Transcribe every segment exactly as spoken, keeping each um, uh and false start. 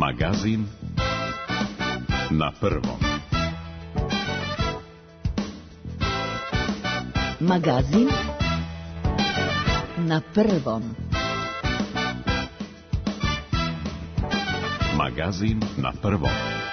Magazin na prvom. Magazin na prvom. Magazin na prvom.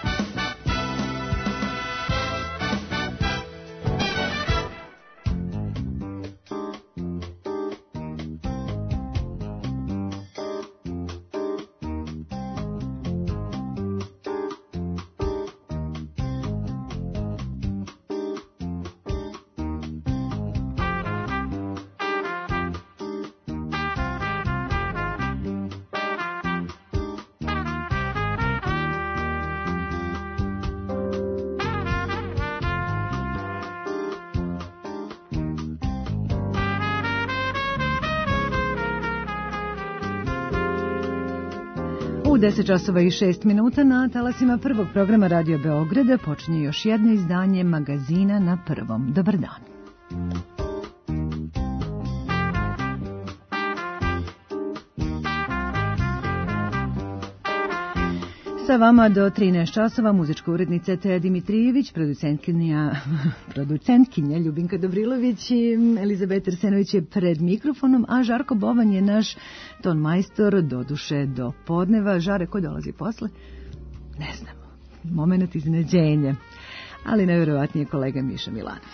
U deset časova i šest minuta na talasima prvog programa Radio Beograda počinje još jedno izdanje Magazina na prvom. Dobar dan. Sa vama do trinaest časova muzička urednica Teja Dimitrijević, producentkinja, producentkinja Ljubinka Dobrilović i Elizabeta Arsenović je pred mikrofonom, a Žarko Boban je naš ton majstor doduše do podneva. Žare, ko dolazi posle? Ne znam. Moment iznenađenja. Ali najvjerovatnije kolega Miša Milanov.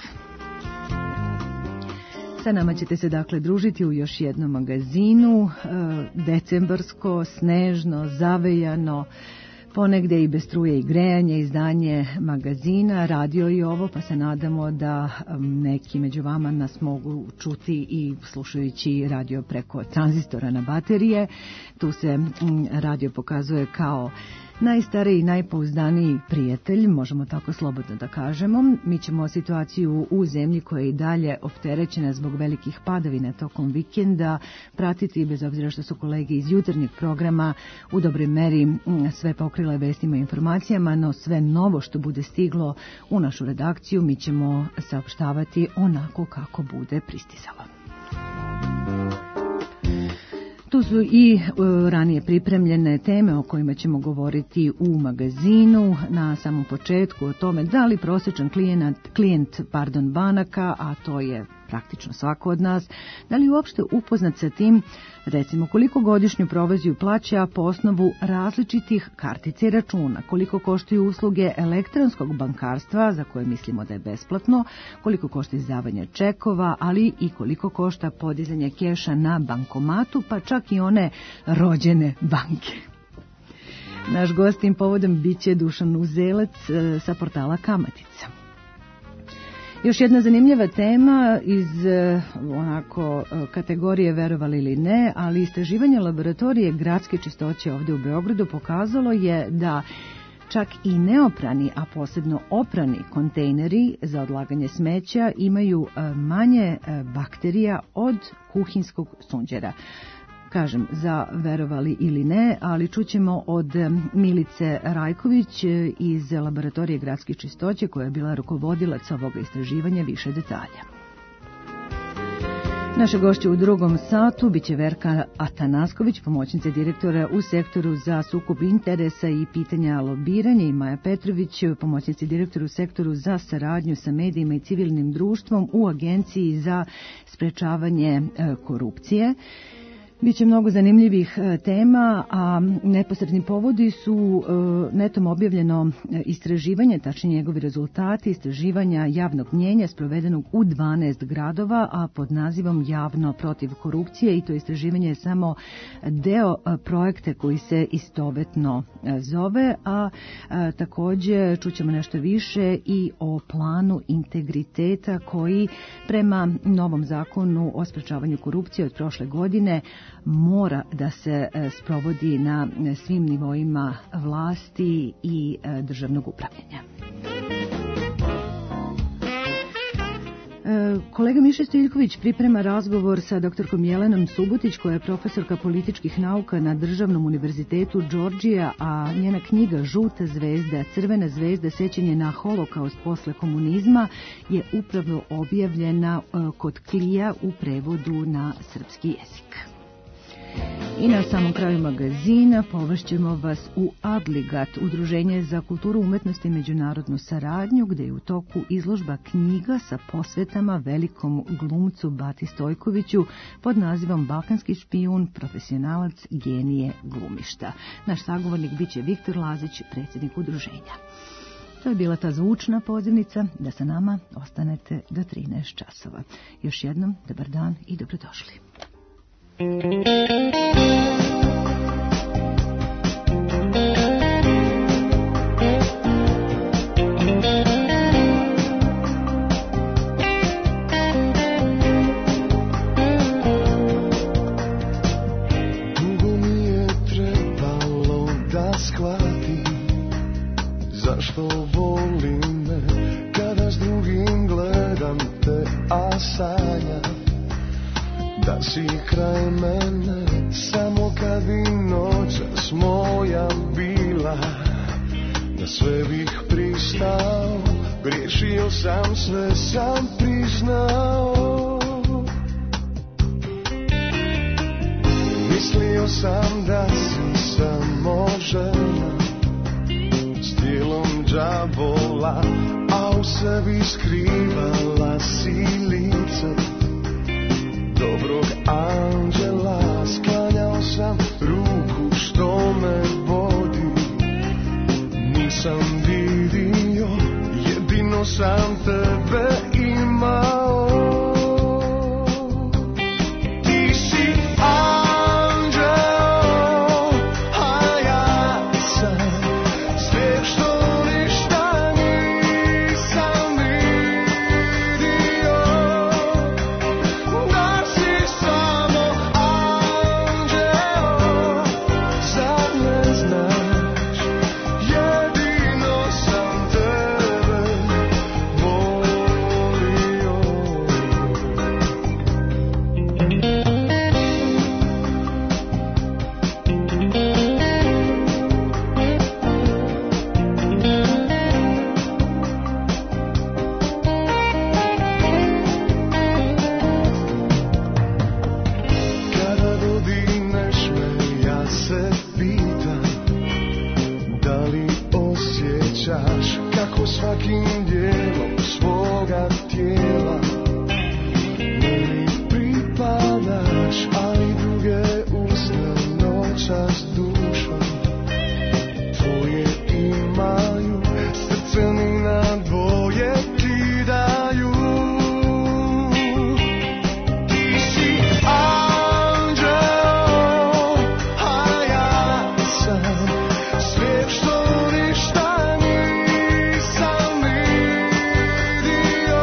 Sa nama ćete se dakle družiti u još jednom magazinu, decembarsko, snežno, zavejano, ponegde i bez struje i grejanje, izdanje magazina, radio i ovo, pa se nadamo da neki među vama nas mogu čuti i slušajući radio preko tranzistora na baterije. Tu se radio pokazuje kao najstariji i najpouzdaniji prijatelj, možemo tako slobodno da kažemo. Mi ćemo situaciju u zemlji koja je i dalje opterećena zbog velikih padavina tokom vikenda pratiti, bez obzira što su kolege iz jutarnjeg programa u dobroj meri sve pokrile vestima i informacijama, no sve novo što bude stiglo u našu redakciju mi ćemo saopštavati onako kako bude pristizalo. Tu su i uh, ranije pripremljene teme o kojima ćemo govoriti u magazinu. Na samom početku o tome da li prosječan klijent, klijent pardon, banaka, a to je praktično svako od nas, da li uopšte upoznat sa tim, recimo koliko godišnju proviziju plaća po osnovu različitih kartica i računa, koliko koštaju usluge elektronskog bankarstva, za koje mislimo da je besplatno, koliko košta izdavanje čekova, ali i koliko košta podizanje keša na bankomatu, pa čak i one rođene banke. Naš gost tim povodom biće Dušan Uzelac sa portala Kamatica. Još jedna zanimljiva tema iz onako kategorije verovali ili ne, ali istraživanje laboratorije gradske čistoće ovdje u Beogradu pokazalo je da čak i neoprani, a posebno oprani kontejneri za odlaganje smeća imaju manje bakterija od kuhinskog sunđera. Kažem, za verovali ili ne, ali čućemo od Milice Rajković iz laboratorije gradske čistoće, koja je bila rukovodilac ovoga istraživanja, više detalja. Naše gošće u drugom satu biće Verka Atanasković, pomoćnica direktora u sektoru za sukob interesa i pitanja lobiranja, i Maja Petrović, pomoćnica direktora u sektoru za saradnju sa medijima i civilnim društvom u Agenciji za sprečavanje korupcije. Biće mnogo zanimljivih tema, a neposredni povodi su netom objavljeno istraživanje, tačnije njegovi rezultati istraživanja javnog mnjenja sprovedenog u dvanaest gradova, a pod nazivom Javno protiv korupcije, i to istraživanje je samo deo projekta koji se istovetno zove, a, a također čućemo nešto više i o planu integriteta koji prema novom zakonu o sprečavanju korupcije od prošle godine mora da se sprovodi na svim nivoima vlasti i državnog upravljanja. Kolega Miša Stojiljković priprema razgovor sa doktorkom Jelenom Subotić, koja je profesorka političkih nauka na Državnom univerzitetu Džordžija, a njena knjiga Žuta zvezda, crvena zvezda, sećanje na holokaust posle komunizma je upravo objavljena kod Klija u prevodu na srpski jezik. I na samom kraju magazina povešćemo vas u Adligat, Udruženje za kulturu, umetnost i međunarodnu saradnju, gde je u toku izložba knjiga sa posvetama velikom glumcu Bati Stojkoviću pod nazivom Balkanski špijun, profesionalac, genije glumišta. Naš sagovornik biće Viktor Lazić, predsjednik udruženja. To je bila ta zvučna pozivnica da sa nama ostanete do trinaest časova. Još jednom, dobar dan i dobrodošli. Dugo mi je trebalo da shvatim zašto voli me kada s drugim gledam te, a sanjam da si kraj mene. Samo kad bi noćas moja bila, na sve bih pristao. Griješio sam, sve sam priznao. Mislio sam da si samo žena s tijelom đavola, a u sebi skrivala si lice dobrog anđela. Sklanjao sam ruku što me vodi, nisam vidio, jedino sam tebe imao. Ti si anđeo, a ja sam sve što ništa nisam vidio. Da si samo anđeo, zar ne znaš, jedino sam tebe volio. Kada dodirneš me, ja se pitam, da li osjećaš kako svakim dijelom svoga tijela meni pripadaš, ali druge usne noćas dušom tvoje imaju, srce mi na dvoje kidaju. Ti si anđeo, a ja sam svijet što ništa nisam vidio.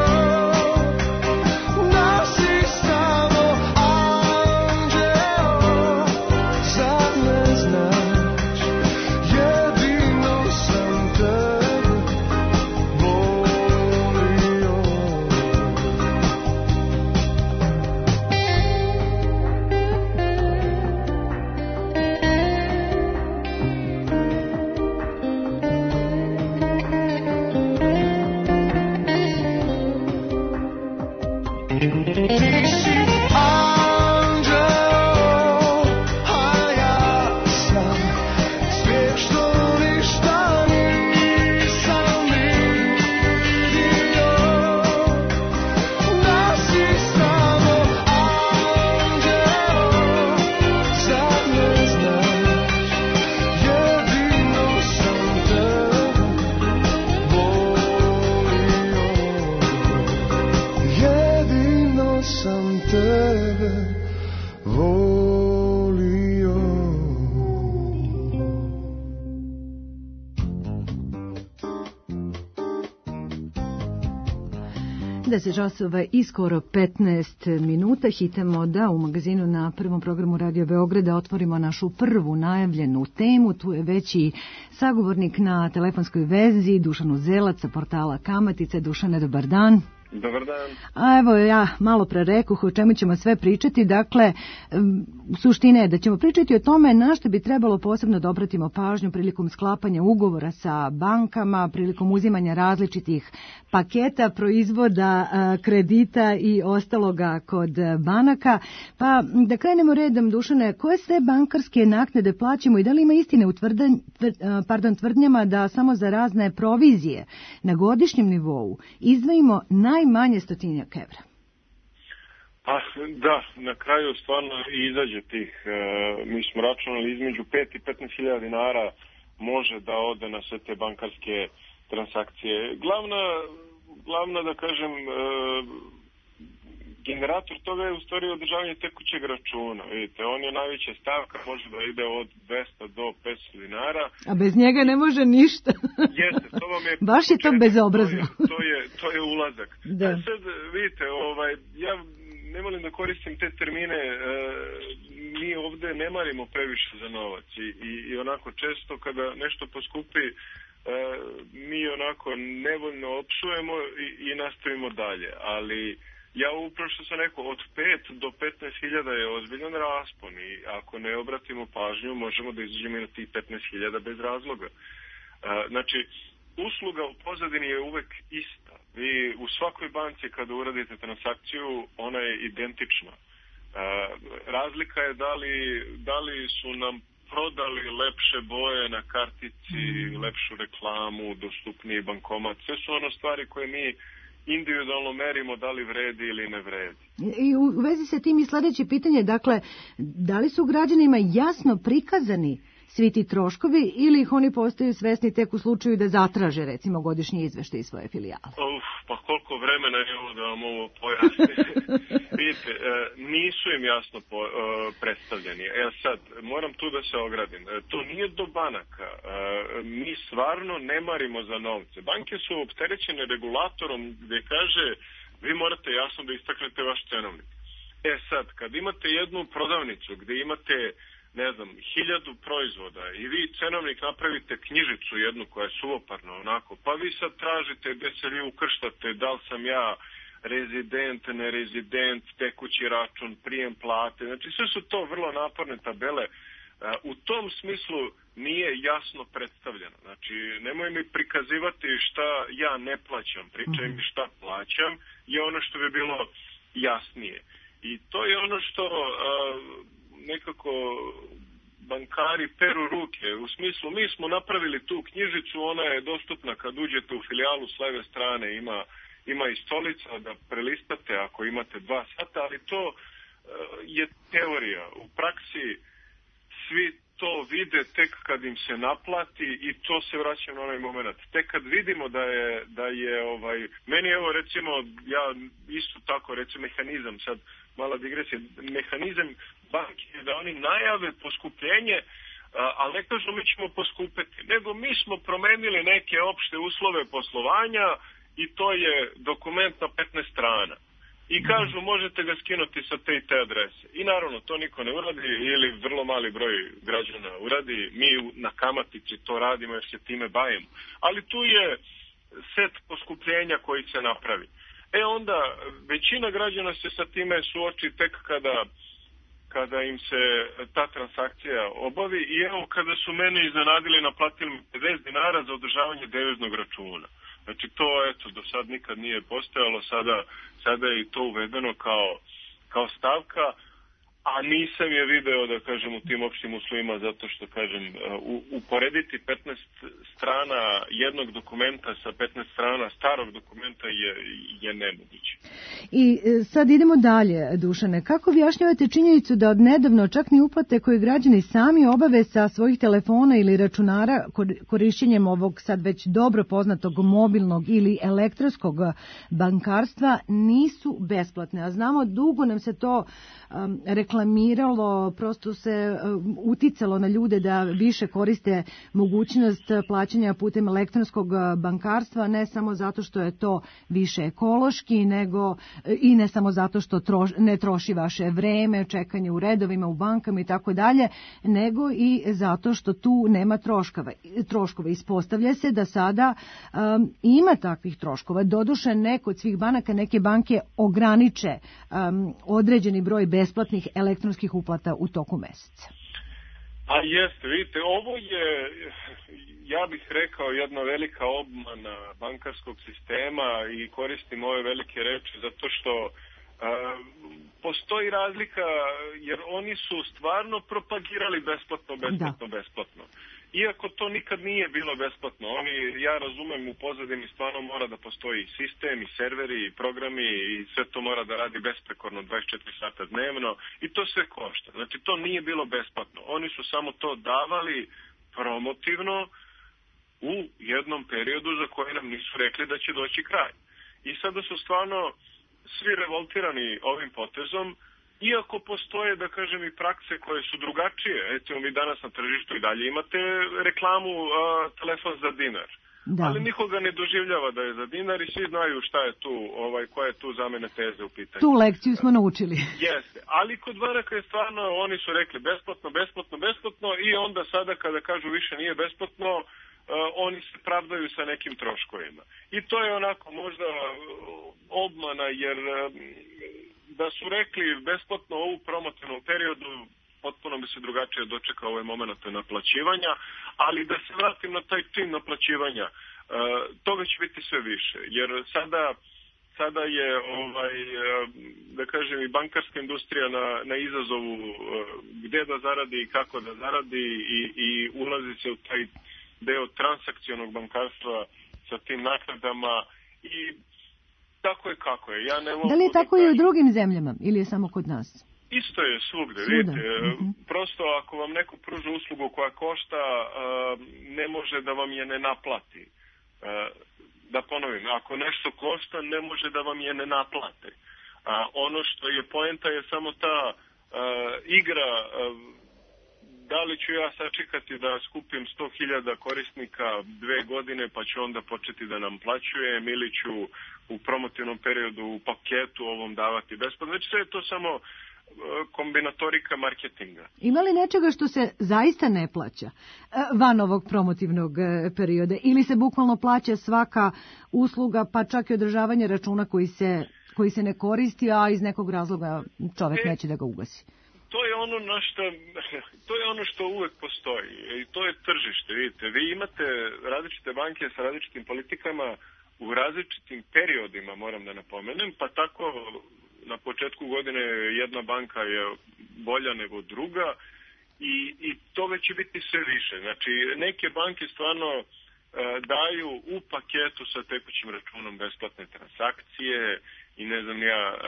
Da si samo anđeo, zar ne znaš, jedino sam tebe volio. Ti si anđeo, a ja sam svijet što ništa nisam vidio. Da si samo anđeo, zar ne znaš, jedino sam tebe volio. Jedino sam tebe volio. deset časova i skoro petnaest minuta. Hitamo da u magazinu na prvom programu Radio Beograda otvorimo našu prvu najavljenu temu. Tu je već i sagovornik na telefonskoj vezi, Dušan Uzelac sa portala Kamatice. Dušane, dobar dan. Dobar dan. A evo ja malo pre rekoh o čemu ćemo sve pričati. Dakle, suština je da ćemo pričati o tome na što bi trebalo posebno da obratimo pažnju prilikom sklapanja ugovora sa bankama, prilikom uzimanja različitih paketa, proizvoda, kredita i ostaloga kod banaka. Pa da krenemo redom, Dušane, koje sve bankarske naknade plaćamo i da li ima istine u tvrdan, pardon, tvrdnjama da samo za razne provizije na godišnjem nivou izdvojimo najmanje stotinjak evra? Pa da, na kraju stvarno izađe tih, e, mi smo računali između pet i petnaest hiljada dinara može da ode na sve te bankarske transakcije. Glavna, glavna da kažem, e, generator toga je u stvari održavanje tekućeg računa. Vidite, on je najveća stavka, može da ide od dvesta do petsto dinara. A bez njega ne može ništa. Jeste, to vam je... Baš je to bezobrazno. To je, to je, to je ulazak. Da. A sad, vidite, ovaj, ja ne volim da koristim te termine, e, mi ovde ne marimo previše za novac i, i, i onako često kada nešto poskupi, e, mi onako nevoljno opsujemo i, i nastavimo dalje, ali ja upravo što sam rekao, od pet do petnaest hiljada je ozbiljan raspon i ako ne obratimo pažnju, možemo da izađemo na tih petnaest hiljada bez razloga. Znači, usluga u pozadini je uvek ista. Vi u svakoj banci kada uradite transakciju, ona je identična. Razlika je da li, da li su nam prodali lepše boje na kartici, lepšu reklamu, dostupniji bankomat. Sve su ono stvari koje mi individualno merimo da li vredi ili ne vredi. I u vezi sa tim i sledeće pitanje, dakle, da li su građanima jasno prikazani svi ti troškovi ili ih oni postaju svesni tek u slučaju da zatraže recimo godišnji izveštaj iz svoje filijale? Uf, pa koliko vremena je ovo da vam ovo pojasnim. Vidite, nisu im jasno po, uh, predstavljeni. E sad, moram tu da se ogradim. To nije do banaka. Uh, mi stvarno ne marimo za novce. Banke su opterećene regulatorom gde kaže vi morate jasno da istaknete vaš cenovnik. E sad, kad imate jednu prodavnicu gde imate ne znam, hiljadu proizvoda i vi cenovnik napravite knjižicu jednu koja je suvoparna onako, pa vi sad tražite gde se vi ukrštate, da li sam ja rezident, nerezident, tekući račun, prijem plate, znači sve su to vrlo naporne tabele. U tom smislu nije jasno predstavljeno. Znači, nemoj mi prikazivati šta ja ne plaćam, pričaj mi šta plaćam, je ono što bi bilo jasnije. I to je ono što nekako bankari peru ruke. U smislu, mi smo napravili tu knjižicu, ona je dostupna kad uđete u filijalu s leve strane, ima, ima i stolica da prelistate ako imate dva sata, ali to uh, je teorija. U praksi svi to vide tek kad im se naplati i to se vraća na onaj moment. Tek kad vidimo da je, da je ovaj, meni evo recimo, ja isto tako recimo mehanizam, sad mala digresija, mehanizam banke je da oni najave poskupljenje, ali ne kažu mi ćemo poskupiti, nego mi smo promenili neke opšte uslove poslovanja i to je dokument na petnaest strana. I kažu možete ga skinuti sa te i te adrese. I naravno to niko ne uradi ili vrlo mali broj građana uradi. Mi na Kamatici to radimo jer se time bavimo. Ali tu je set poskupljenja koji se napravi. E onda većina građana se sa time suoči tek kada, kada im se ta transakcija obavi. I evo kada su mene iznenadili, naplatili mi pedeset dinara za održavanje deviznog računa. Znači to eto do sad nikad nije postojalo, sada, sada je i to uvedeno kao, kao stavka, a nisam je video da kažem u tim opštim uslovima zato što kažem u, uporediti petnaest strana jednog dokumenta sa petnaest strana starog dokumenta je, je nemoguće. I sad idemo dalje, Dušane. Kako objašnjavate činjenicu da od nedavno čak ni uplate koje građani sami obave sa svojih telefona ili računara korišćenjem ovog sad već dobro poznatog mobilnog ili elektronskog bankarstva nisu besplatne? A znamo, dugo nam se to um, reklamira reklamiralo, prosto se uticalo na ljude da više koriste mogućnost plaćanja putem elektronskog bankarstva, ne samo zato što je to više ekološki, nego i ne samo zato što troš, ne troši vaše vreme, čekanje u redovima, u bankama i tako dalje, nego i zato što tu nema troškova. troškova. Ispostavlja se da sada um, ima takvih troškova. Doduše, ne kod svih banaka, neke banke ograniče um, određeni broj besplatnih elektronskih uplata u toku meseca. A jeste, vidite, ovo je, ja bih rekao, jedna velika obmana bankarskog sistema i koristim ove velike reči zato što uh, postoji razlika, jer oni su stvarno propagirali besplatno, besplatno, da. besplatno. Iako to nikad nije bilo besplatno, oni, ja razumem, u pozadini stvarno mora da postoji sistem i serveri i programi i sve to mora da radi besprekorno dvadeset četiri sata dnevno i to sve košta. Znači to nije bilo besplatno. Oni su samo to davali promotivno u jednom periodu za koje nam nisu rekli da će doći kraj. I sada su stvarno svi revoltirani ovim potezom, iako postoje, da kažem, i prakse koje su drugačije. Eto, vi danas na tržištu i dalje imate reklamu a, telefon za dinar. Da. Ali nikoga ne doživljava da je za dinar i svi znaju šta je tu, ovaj, koja je tu zamena teze u pitanju. Tu lekciju smo naučili. Jeste, ali kod banaka je stvarno, oni su rekli besplatno, besplatno, besplatno i onda sada kada kažu više nije besplatno, uh, oni se pravdaju sa nekim troškovima. I to je onako možda obmana, jer uh, da su rekli besplatno ovu promotivnu periodu, potpuno bi se drugačije dočekao ovaj moment naplaćivanja, ali da se vratim na taj tim naplaćivanja, uh, toga će biti sve više, jer sada, sada je, ovaj, uh, da kažem, i bankarska industrija na, na izazovu uh, gde da zaradi i kako da zaradi i, i ulazi se u taj deo transakcionog bankarstva sa tim naknadama i tako je kako je. Ja ne mogu da li je tako da i u drugim zemljama ili je samo kod nas? Isto je svugde, vidite. Mm-hmm. Prosto ako vam neko pruža uslugu koja košta, ne može da vam je ne naplati. Da ponovim, ako nešto košta, ne može da vam je ne naplate. Ono što je poenta je samo ta igra, da li ću ja sačekati da skupim sto hiljada korisnika dve godine pa ću onda početi da nam plaćujem ili ću u promotivnom periodu u paketu ovom davati besplatno. Znači sve je to samo kombinatorika marketinga. Ima li nečega što se zaista ne plaća van ovog promotivnog perioda ili se bukvalno plaća svaka usluga pa čak i održavanje računa koji se, koji se ne koristi, a iz nekog razloga čovek e... neće da ga ugasi? To je ono na što, to je ono što uvek postoji i to je tržište, vidite. Vi imate različite banke sa različitim politikama u različitim periodima, moram da napomenem, pa tako na početku godine jedna banka je bolja nego druga i, i toga će biti sve više. Znači, neke banke stvarno e, daju u paketu sa tekućim računom besplatne transakcije i ne znam ja, e,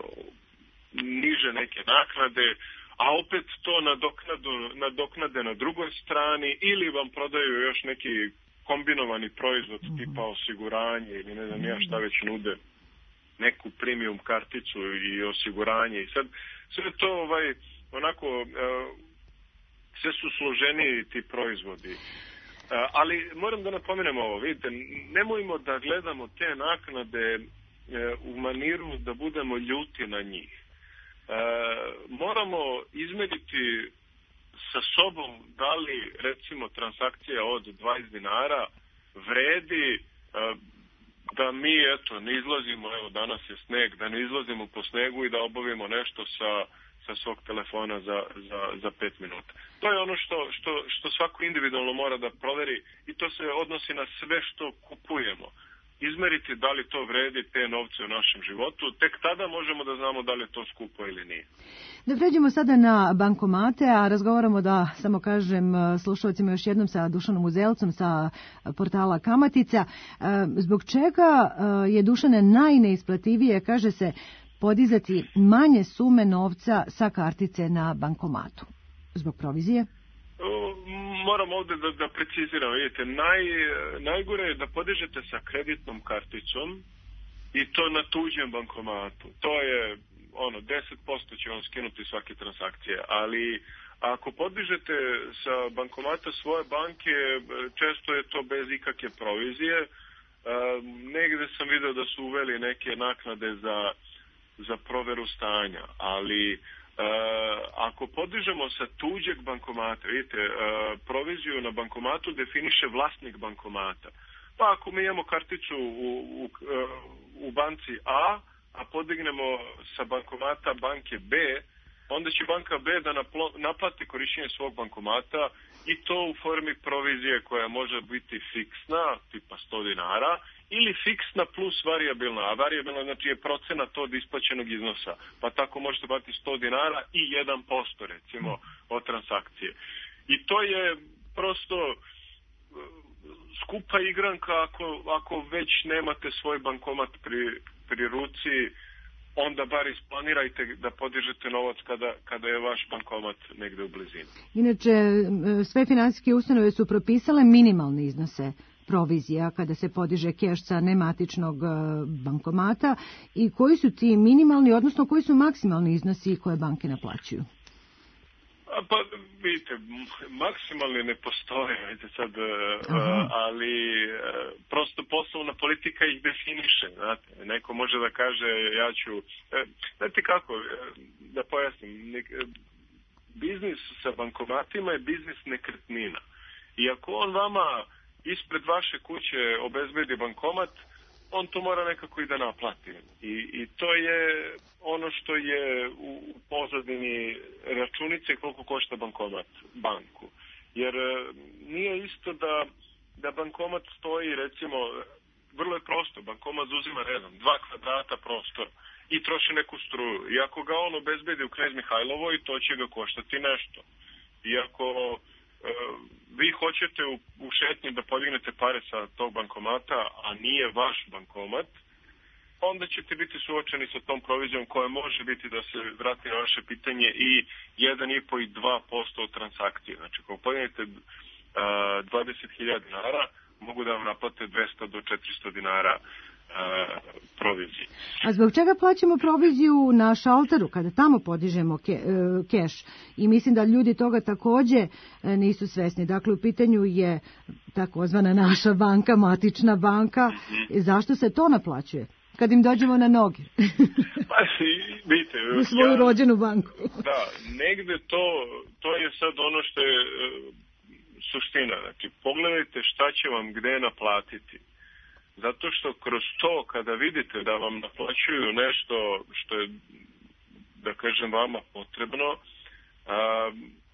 niže neke naknade, a opet to nadoknadu, nadoknade na drugoj strani ili vam prodaju još neki kombinovani proizvod tipa osiguranje ili ne znam ja šta već nude, neku premium karticu i osiguranje i sad sve to ovaj onako uh, sve su složeniji ti proizvodi. Uh, ali moram da napomenem ovo, vidite, nemojmo da gledamo te naknade uh, u maniru da budemo ljuti na njih. Uh, moramo izmeriti sa sobom da li recimo transakcija od dvadeset dinara vredi uh, da mi, eto, ne izlazimo, evo danas je sneg, da ne izlazimo po snegu i da obavimo nešto sa, sa svog telefona za, za, za pet minuta. To je ono što, što, što svako individualno mora da proveri i to se odnosi na sve što kupujemo. Izmeriti da li to vredi te novce u našem životu, tek tada možemo da znamo da li je to skupo ili nije. Da pređemo sada na bankomate, a razgovaramo da, samo kažem, slušalcima još jednom sa Dušanom Uzelcom sa portala Kamatica. Zbog čega je, Dušane, najneisplativije, kaže se, podizati manje sume novca sa kartice na bankomatu? Zbog provizije? Moram ovdje da, da preciziram, vidite, naj, najgore je da podižete sa kreditnom karticom i to na tuđem bankomatu. To je ono, deset posto će vam skinuti svake transakcije, ali ako podižete sa bankomata svoje banke, često je to bez ikakve provizije. Negde sam video da su uveli neke naknade za, za proveru stanja, ali ako podižemo sa tuđeg bankomata, vidite, proviziju na bankomatu definiše vlasnik bankomata. Pa ako mi imamo karticu u, u, u banci A, a podignemo sa bankomata banke B, onda će banka B da naplo, naplati korišćenje svog bankomata i to u formi provizije koja može biti fiksna, tipa sto dinara, ili fiksna plus varijabilna. A varijabilna znači je procenat od isplaćenog iznosa. Pa tako možete platiti sto dinara i jedan posto recimo od transakcije. I to je prosto skupa igranka ako, ako već nemate svoj bankomat pri, pri ruci, onda bar isplanirajte da podižete novac kada, kada je vaš bankomat negde u blizini. Inače, sve finansijske ustanove su propisale minimalne iznose provizija kada se podiže keš sa nematičnog bankomata i koji su ti minimalni, odnosno koji su maksimalni iznosi koje banke naplaćuju? Pa vidite, maksimalni ne postoje, vidite sad, Aha. ali prosto poslovna politika ih definiše, znate. Neko može da kaže ja ću, znate kako, da pojasnim, biznis sa bankomatima je biznis nekretnina. I ako on vama ispred vaše kuće obezbedi bankomat, on to mora nekako i da naplati. I, i to je ono što je u, u pozadini računice koliko košta bankomat banku. Jer nije isto da, da bankomat stoji, recimo, vrlo je prosto, bankomat zauzima redom, dva kvadrata prostora i troši neku struju. I ako ga on obezbedi u Knez Mihajlovoj, to će ga koštati nešto. I ako vi hoćete u, u šetnji da podignete pare sa tog bankomata, a nije vaš bankomat, onda ćete biti suočeni sa tom provizijom koja može biti, da se vrati na vaše pitanje, i jedan i po i dva posto od transakcije. Znači, ako podignete dvadeset hiljada dinara, mogu da vam naplate dvesta do četiristo dinara provizije. A zbog čega plaćamo proviziju na šalteru kada tamo podižemo ke, keš? I mislim da ljudi toga takođe nisu svesni. Dakle, u pitanju je takozvana naša banka, matična banka. Mm-hmm. Zašto se to naplaćuje? Kad im dođemo na noge. Pa, vidite, u svoju ja, rođenu banku. Da, negde to, to je sad ono što je uh, suština. Znači, pogledajte šta će vam gde naplatiti. Zato što kroz to, kada vidite da vam naplaćuju nešto što je, da kažem, vama potrebno, a,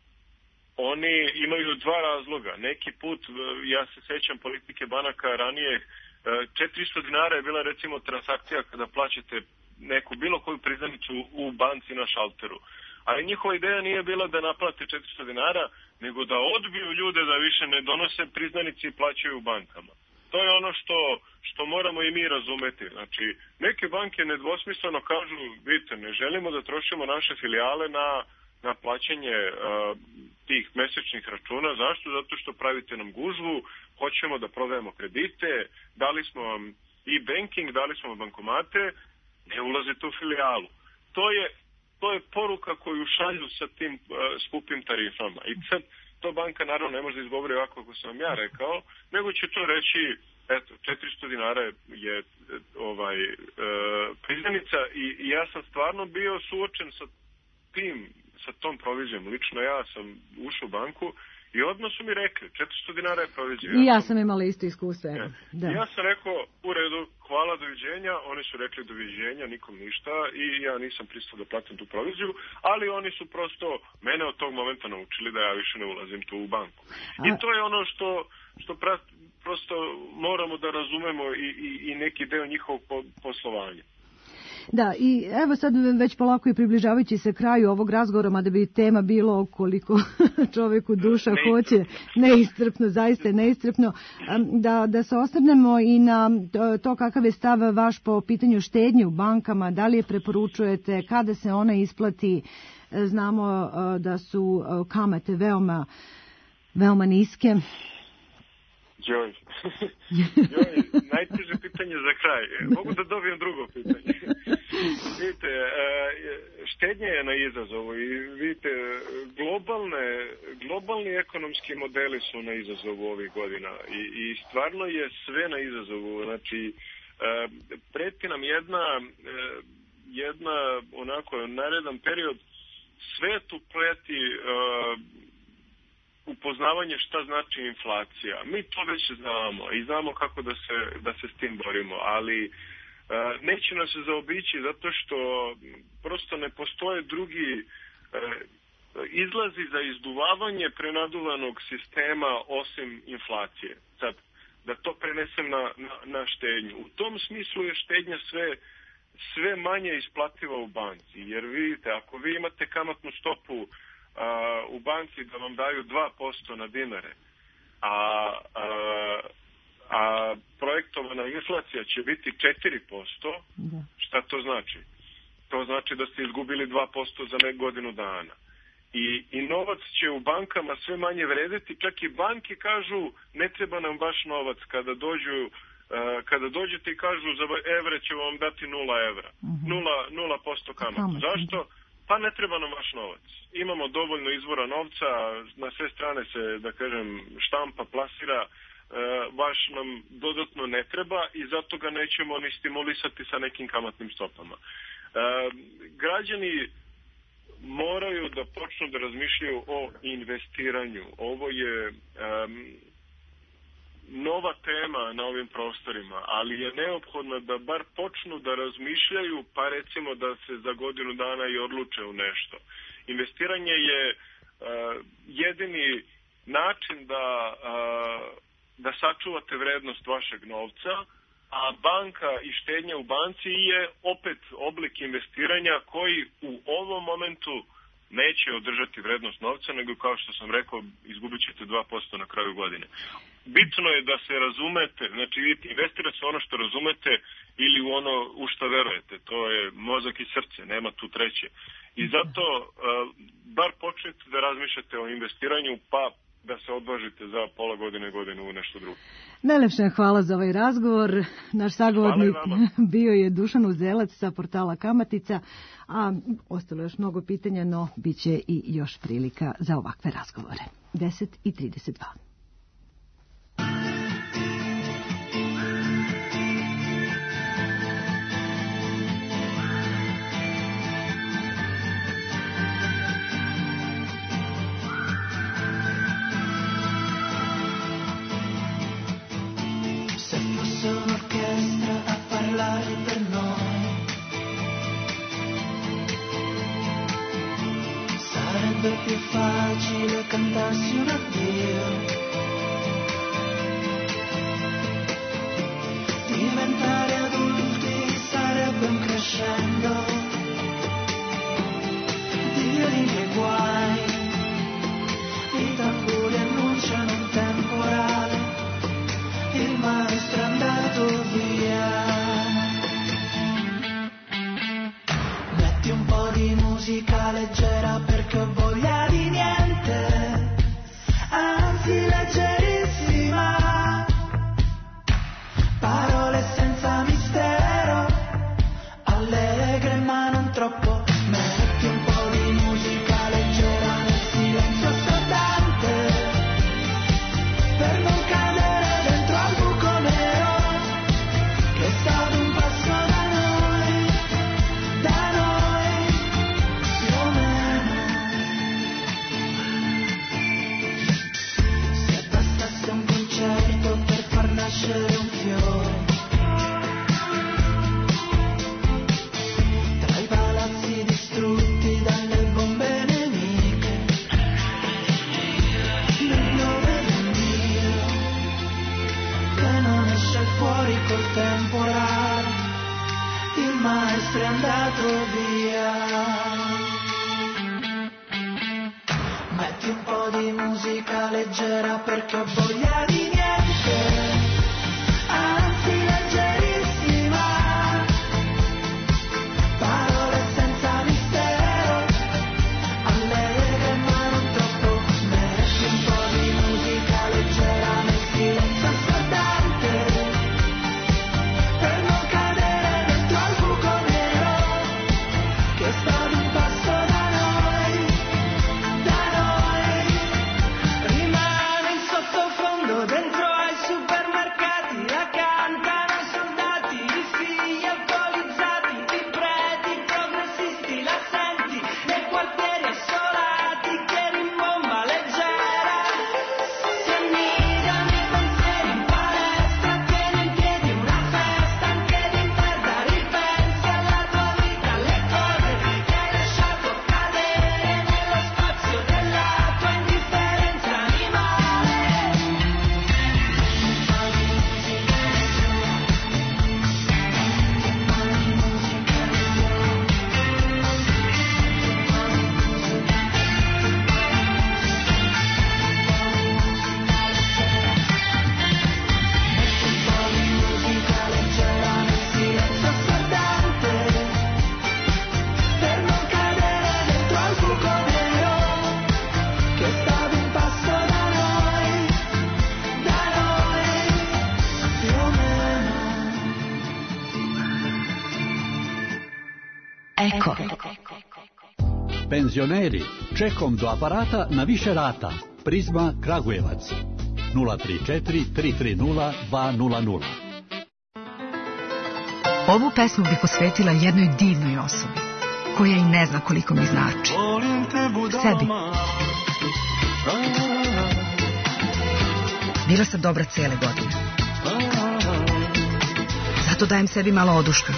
oni imaju dva razloga. Neki put, ja se sećam politike banaka ranije, četiristo dinara je bila recimo transakcija kada plaćate neku bilo koju priznanicu u banci na šalteru. Ali njihova ideja nije bila da naplate četiristo dinara, nego da odbiju ljude da više ne donose priznanici i plaćaju u bankama. To je ono što, što moramo i mi razumeti. Znači, neke banke nedvosmisleno kažu, vidite, ne želimo da trošimo naše filijale na, na plaćanje uh, tih mesečnih računa. Zašto? Zato što pravite nam gužvu, hoćemo da prodajemo kredite, dali smo vam e-banking, dali smo vam bankomate, ne ulazite u filijalu. To je, to je poruka koju šalju sa tim uh, skupim tarifama. I sad, to banka naravno ne može da izgovori ovako kako sam ja rekao, nego će to reći, eto, četiristo dinara je ovaj e, priznanica i, i ja sam stvarno bio suočen sa tim, sa tom provizijom. Lično ja sam ušao u banku i odmah su mi rekli, četiristo dinara je provizija. I ja sam imala isto iskustvo. Ja. Da. Ja sam rekao, u redu, hvala, doviđenja, oni su rekli doviđenja, nikom ništa i ja nisam pristao da platim tu proviziju, ali oni su prosto mene od tog momenta naučili da ja više ne ulazim tu u banku. A... I to je ono što, što pra, prosto moramo da razumemo i, i, i neki deo njihovog po, poslovanja. Da, i evo sad već polako i približavajući se kraju ovog razgovora, mada bi tema bilo koliko čoveku duša neistrpno. hoće, neiscrpno, zaista neiscrpno, da, da se osvrnemo i na to kakav je stav vaš po pitanju štednje u bankama, da li je preporučujete, kada se ona isplati. Znamo da su kamate veoma, veoma niske. Joj. Joj, najteže pitanje za kraj. Mogu da dobijem drugo pitanje. Vidite, štednja je na izazovu i vidite, globalne, globalni ekonomski modeli su na izazovu ovih godina i, i stvarno je sve na izazovu. Znači, preti nam jedna, jedna onako naredan period, svetu preti upoznavanje šta znači inflacija. Mi to već znamo i znamo kako da se, da se s tim borimo, ali uh, neće nas se zaobići zato što prosto ne postoje drugi uh, izlazi za izduvavanje prenaduvanog sistema osim inflacije. Sad, da to prenesem na, na, na štednju. U tom smislu je štednja sve, sve manje isplativa u banci, jer vidite, ako vi imate kamatnu stopu Uh, u banci da vam daju dva posto na dinare, a, a, a projektovana inflacija će biti četiri posto, da. Šta to znači? To znači da ste izgubili dva posto za nek godinu dana. I, I novac će u bankama sve manje vredeti, čak i banke kažu ne treba nam baš novac kada dođu uh, kada dođete i kažu za evre će vam dati nula evra, uh-huh. nula posto kamata. Zašto? Pa ne treba nam vaš novac. Imamo dovoljno izvora novca, na sve strane se, da kažem, štampa, plasira, e, vaš nam dodatno ne treba i zato ga nećemo ni stimulisati sa nekim kamatnim stopama. E, građani moraju da počnu da razmišljaju o investiranju. Ovo je um, nova tema na ovim prostorima, ali je neophodno da bar počnu da razmišljaju, pa recimo da se za godinu dana i odluče u nešto. Investiranje je uh, jedini način da, uh, da sačuvate vrednost vašeg novca, a banka i štednja u banci je opet oblik investiranja koji u ovom momentu neće održati vrednost novca, nego kao što sam rekao, izgubit ćete dva posto na kraju godine. Bitno je da se razumete, znači investirate ono što razumete ili u ono u što verujete. To je mozak i srce, nema tu treće. I zato uh, bar počnete da razmišljate o investiranju, pa da se odvažite za pola godine, godinu u nešto drugo. Najlepša hvala za ovaj razgovor. Naš sagovornik bio je Dušan Uzelac sa portala Kamatica, a ostalo još mnogo pitanja, no bit će i još prilika za ovakve razgovore. deset i trideset dva. Per noi sarebbe più facile cantarsi un addio, diventare adulti sarebbe un crescendo, Dio di che guai, i tamburi annunciano un temporale, il maestro è andato via. Un po' di musica leggera perché ho voglia di niente, anzi leggerissima, parole senza mistero, allegre ma non troppo. Metti un po' di musica leggera nel silenzio assordante, per non cadere dentro al buco nero che è stato un passo da noi, da noi. Nascere un fiore tra i palazzi distrutti dalle bombe nemiche, nel nome del Dio che non esce fuori col temporale, il maestro è andato via. Metti un po' di musica leggera perché ho voglia di niente, anzi leggerissima, parole senza mistero, allegre ma non troppo. Metti un po' di musica leggera nel silenzio Penzioneri, čekom do aparata na više rata. Prizma Kragujevac. nula tri četiri tri tri nula dva nula nula. Ovu pesmu bi posvetila jednoj divnoj osobi, koja i ne zna koliko mi znači. Sebi. Bila sam dobra cele godine. Zato dajem sebi malo oduška.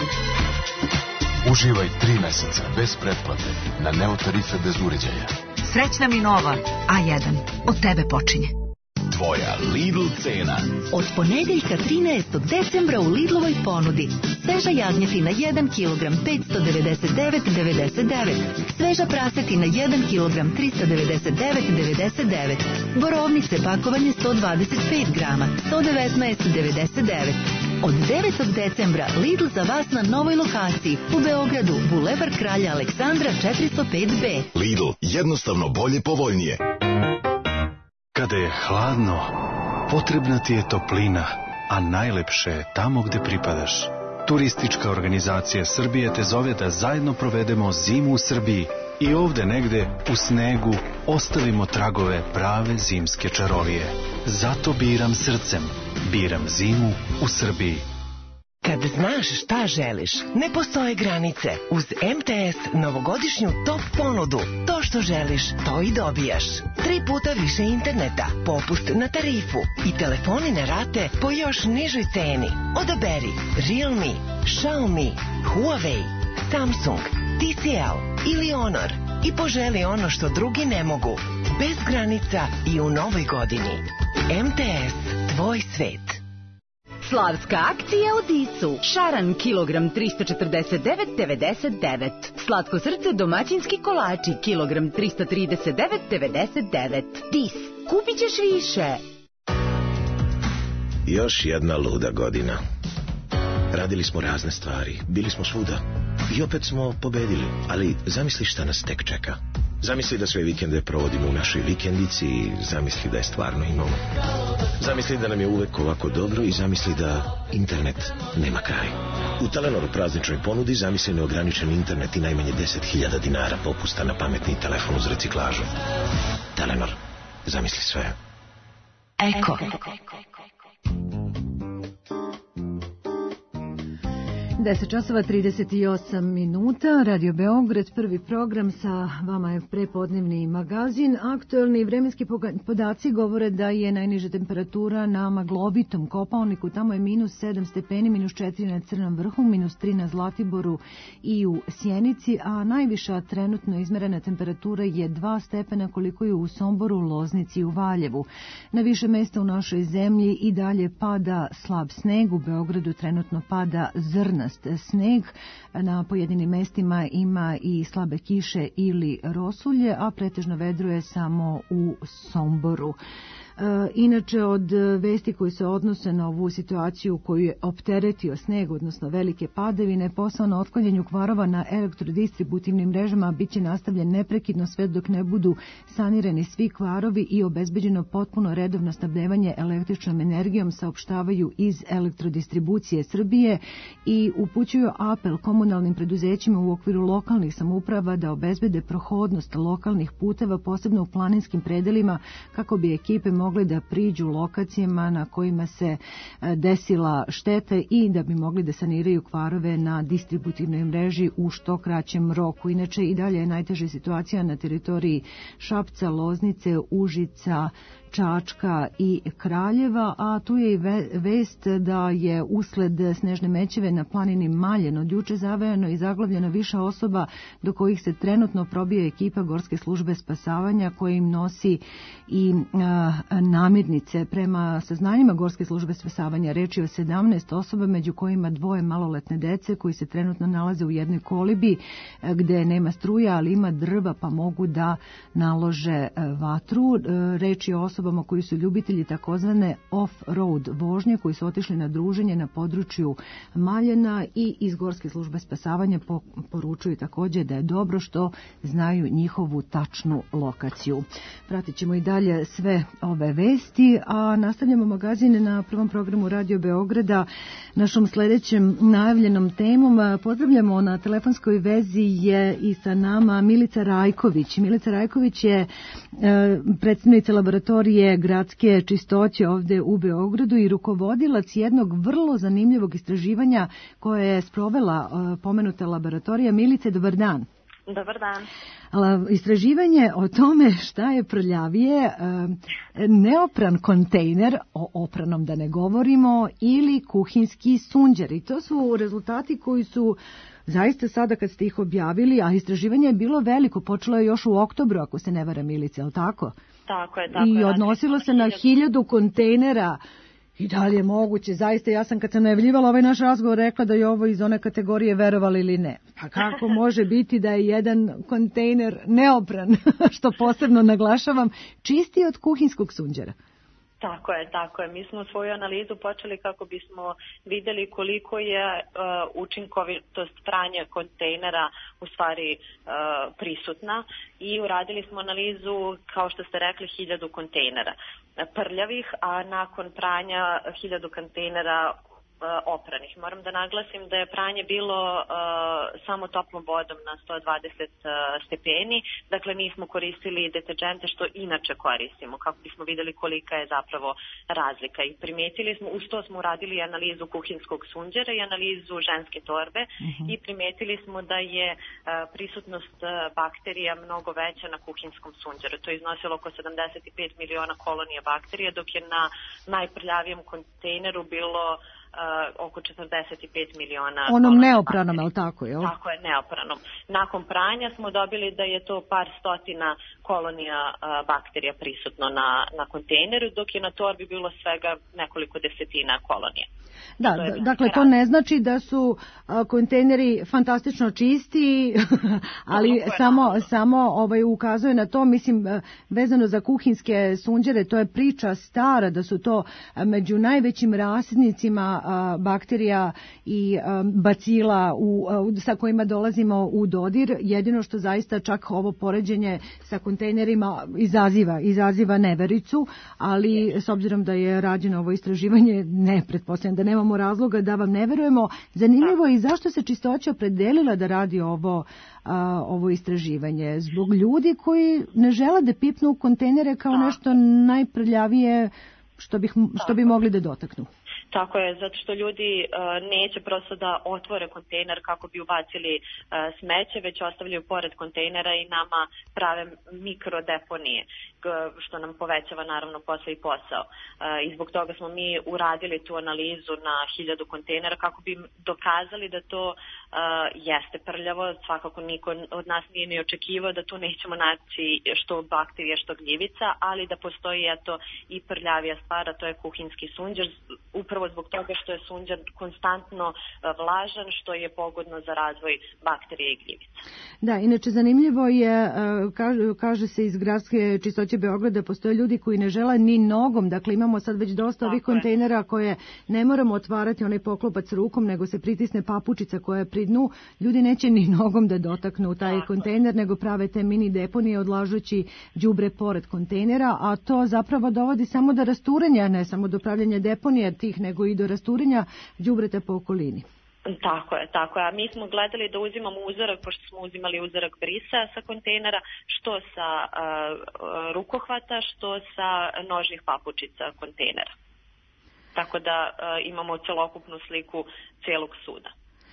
Uživaj tri meseca bez pretplate na Neotarife bez uređaja. Srećna mi nova A jedan. Od tebe počinje. Tvoja Lidl cena. Od ponedeljka trinaestog decembra u Lidlovoj ponudi. Sveža jagnjetina jedan kilogram petsto devedeset devet devedeset devet. Sveža prasetina jedan kilogram trista devedeset devet devedeset devet. Borovnice pakovanje sto dvadeset pet grama sto devetnaest devedeset devet. Od devetog decembra Lidl za vas na novoj lokaciji u Beogradu, Bulevar Kralja Aleksandra četiristo pet B. Lidl, jednostavno bolje, povoljnije. Kada je hladno, potrebna ti je toplina, a najlepše je tamo gde pripadaš. Turistička organizacija Srbije te zove da zajedno provedemo zimu u Srbiji i ovde negde u snegu ostavimo tragove prave zimske čarolije. Zato biram srcem, biram zimu u Srbiji. Kad znaš šta želiš, ne postoje granice. Uz M T S novogodišnju top ponudu. To što želiš, to i dobijaš. Tri puta više interneta, popust na tarifu i telefoni na rate po još nižoj ceni. Odaberi Realme, Xiaomi, Huawei, Samsung, T C L ili Honor i poželi ono što drugi ne mogu. Bez granica i u novoj godini. M T S, tvoj svet. Slavska akcija u Disu. Šaran kilogram tristo četrdeset devet devedeset devet. Slatko srce domaćinski kolači kilogram tristo trideset devet devedeset devet. Dis, kupit ćeš više. Još jedna luda godina. Radili smo razne stvari, bili smo svuda i opet smo pobedili, ali zamisli šta nas tek čeka. Zamisli da sve vikende provodimo u našoj vikendici i zamisli da je stvarno imamo. Zamisli da nam je uvek ovako dobro i zamisli da internet nema kraj. U Telenoru prazničnoj ponudi zamisli neograničen internet i najmanje deset hiljada dinara popusta na pametni telefon uz reciklažu. Telenor, zamisli sve. Eko. deset časova trideset osam minuta, Radio Beograd, prvi program, sa vama je prepodnevni magazin. Aktuelni vremenski podaci govore da je najniža temperatura na maglovitom Kopaoniku, tamo je minus sedam stepeni, minus četiri na Crnom vrhu, minus tri na Zlatiboru i u Sjenici, a najviša trenutno izmerena temperatura je dva stepena koliko je u Somboru, Loznici i u Valjevu. Na više mesta u našoj zemlji i dalje pada slab sneg, u Beogradu trenutno pada zrnast sneg, na pojedinim mestima ima i slabe kiše ili rosulje, a pretežno vedruje samo u Somboru. Inače, od vesti koji se odnose na ovu situaciju koju je opteretio sneg, odnosno velike padavine, posao na otklanjanju kvarova na elektrodistributivnim mrežama biće nastavljen neprekidno sve dok ne budu sanirani svi kvarovi i obezbeđeno potpuno redovno snabdevanje električnom energijom, saopštavaju iz Elektrodistribucije Srbije i upućuju apel komunalnim preduzećima u okviru lokalnih samouprava da obezbede prohodnost lokalnih puteva, posebno u planinskim predelima, kako bi ekipe mogli da priđu lokacijama na kojima se desila šteta i da bi mogli da saniraju kvarove na distributivnoj mreži u što kraćem roku. Inače, i dalje je najteža situacija na teritoriji Šapca, Loznice, Užica, Čačka i Kraljeva, a tu je i vest da je usled snežne mećave na planini Maljen od juče zavejano i zaglavljeno više osoba, do kojih se trenutno probija ekipa Gorske službe spasavanja koja im nosi i a, namirnice. Prema saznanjima Gorske službe spasavanja reč je o sedamnaest osoba, među kojima dvoje maloletne dece koji se trenutno nalaze u jednoj kolibi a, gde nema struja, ali ima drva pa mogu da nalože a, vatru. A, reč je o osobama osobama koji su ljubitelji takozvane off-road vožnje, koji su otišli na druženje na području Maljena i iz Gorske službe spasavanja poručuju također da je dobro što znaju njihovu tačnu lokaciju. Pratit ćemo i dalje sve ove vesti, a nastavljamo magazin na prvom programu Radio Beograda našom sljedećem najavljenom temom. Pozdravljamo, na telefonskoj vezi je i sa nama Milica Rajković. Milica Rajković je e, predstavnica laboratorije gradske čistoće ovdje u Beogradu i rukovodilac jednog vrlo zanimljivog istraživanja koje je sprovela e, pomenuta laboratorija. Milice, dobar dan. Dobar dan. Istraživanje o tome šta je prljavije, neopran kontejner, o opranom da ne govorimo, ili kuhinski sunđer. I to su rezultati koji su zaista sada kad ste ih objavili, a istraživanje je bilo veliko, počelo je još u oktobru, ako se ne varam, Milice, je li tako? Tako je, tako I je. odnosilo se na hiljadu kontejnera. I da li je moguće? Zaista, ja sam kad sam najavljivala ovaj naš razgovor rekla da je ovo iz one kategorije verovali ili ne. Pa kako može biti da je jedan kontejner neopran, što posebno naglašavam, čistiji od kuhinskog sunđera? Tako je, tako je. Mi smo svoju analizu počeli kako bismo vidjeli koliko je uh, učinkovitost pranja kontejnera u stvari uh, prisutna i uradili smo analizu, kao što ste rekli, hiljadu kontejnera prljavih, a nakon pranja hiljadu kontejnera opranih. Moram da naglasim da je pranje bilo uh, samo toplom vodom na sto dvadeset uh, stepeni, dakle nismo koristili deterđente što inače koristimo, kako bismo vidjeli kolika je zapravo razlika. I primetili smo, uz to smo uradili analizu kuhinskog sunđera i analizu ženske torbe uh-huh. i primetili smo da je uh, prisutnost uh, bakterija mnogo veća na kuhinskom sunđeru. To je iznosilo oko sedamdeset pet miliona kolonija bakterija, dok je na najprljavijem kontejneru bilo Uh, oko četrdeset pet miliona. Onom neopranom, je li tako? Je? Tako je, neopranom. Nakon pranja smo dobili da je to par stotina kolonija uh, bakterija prisutno na, na kontejneru, dok je na torbi bilo svega nekoliko desetina kolonija. Da, to dakle to ne znači da su a, kontejneri fantastično čisti, ali no, samo, samo ovaj, ukazuje na to, mislim, vezano za kuhinske sunđere, to je priča stara, da su to među najvećim rasadnicima a, bakterija i a, bacila u, a, sa kojima dolazimo u dodir. Jedino što zaista čak ovo poređenje sa kontejnerima izaziva, izaziva nevericu, ali s obzirom da je rađeno ovo istraživanje, ne pretpostavljam da nemamo razloga da vam ne verujemo. Zanimljivo je i zašto se čistoća opredelila da radi ovo, a, ovo istraživanje. Zbog ljudi koji ne žele da pipnu u kontejnere kao nešto najprljavije što, bih, što bi mogli da dotaknu. Tako je, zato što ljudi uh, neće prosto da otvore kontejner kako bi ubacili uh, smeće, već ostavljaju pored kontejnera i nama prave mikrodeponije, što nam povećava naravno posao i posao. Uh, I zbog toga smo mi uradili tu analizu na hiljadu kontejnera kako bi dokazali da to uh, jeste prljavo. Svakako niko od nas nije ni očekivao da tu nećemo naći što bakterija, što gljivica, ali da postoji eto i prljavija stvar, a to je kuhinski sunđer, upravo zbog toga što je sunđer konstantno vlažan, što je pogodno za razvoj bakterije i gljivica. Da, inače zanimljivo je, kaže, kaže se iz gradske čistoće Beograda, postoje ljudi koji ne žele ni nogom, dakle imamo sad već dosta ovih kontejnera koje ne moramo otvarati onaj poklopac rukom, nego se pritisne papučica koja je pri dnu. Ljudi neće ni nogom da dotaknu taj Tako. kontejner, nego prave te mini deponije odlažući đubre pored kontejnera, a to zapravo dovodi samo do rasturanja, ne samo do pravljanja deponija tih, nego i do rasturanja đubreta po okolini. Tako je, tako je. A mi smo gledali da uzimamo uzorak, pošto smo uzimali uzorak brisa sa kontejnera, što sa uh, rukohvata, što sa nožnih papučica kontejnera. Tako da uh, imamo celokupnu sliku celog suda.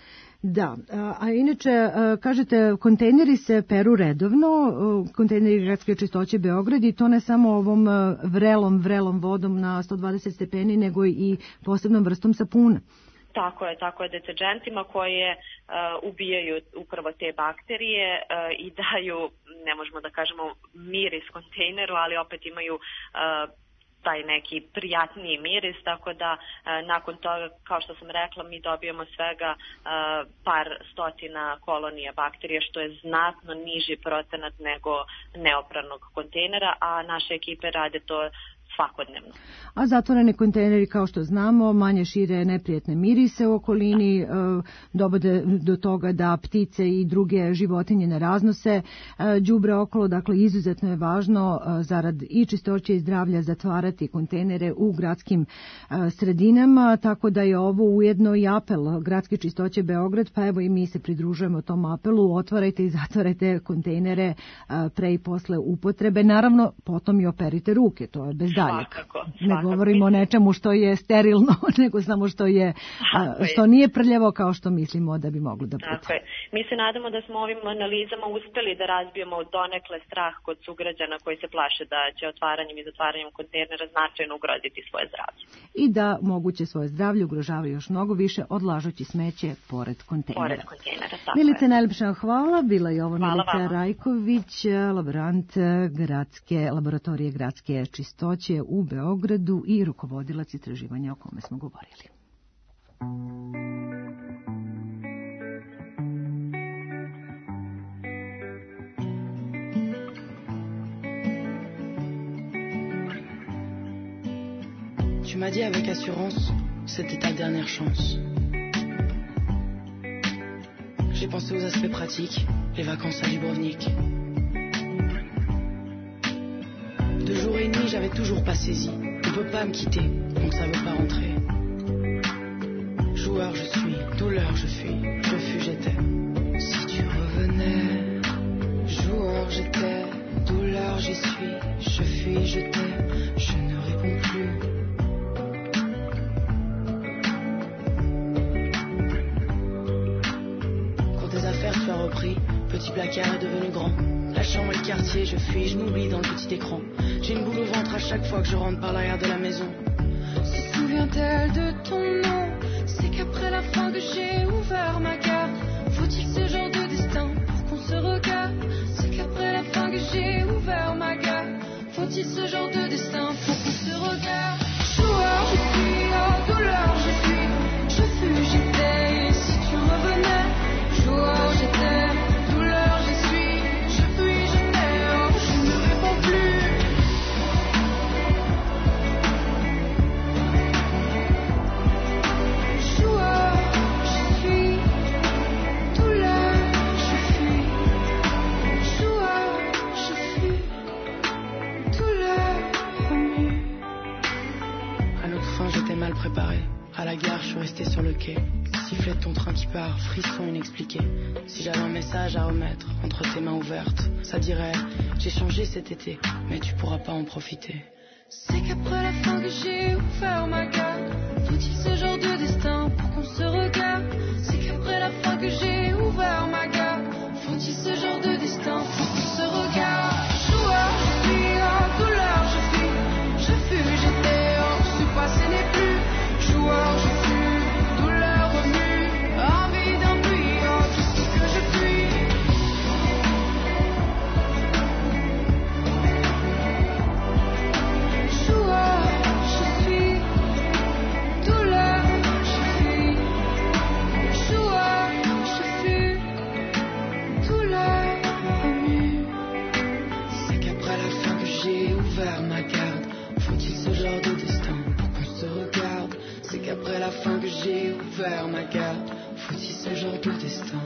Da, a inače, kažete, kontejneri se peru redovno, kontejneri gradske čistoće Beograd, i to ne samo ovom vrelom, vrelom vodom na sto dvadeset stepeni, nego i posebnom vrstom sapuna. Tako je, tako je, deterđentima koje uh, ubijaju upravo te bakterije uh, i daju, ne možemo da kažemo miris kontejneru, ali opet imaju uh, taj neki prijatniji miris, tako da e, nakon toga, kao što sam rekla, mi dobijemo svega e, par stotina kolonija bakterija, što je znatno niži procenat nego neopranog kontejnera, a naše ekipe rade to svakodnevno. A zatvoreni kontejneri, kao što znamo, manje šire neprijetne mirise u okolini, dovode do toga da ptice i druge životinje ne raznose đubre okolo, dakle izuzetno je važno zarad i čistoće i zdravlja zatvarati kontejnere u gradskim sredinama, tako da je ovo ujedno i apel Gradske čistoće Beograd, pa evo i mi se pridružujemo tom apelu, otvarajte i zatvarajte kontejnere pre i posle upotrebe, naravno potom i operite ruke, to je bez daljeg. Svakako, Ne svakako. govorimo o nečemu što je sterilno, nego samo što je a, što nije prljavo kao što mislimo da bi moglo da bude. Tako je. Mi se nadamo da smo ovim analizama uspeli da razbijemo donekle strah kod sugrađana koji se plaše da će otvaranjem i zatvaranjem kontejnera značajno ugroziti svoje zdravlje. I da moguće svoje zdravlje ugrožavaju još mnogo više odlažući smeće pored kontejnera. Pored kontejnera, tako Milice, je. najlepša hvala. Bila je ovo Hvala Milica vama. Rajković, laborant gradske, laboratorije gradske čistoće u Beogradu i rukovodilac istraživanja o kome smo govorili. Tu m'as dit avec assurance, c'était ta dernière chance. J'ai pensé aux aspects pratiques, les vacances à Dubrovnik. Deux jours et demi, j'avais toujours pas saisi. On peut pas me quitter, donc ça veut pas rentrer. Joueur je suis, douleur je fuis, refus j'étais. Si tu revenais, joueur j'étais, douleur j'y suis, je fuis, je t'ai, je ne réponds plus. Quand tes affaires tu as repris, petit placard est devenu grand. La chambre et le quartier, je fuis, je m'oublie dans le petit écran. J'ai une boule au ventre à chaque fois que je rentre par l'arrière de la maison. Se souvient-elle de ton nom? C'est qu'après la fin que j'ai ouvert ma garde. Faut-il ce genre de destin pour qu'on se regarde? C'est qu'après la fin que j'ai ouvert ma garde. Faut-il ce genre de destin pour qu'on se regarde? Joueur je suis, oh douleur je suis, je fus, j'étais, et si tu revenais? Joueur j'étais, douleur je suis, je fuis, je t'ai, oh je ne réponds plus. Joueur je suis, douleur je fuis, joueur je fuis, douleur remue. À notre fin, j'étais mal préparé. À la gare, je suis resté sur le quai. Sifflet de ton train qui part, frisson inexpliqué. Si j'avais un message à remettre entre tes mains ouvertes, ça dirait: j'ai changé cet été, mais tu pourras pas en profiter. C'est qu'après la fin que j'ai ouvert ma garde. Faut-il ce genre de destin pour qu'on se regarde? C'est qu'après la fin que j'ai ouvert ma garde. Faut-il ce genre de destin pour qu'on se regarde? Joueur je suis, oh douleur je fuis, je fus, j'étais, oh ce passé n'est plus. Joueur je fus, douleur remue, envie d'un puits, oh tout ce que je puis. Joueur je suis, douleur je fuis, joueur je fus, douleur remue. C'est qu'après la fin que j'ai ouvert ma garde. Faut-il ce genre de destin pour qu'on se regarde? C'est qu'après la fin que j'ai ouvert ma garde. Faut-il ce genre de destin?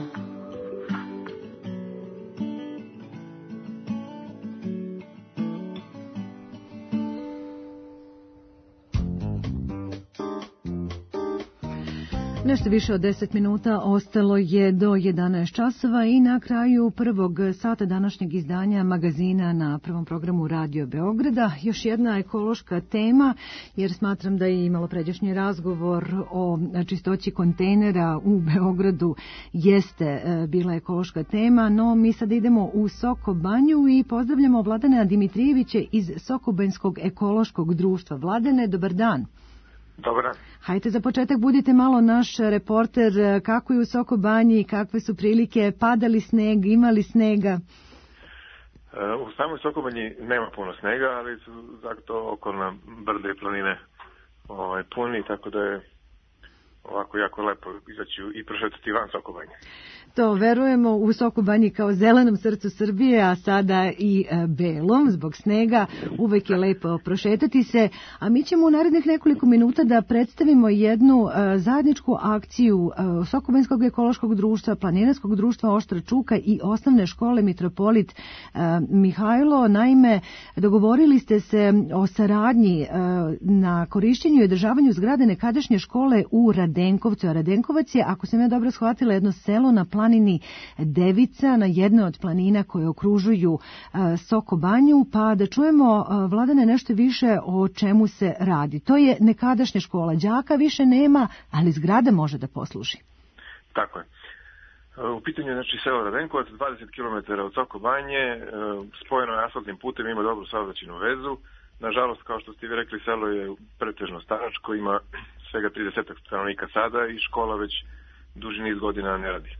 Nešto više od deset minuta ostalo je do jedanaest časova i na kraju prvog sata današnjeg izdanja magazina na prvom programu Radio Beograda još jedna ekološka tema, jer smatram da je imalo pređašnji razgovor o čistoći kontejnera u Beogradu jeste bila ekološka tema, no mi sad idemo u Sokobanju i pozdravljamo Vladana Dimitrijevića iz Sokobanjskog ekološkog društva. Vladane, dobar dan. Dobar dan. Hajde za početak budite malo naš reporter, kako je u Sokobanji, kakve su prilike, padali sneg, imali snega? U samoj Sokobanji nema puno snega, ali su zato okolna brda i planine ovaj, puni, tako da je ovako jako lepo izaći i prošetati van Soko Banje. To verujemo, u Soko Banji kao zelenom srcu Srbije, a sada i e, belom zbog snega, uvek je lepo prošetati se, a mi ćemo u narednih nekoliko minuta da predstavimo jednu e, zajedničku akciju e, Sokobanjskog ekološkog društva, Planinarskog društva Oštra Čuka i osnovne škole Mitropolit e, Mihajlo. Naime, dogovorili ste se o saradnji e, na korišćenju i održavanju zgrade nekadašnje škole u Radenkovcu, a Radenkovac je, ako sam ja dobro shvatila, jedno selo na planini Devica, na jednoj od planina koje okružuju uh, Soko Banju, pa da čujemo, uh, Vladane, nešto više o čemu se radi. To je nekadašnja škola, đaka više nema, ali zgrada može da posluži. Tako je. U pitanju je znači selo Radenkovac, dvadeset kilometara od Soko Banje, spojeno je asfaltnim putem, ima dobru saobraćajnu vezu. Nažalost, kao što ste vi rekli, selo je pretežno staračko, ima svega trideset stanovnika sada i škola već duži niz godina ne radi.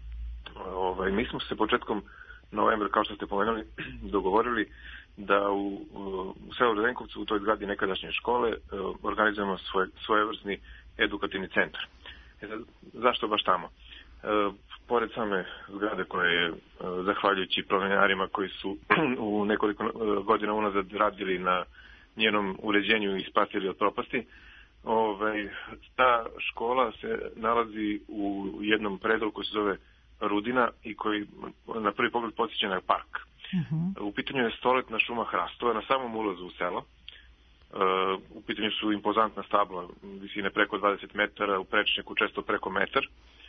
Ovaj, mi smo se početkom novembra, kao što ste pomenuli, dogovorili da u, u selu Radenkovcu, u toj zgradi nekadašnje škole, organizujemo svoj, svojevrsni edukativni centar. E, zašto baš tamo? E, pored same zgrade koje je, zahvaljujući planinarima koji su u nekoliko godina unazad radili na njenom uređenju i spasili od propasti, ovaj, ta škola se nalazi u jednom predelu koji se zove Rudina i koji na prvi pogled podsjeća na park. Uh-huh. U pitanju je stoletna šuma hrastova na samom ulazu u selo. Uh, u pitanju su impozantna stabla visine preko dvadeset metara, u prečnjaku često preko metar.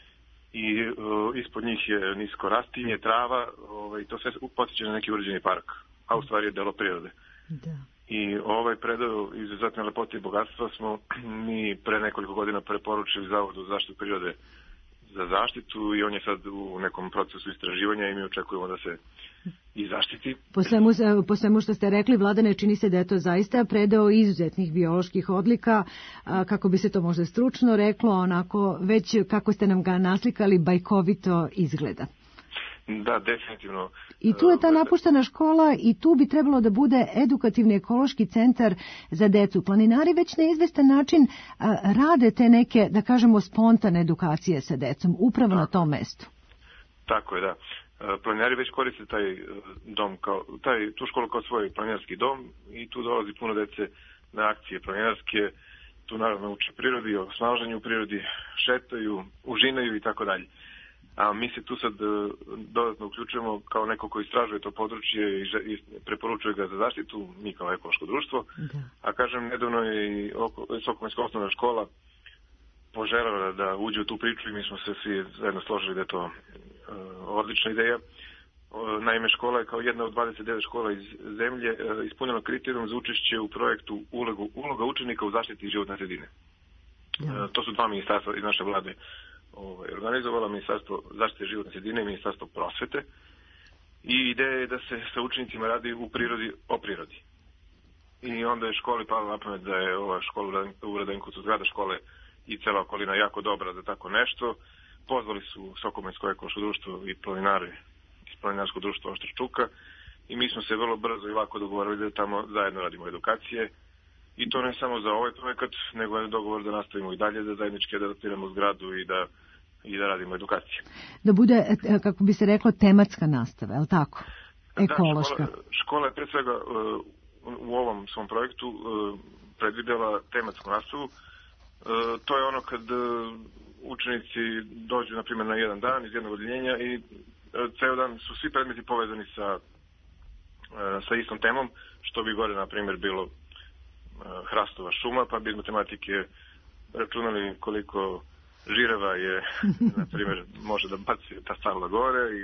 I uh, ispod njih je nisko rastinje, trava, ovaj, to sve podsjeća na neki uređeni park, a u stvari je delo prirode. Da. I ovaj predeo izuzetne lepote i bogatstva smo mi pre nekoliko godina preporučili Zavodu za zaštitu prirode za zaštitu i on je sad u nekom procesu istraživanja i mi očekujemo da se i zaštiti. Po svemu, po svemu što ste rekli, Vladane, čini se da je to zaista predeo izuzetnih bioloških odlika, kako bi se to možda stručno reklo, onako već kako ste nam ga naslikali, bajkovito izgleda. Da, definitivno. I tu je ta napuštena škola i tu bi trebalo da bude edukativni ekološki centar za decu. Planinari već na izvestan način a, rade te neke, da kažemo, spontane edukacije sa decom, upravo Tako. na tom mestu. Tako je, da. Planinari već koriste taj dom kao, taj, tu školu kao svoj planinarski dom i tu dolazi puno dece na akcije planinarske, tu naravno uče prirodi, o snalaženju u prirodi, šetaju, užinaju i tako dalje. A mi se tu sad dodatno uključujemo kao neko ko istražuje to područje i preporučuje ga za zaštitu, mi kao ekološko društvo. Da. A kažem, nedavno je i Sokobanjska osnovna škola poželjela da uđe u tu priču i mi smo se svi zajedno složili da je to uh, odlična ideja. Uh, naime, škola je kao jedna od dvadeset devet škola iz zemlje uh, ispunjena kriterijum za učešće u projektu ulogu, uloga učenika u zaštiti životne sredine. Da. Uh, to su dva ministarstva iz naše vlade Ovaj, organizovala, Ministarstvo zaštite životne sredine i Ministarstvo prosvete i ideja je da se sa učenicima radi u prirodi o prirodi. I onda je školi palo na pamet da je ova škola u Radenkovcu, zgrada škole i cela okolina jako dobra za tako nešto. Pozvali su Sokobanjsko ekološko društvo i planinari iz Planinarskog društva Oštra Čuka i mi smo se vrlo brzo i lako dogovorili da tamo zajedno radimo edukacije. I to ne samo za ovaj projekat, nego je dogovor da nastavimo i dalje, da zajednički adaptiramo zgradu i da, i da radimo edukacije. Da bude, kako bi se reklo, tematska nastava, je li tako? Ekološka. Da, škola, škola je pre svega uh, u ovom svom projektu uh, predvidela tematsku nastavu. Uh, to je ono kad uh, učenici dođu, na primjer, na jedan dan iz jednog odeljenja i uh, ceo dan su svi predmeti povezani sa, uh, sa istom temom, što bi gore, na primjer, bilo hrastova šuma, pa bi iz matematike računali koliko žireva je, na primjer, može da baci ta stabla gore i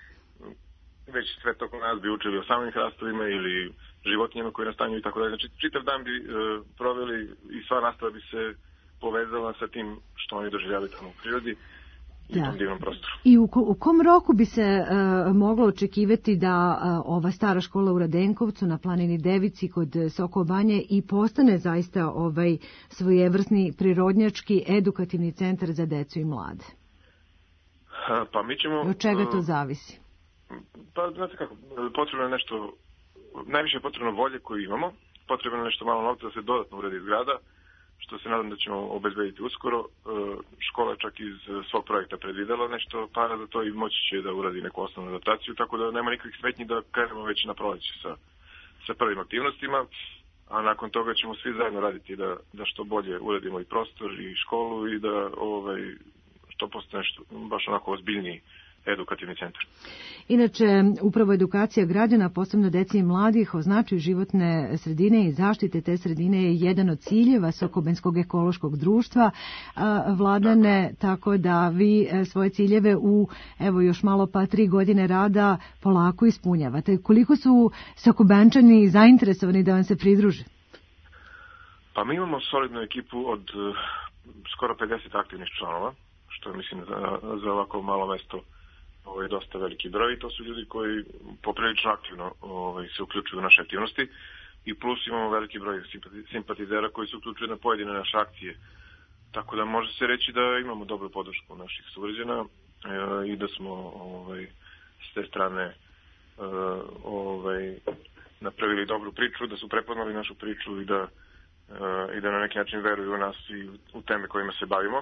već sve to kod nas bi učili o samim hrastovima ili životinjama koje nastanjuju i tako dalje. Znači, čitav dan bi e, proveli i sva nastava bi se povezala sa tim što oni doživljavaju tamo u prirodi i u tom divnom prostoru. I u, ko, u kom roku bi se uh, moglo očekivati da uh, ova stara škola u Radenkovcu na planini Devici kod Soko Banje i postane zaista ovaj svojevrsni prirodnjački edukativni centar za decu i mlade? Ha, pa mi ćemo... Od čega to zavisi? Pa, znate kako, potrebno je nešto, najviše je potrebno volje koju imamo, potrebno je nešto malo novca da se dodatno uredi zgrada, što se nadam da ćemo obezbediti uskoro. E, škola je čak iz svog projekta predvidela nešto para za to i moći će da uradi neku osnovnu adaptaciju, tako da nema nikakvih smetnji da krenemo već na proleće sa, sa prvim aktivnostima, a nakon toga ćemo svi zajedno raditi da, da što bolje uradimo i prostor i školu i da ovaj, što postane što, baš onako ozbiljniji edukativni centar. Inače, upravo edukacija građana, posebno dece i mladih, o značaju životne sredine i zaštite te sredine je jedan od ciljeva Sokobanjskog ekološkog društva. Vladane, tako da vi svoje ciljeve u evo još malo pa tri godine rada polako ispunjavate. Koliko su Sokobanjčani zainteresovani da vam se pridruže? Pa mi imamo solidnu ekipu od uh, skoro pedeset aktivnih članova, što je mislim za, za ovako malo mesto ovo je dosta veliki broj. To su ljudi koji poprilično aktivno ovaj, se uključuju u naše aktivnosti i plus imamo veliki broj simpatizera koji se uključuju na pojedine naše akcije. Tako da može se reći da imamo dobru podršku naših sugrađana e, i da smo ovaj, s te strane e, ovaj, napravili dobru priču, da su prepoznali našu priču i da, e, i da na neki način veruju u nas i u teme kojima se bavimo.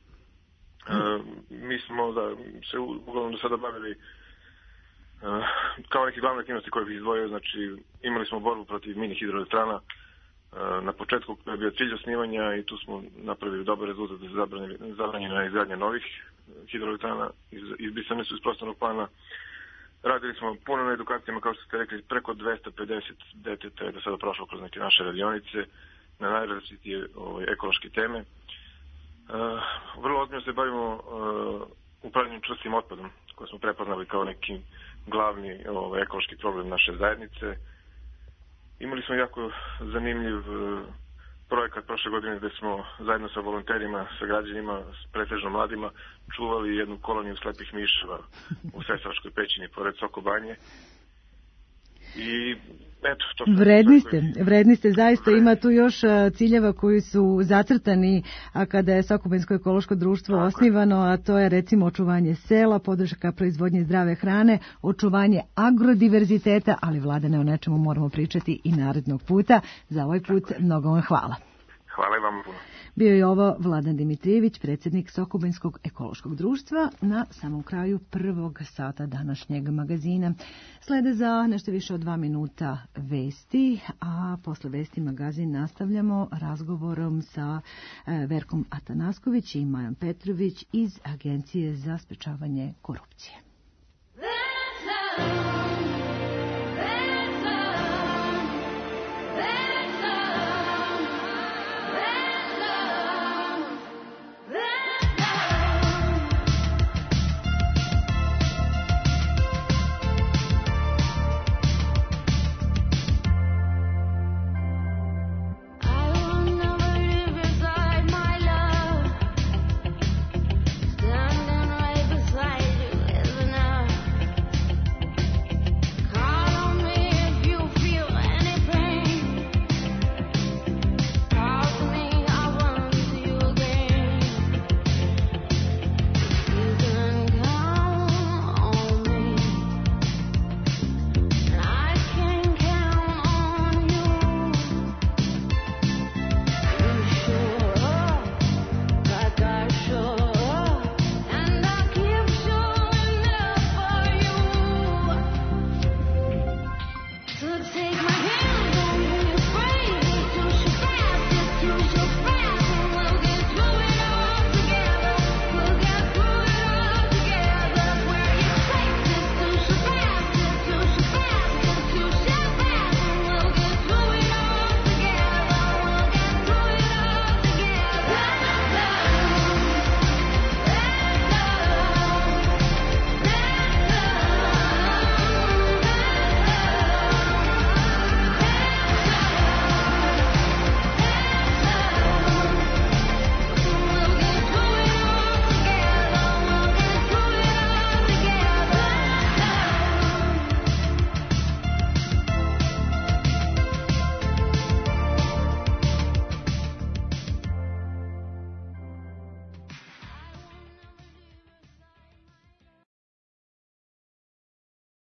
Uh, mi smo da se uglavnom do sada bavili uh, kao neke glavne aktivnosti koje bih izdvojio, znači imali smo borbu protiv mini hidroelektrana uh, na početku je bio cilj osnivanja i tu smo napravili dobar rezultat da se zabranjena izgradnja novih hidroelektrana, iz, izbrisane su iz prostornog plana. Radili smo puno na edukacijama, kao što ste rekli, preko dvesta pedeset deteta je do sada prošlo kroz neke naše radionice na najrazličitije ovaj, ekološke teme. Uh, vrlo ozbiljno se bavimo uh, upravljanjem čvrstim otpadom, koje smo prepoznali kao neki glavni ovaj, ekološki problem naše zajednice. Imali smo jako zanimljiv uh, projekat prošle godine gde smo zajedno sa volonterima, sa građanima, s pretežno mladima, čuvali jednu koloniju slepih miševa u Sesavačkoj pećini pored Sokobanje. I eto, to vredni ste, vredni ste, zaista ima tu još ciljeva koji su zacrtani, a kada je Sokobanjsko ekološko društvo Tako. osnivano, a to je recimo očuvanje sela, podrška proizvodnje zdrave hrane, očuvanje agrodiverziteta, ali Vladane, o nečemu moramo pričati i narednog puta. Za ovaj put mnogo vam hvala. Hvala i vam puno. Bio je ovo Vladan Dimitrijević, predsjednik Sokobanjskog ekološkog društva, na samom kraju prvog sata današnjeg magazina. Slede za nešto više od dva minuta vesti, a posle vesti magazin nastavljamo razgovorom sa Verkom Atanasković i Majom Petrović iz Agencije za sprečavanje korupcije.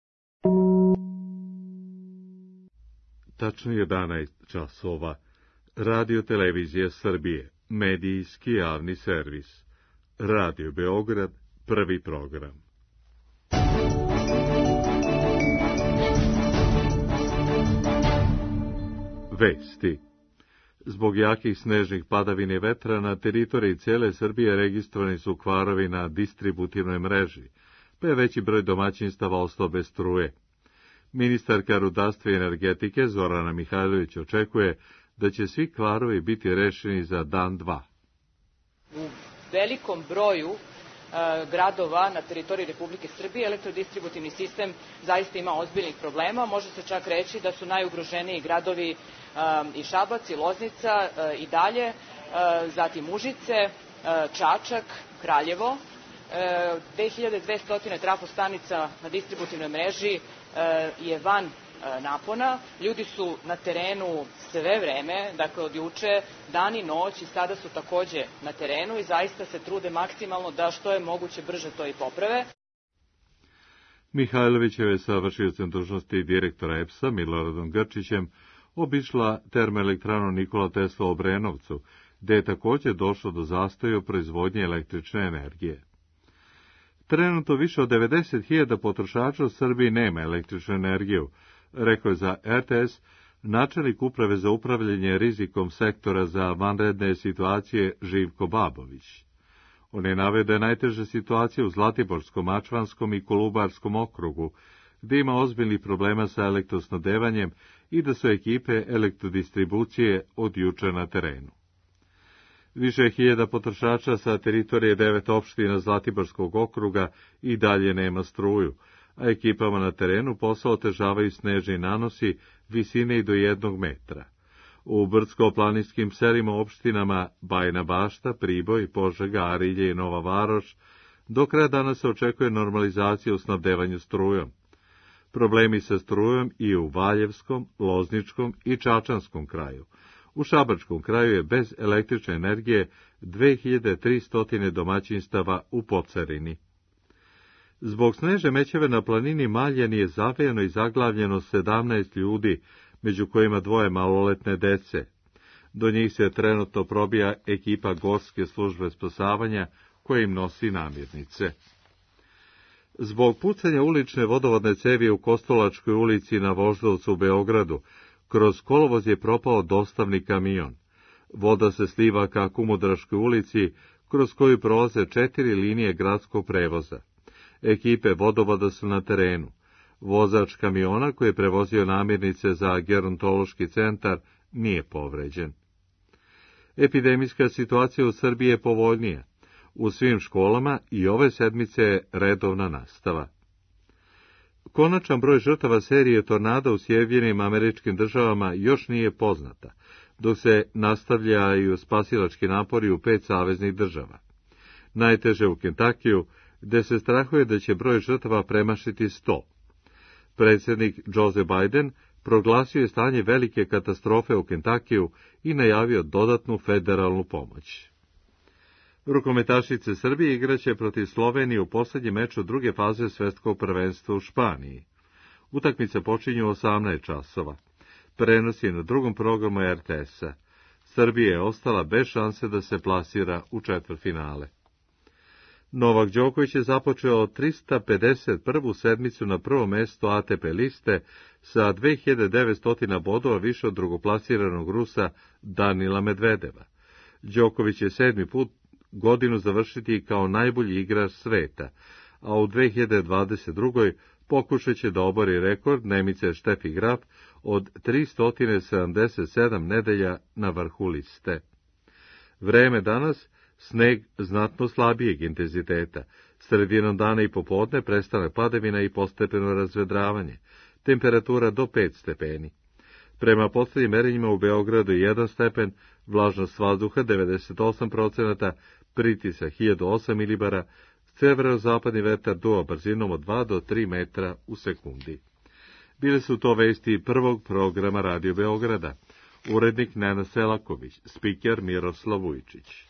Tačno jedanaest časova. Radio Televizija Srbije, medijski javni servis. Radio Beograd, prvi program. Vesti. Zbog jakih snežnih padavina i vetra na teritoriji cijele Srbije registrovani su kvarovi na distributivnoj mreži, pa je veći broj domaćinstava ostao bez struje. Ministarka rudarstva i energetike Zorana Mihajlović očekuje da će svi kvarovi biti rešeni za dan dva. U velikom broju e, gradova na teritoriji Republike Srbije elektrodistributivni sistem zaista ima ozbiljnih problema. Može se čak reći da su najugroženiji gradovi e, i Šabac, i Loznica, e, i dalje, e, zatim Užice, e, Čačak, Kraljevo. E, dve hiljade dvesta trafostanica na distributivnoj mreži e, je van napona. Ljudi su na terenu sve vreme, dakle od juče, dan i noć, i sada su takođe na terenu i zaista se trude maksimalno da što je moguće brže to i poprave. Mihajlovićeva je sa vršiocem dužnosti direktora E P S-a Miloradom Grčićem obišla termoelektranu Nikola Tesla u Obrenovcu, gde je takođe došlo do zastoja u proizvodnji električne energije. Trenutno više od devedeset hiljada potrošača u Srbiji nema električnu energiju, rekao je za R T S načelnik Uprave za upravljanje rizikom sektora za vanredne situacije Živko Babović. On je naveo da je najteža situacija u Zlatiborskom, Mačvanskom i Kolubarskom okrugu, gde ima ozbiljnih problema sa elektrosnodevanjem i da su ekipe elektrodistribucije od juče na terenu. Više hiljada potrošača sa teritorije devet opština Zlatiborskog okruga i dalje nema struju, a ekipama na terenu posao otežavaju snežni nanosi visine i do jednog metra. U brdsko-planinskim selima opštinama Bajina Bašta, Priboj, Požega, Arilje i Nova Varoš do kraja dana se očekuje normalizacija u snabdevanju strujom. Problemi sa strujom i u Valjevskom, Lozničkom i Čačanskom kraju. U Šabačkom kraju je bez električne energije dve hiljade tristo domaćinstava u Pocarini. Zbog snežne mećave na planini Maljani je zavejano i zaglavljeno sedamnaest ljudi, među kojima dvoje maloletne dece. Do njih se trenutno probija ekipa Gorske službe spasavanja koja im nosi namirnice. Zbog pucanja ulične vodovodne cevi u Kostolačkoj ulici na Voždovcu u Beogradu, kroz kolovoz je propao dostavni kamion. Voda se sliva ka Kumodraškoj ulici, kroz koju prolaze četiri linije gradskog prevoza. Ekipe vodovoda su na terenu. Vozač kamiona koji je prevozio namirnice za gerontološki centar nije povređen. Epidemijska situacija u Srbiji je povoljnija. U svim školama i ove sedmice je redovna nastava. Konačan broj žrtava serije tornada u Sjedinjenim Američkim Državama još nije poznata, dok se nastavljaju spasilački napori u pet saveznih država. Najteže u Kentakiju, gde se strahuje da će broj žrtava premašiti sto. Predsjednik Joe Biden proglasio je stanje velike katastrofe u Kentakiju i najavio dodatnu federalnu pomoć. Rukometašice Srbije igraće protiv Slovenije u posljednjem meču druge faze svetskog prvenstva u Španiji. Utakmice počinju u osamnaest časova. Prenos je na drugom programu R T S-a. Srbija je ostala bez šanse da se plasira u četvrtfinale. Novak Đoković je započeo trista pedeset prvu sedmicu na prvom mestu A T P liste sa dve hiljade devetsto bodova više od drugoplasiranog Rusa Danila Medvedeva. Đoković je sedmi put godinu završiti kao najbolji igrač sveta, a u dve hiljade dvadeset drugoj pokušat će da obori rekord Nemice Štefi Graf od tristo sedamdeset sedam nedelja na vrhu liste. Vreme danas, sneg znatno slabijeg intenziteta, sredinom dana i popodne prestane padavina i postepeno razvedravanje, temperatura do pet stepeni. Prema posljednjim merenjima u Beogradu je jedan stepen, vlažnost vazduha devedeset osam procenata, pritisak hiljadu osam milibara, severozapadni vetar duva brzinom od dva do tri metra u sekundi. Bile su to vesti prvog programa Radio Beograda. Urednik Nena Selaković, spiker Miroslav Vujčić.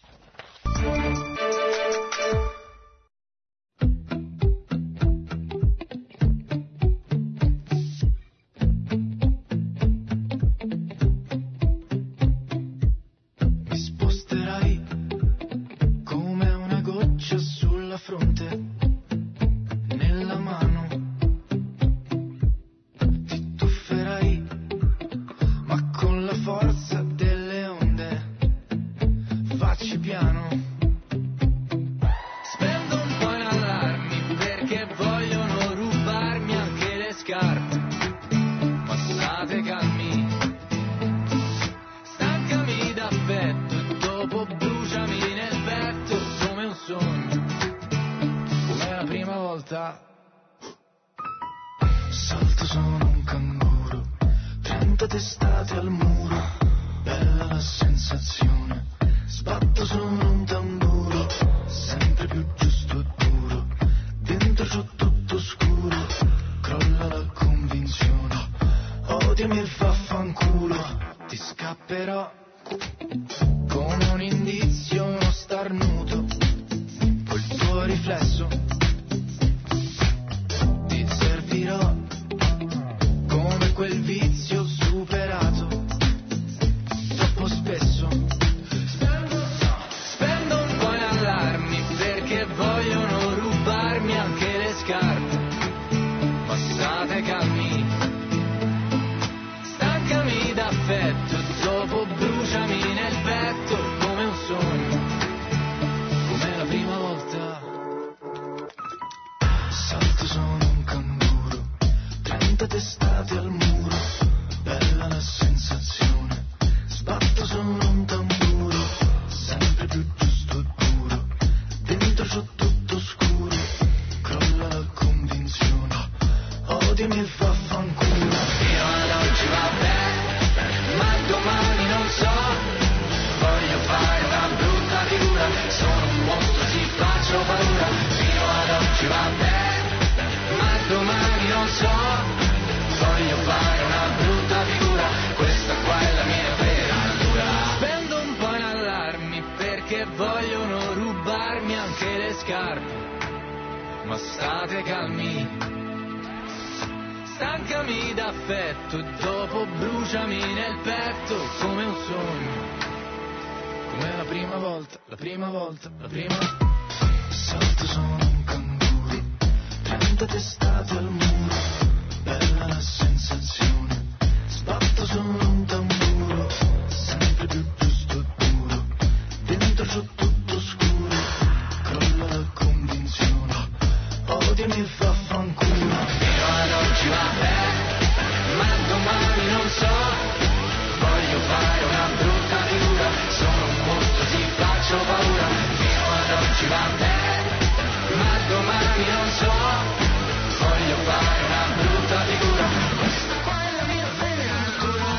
trenta testate al muro, bella la sensazione, sbatto sopra un tamburo, sempre più giusto e puro, dentro c'ho tutto scuro, crolla la convinzione, odiami e vaffanculo, ti scapperò come un indizio, uno starnuto, col tuo riflesso ti servirò come quel vizio superato troppo spesso. Spendo, spendo un po' in allarmi perché vogliono rubarmi anche le scarpe, ma state calmi, stancami d'affetto, dopo bruciami nel petto come un sogno, come la prima volta. Salto sono un canguro, trenta testate al muro, bella la sensazione, sbatto sono un tamburo, sempre più giusto e puro, dentro c'ho tutto scuro, crolla la convinzione, odiami e vaffanculo. Fino ad oggi va bene, ma domani non so, voglio fare una brutta figura, sono un mostro, ti faccio paura. Fino ad oggi va bene, ma domani non so, voglio fare una brutta figura, questa qua è la mia vera natura. Spendo un po' in allarmi perché vogliono rubarmi anche le scarpe, ma state calmi, stancami d'affetto, dopo bruciami nel petto come un sogno, come la prima volta, la prima volta, la prima. Salto sono un canguro, trenta testate al muro, bella la sensazione, sbatto sono un tamburo, sempre più giusto e puro, dentro c'ho tutto scuro, crolla la convinzione, odiami e vaffanculo. Fino ad oggi va bene, ma domani non so, voglio fare una brutta figura, sono un mostro, ti faccio paura. Fino ad oggi va bene, ma domani non so, voglio fare una brutta figura, questa qua è la mia vera natura.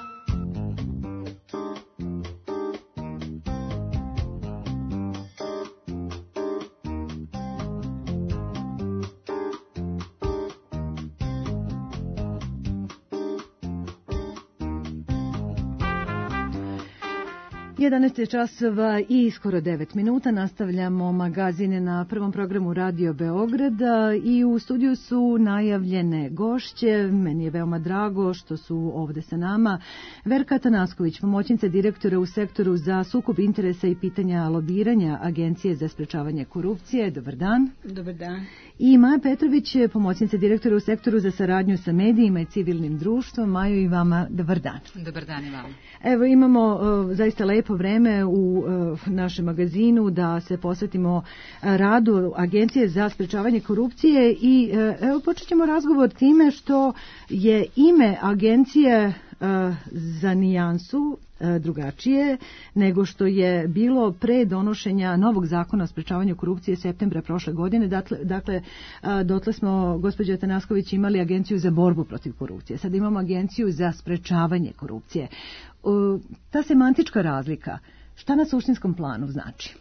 jedanaest je časova i skoro devet minuta. Nastavljamo magazine na prvom programu Radio Beograda i u studiju su najavljene gošće. Meni je veoma drago što su ovde sa nama Verka Tanasković, pomoćnica direktora u sektoru za sukob interesa i pitanja lobiranja Agencije za sprečavanje korupcije. Dobar dan. Dobar dan. I Maja Petrović, pomoćnica direktora u sektoru za saradnju sa medijima i civilnim društvom. Majo, i vama dobar dan. Dobar dan i vama. Evo, imamo uh, zaista lepo vreme u uh, našem magazinu da se posvetimo uh, radu Agencije za sprečavanje korupcije i uh, evo počet ćemo razgovor time što je ime agencije uh, za nijansu drugačije nego što je bilo pre donošenja novog zakona o sprečavanju korupcije septembra prošle godine. Dakle, dakle dotle smo, gospođa Tanasković, imali Agenciju za borbu protiv korupcije. Sada imamo Agenciju za sprečavanje korupcije. Ta semantička razlika, šta na suštinskom planu znači?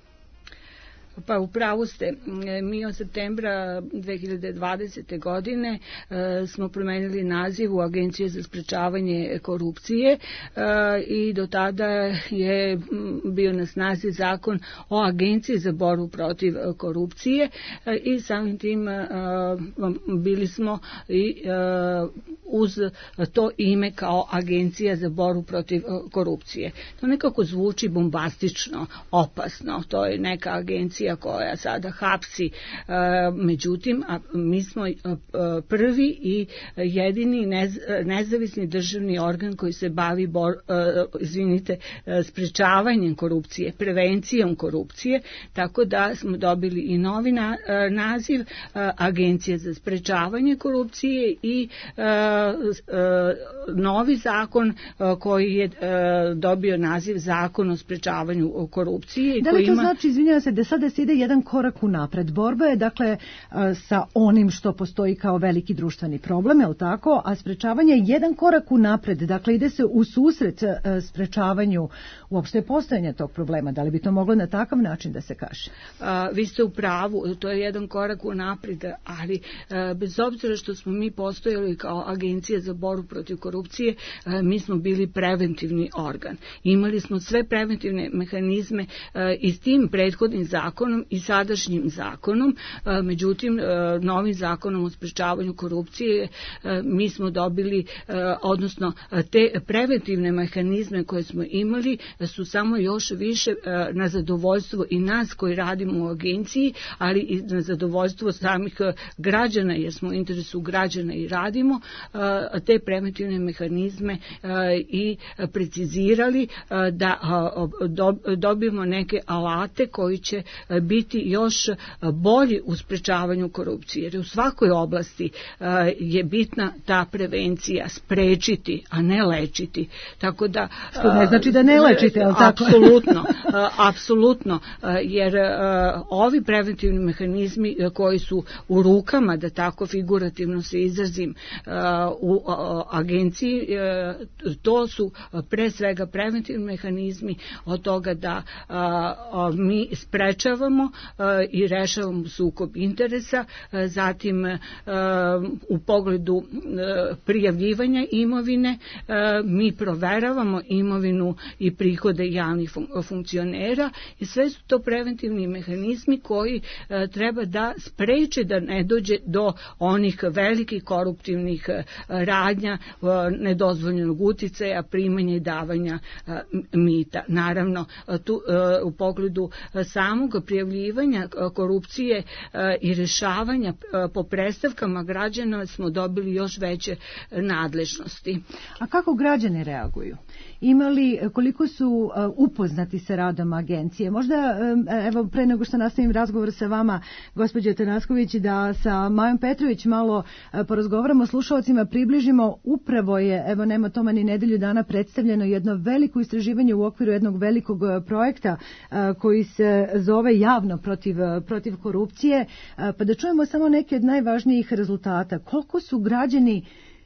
Pa upravo ste, mi od septembra dve hiljade dvadesete. godine e, smo promenili naziv u Agenciju za sprečavanje korupcije e, i do tada je bio na snazi zakon o Agenciji za borbu protiv korupcije e, i samim tim e, bili smo i e, uz to ime kao Agencija za borbu protiv korupcije. To nekako zvuči bombastično, opasno, to je neka agencija koja sada hapsi, međutim mi smo prvi i jedini nez, nezavisni državni organ koji se bavi bor, izvinite, sprečavanjem korupcije, prevencijom korupcije, tako da smo dobili i novi na, naziv Agencija za sprečavanje korupcije i novi zakon koji je dobio naziv Zakon o sprečavanju korupcije. Da li koji to ima... znači, izvinjavam se, da sada se ide jedan korak unapred. Borba je dakle sa onim što postoji kao veliki društveni problem, je li tako? A sprečavanje je jedan korak unapred. Dakle, ide se u susret sprečavanju uopšte postojanja tog problema. Da li bi to moglo na takav način da se kaže? A, vi ste u pravu, to je jedan korak unapred, ali a, bez obzira što smo mi postojali kao Agencija za borbu protiv korupcije, a, mi smo bili preventivni organ. Imali smo sve preventivne mehanizme a, i s tim prethodnim zakonom i sadašnjim zakonom, a, međutim a, novim zakonom o sprečavanju korupcije a, mi smo dobili, a, odnosno a, te preventivne mehanizme koje smo imali su samo još više a, na zadovoljstvo i nas koji radimo u agenciji, ali i na zadovoljstvo samih građana, jer smo u interesu građana i radimo a, te preventivne mehanizme a, i precizirali a, da a, do, dobijemo neke alate koji će biti još bolji u sprečavanju korupcije. Jer u svakoj oblasti a, je bitna ta prevencija, sprečiti, a ne lečiti. Tako da, što ne znači da ne lečite, ali tako? Apsolutno, apsolutno, jer ovi preventivni mehanizmi koji su u rukama, da tako figurativno se izrazim, u agenciji, to su pre svega preventivni mehanizmi od toga da mi sprečavamo i rešavamo sukob interesa, zatim u pogledu prijavljivanja imovine mi proveravamo imovinu i prihode javnih funkcionera i sve su to preventivni mehanizmi koji treba da spreče da ne dođe do onih velikih koruptivnih radnja, nedozvoljenog uticaja, primanja i davanja mita. Naravno, tu u pogledu samog prijavljivanja korupcije i rešavanja po predstavkama građana smo dobili još veće nadležnosti. A kako građani reaguju? Imali, koliko su upoznati sa radom agencije? Možda, evo, pre nego što nastavim razgovor sa vama, gospođo Tanasković, da sa Majom Petrović malo porazgovaramo, slušalcima približimo, upravo je, evo, nema toma ni nedelju dana, predstavljeno jedno veliko istraživanje u okviru jednog velikog projekta koji se zove Javno protiv, protiv korupcije, pa da čujemo samo neke od najvažnijih rezultata. Koliko su građani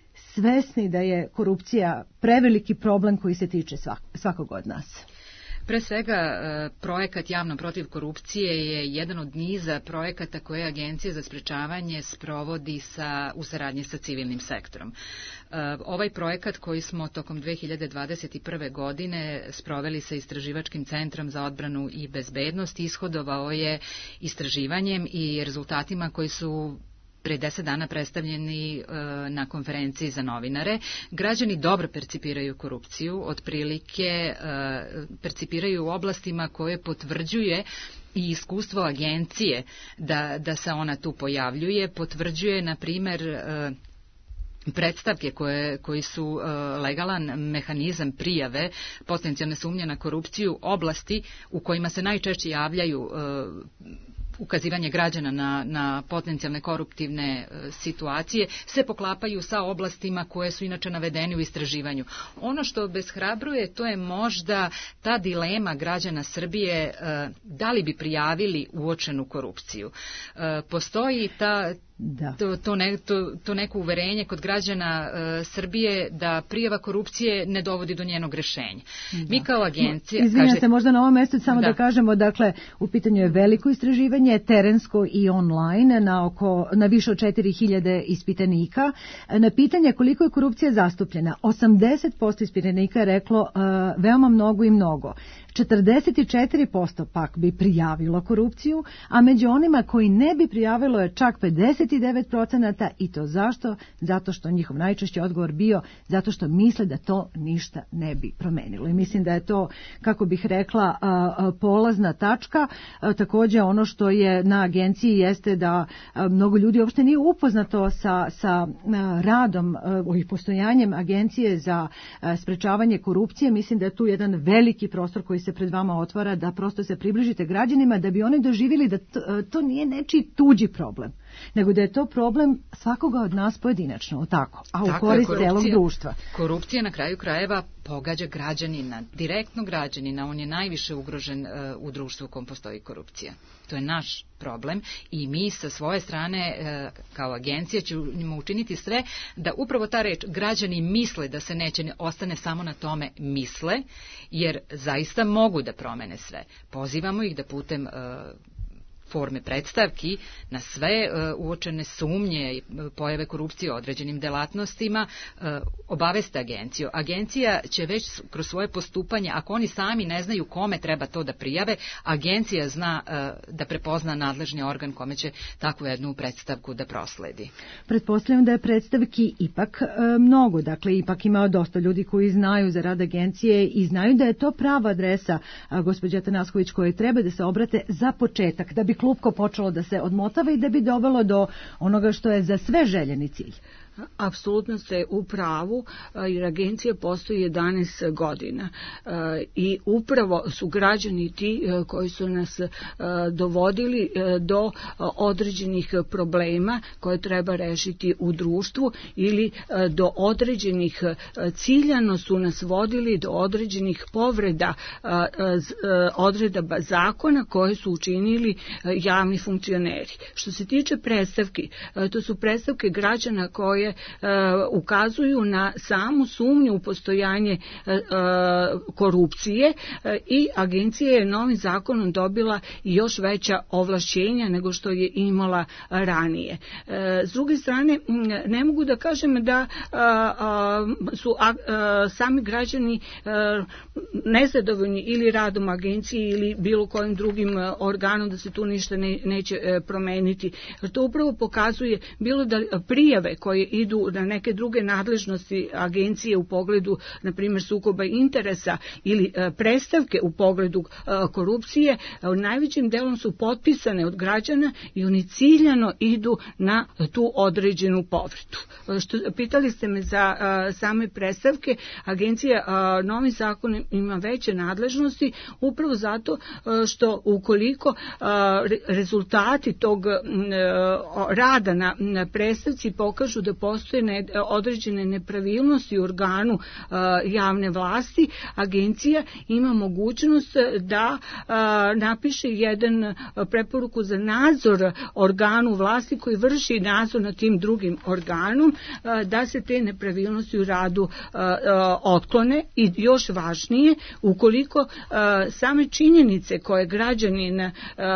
svesni da je korupcija preveliki problem koji se tiče svakog od nas? Pre svega, projekat Javno protiv korupcije je jedan od niza projekata koje Agencija za sprečavanje sprovodi sa, u saradnji sa civilnim sektorom. Ovaj projekat koji smo tokom dve hiljade dvadeset prve. godine sproveli sa Istraživačkim centrom za odbranu i bezbednost ishodovao je istraživanjem i rezultatima koji su pre deset dana predstavljeni e, na konferenciji za novinare. Građani dobro percipiraju korupciju, otprilike e, percipiraju u oblastima koje potvrđuje i iskustvo agencije da, da se ona tu pojavljuje, potvrđuje, na primer, e, predstavke koje, koji su uh, legalan mehanizam prijave potencijalne sumnje na korupciju, oblasti u kojima se najčešće javljaju uh, ukazivanje građana na, na potencijalne koruptivne uh, situacije, se poklapaju sa oblastima koje su inače navedeni u istraživanju. Ono što obeshrabruje, to je možda ta dilema građana Srbije, uh, da li bi prijavili uočenu korupciju. Uh, postoji ta Da. To, to, ne, to, to neko uverenje kod građana uh, Srbije da prijava korupcije ne dovodi do njenog rešenja. Da. Mi kao agencija... Izvinjam kaže, se, možda na ovom mjestu samo da. da kažemo, dakle, u pitanju je veliko istraživanje, terensko i online, na, oko, na više od četiri hiljade ispitanika. Na pitanje koliko je korupcija zastupljena, osamdeset posto ispitanika je reklo uh, veoma mnogo i mnogo. četrdeset četiri posto pak bi prijavilo korupciju, a među onima koji ne bi prijavilo je čak pedeset devet procenata. I to zašto? Zato što njihov najčešći odgovor bio zato što misle da to ništa ne bi promenilo. I mislim da je to, kako bih rekla, polazna tačka. Također ono što je na agenciji jeste da mnogo ljudi uopšte nije upoznato sa, sa radom i postojanjem agencije za sprečavanje korupcije. Mislim da je tu jedan veliki prostor koji se pred vama otvara, da prosto se približite građanima, da bi oni doživjeli da to, to nije nečiji tuđi problem, nego da je to problem svakoga od nas pojedinačno, tako, a u Tako korist je, celog društva. Korupcija na kraju krajeva pogađa građanina, direktno građanina, on je najviše ugrožen uh, u društvu u kom postoji korupcija. To je naš problem i mi sa svoje strane uh, kao agencija ćemo učiniti sve da upravo ta reč građani misle da se neće, ne ostane samo na tome misle, jer zaista mogu da promene sve. Pozivamo ih da putem uh, forme predstavki na sve uh, uočene sumnje i pojave korupcije u određenim delatnostima uh, obaveste agenciju. Agencija će već kroz svoje postupanje, ako oni sami ne znaju kome treba to da prijave, agencija zna uh, da prepozna nadležni organ kome će takvu jednu predstavku da prosledi. Pretpostavljam da je predstavki ipak e, mnogo, dakle ipak ima dosta ljudi koji znaju za rad agencije i znaju da je to prava adresa, a, gospođa Tanasković, koje treba da se obrate za početak, da bi klupko počelo da se odmotava i da bi dovelo do onoga što je za sve željeni cilj. Apsolutno ste u pravu, jer agencija postoji jedanaest godina i upravo su građani ti koji su nas dovodili do određenih problema koje treba rešiti u društvu ili do određenih, ciljano su nas vodili do određenih povreda odredaba zakona koje su učinili javni funkcioneri. Što se tiče predstavki, to su predstavke građana koje Uh, ukazuju na samu sumnju u postojanje uh, korupcije uh, i agencija je novim zakonom dobila još veća ovlašćenja nego što je imala ranije. Uh, s druge strane, ne mogu da kažem da uh, uh, su uh, sami građani uh, nezadovoljni ili radom agencije ili bilo kojim drugim uh, organom, da se tu ništa ne, neće uh, promeniti. To upravo pokazuje bilo da prijave koje idu na neke druge nadležnosti agencije u pogledu, na primjer, sukoba interesa ili e, predstavke u pogledu e, korupcije, e, u najvećim delom su potpisane od građana i oni ciljano idu na tu određenu povredu. E, što, pitali ste me za e, same predstavke, agencija e, novim zakonom ima veće nadležnosti upravo zato e, što ukoliko e, rezultati tog e, rada na, na predstavci pokažu da postoje ne, određene nepravilnosti u organu uh, javne vlasti, agencija ima mogućnost da uh, napiše jedan uh, preporuku za nadzor organu vlasti koji vrši nadzor nad tim drugim organom, uh, da se te nepravilnosti u radu uh, uh, otklone i još važnije, ukoliko uh, same činjenice koje građanin uh,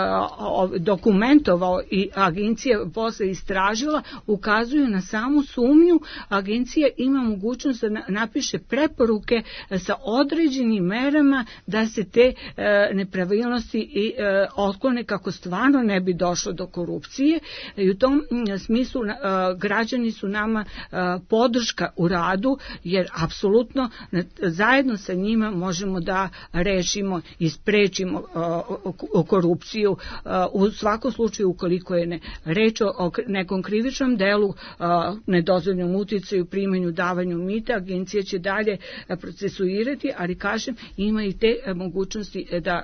dokumentovao i agencija posle istražila ukazuju na samu sumnju, agencija ima mogućnost da napiše preporuke sa određenim merama da se te e, nepravilnosti i e, otklone kako stvarno ne bi došlo do korupcije. I u tom smislu e, građani su nama e, podrška u radu, jer apsolutno e, zajedno sa njima možemo da rešimo i sprečimo e, korupciju. E, u svakom slučaju, ukoliko je ne, reč o nekom krivičnom delu, nedozvoljenom uticaju, primanju, davanju mita, agencija će dalje procesuirati, ali kažem, ima i te mogućnosti da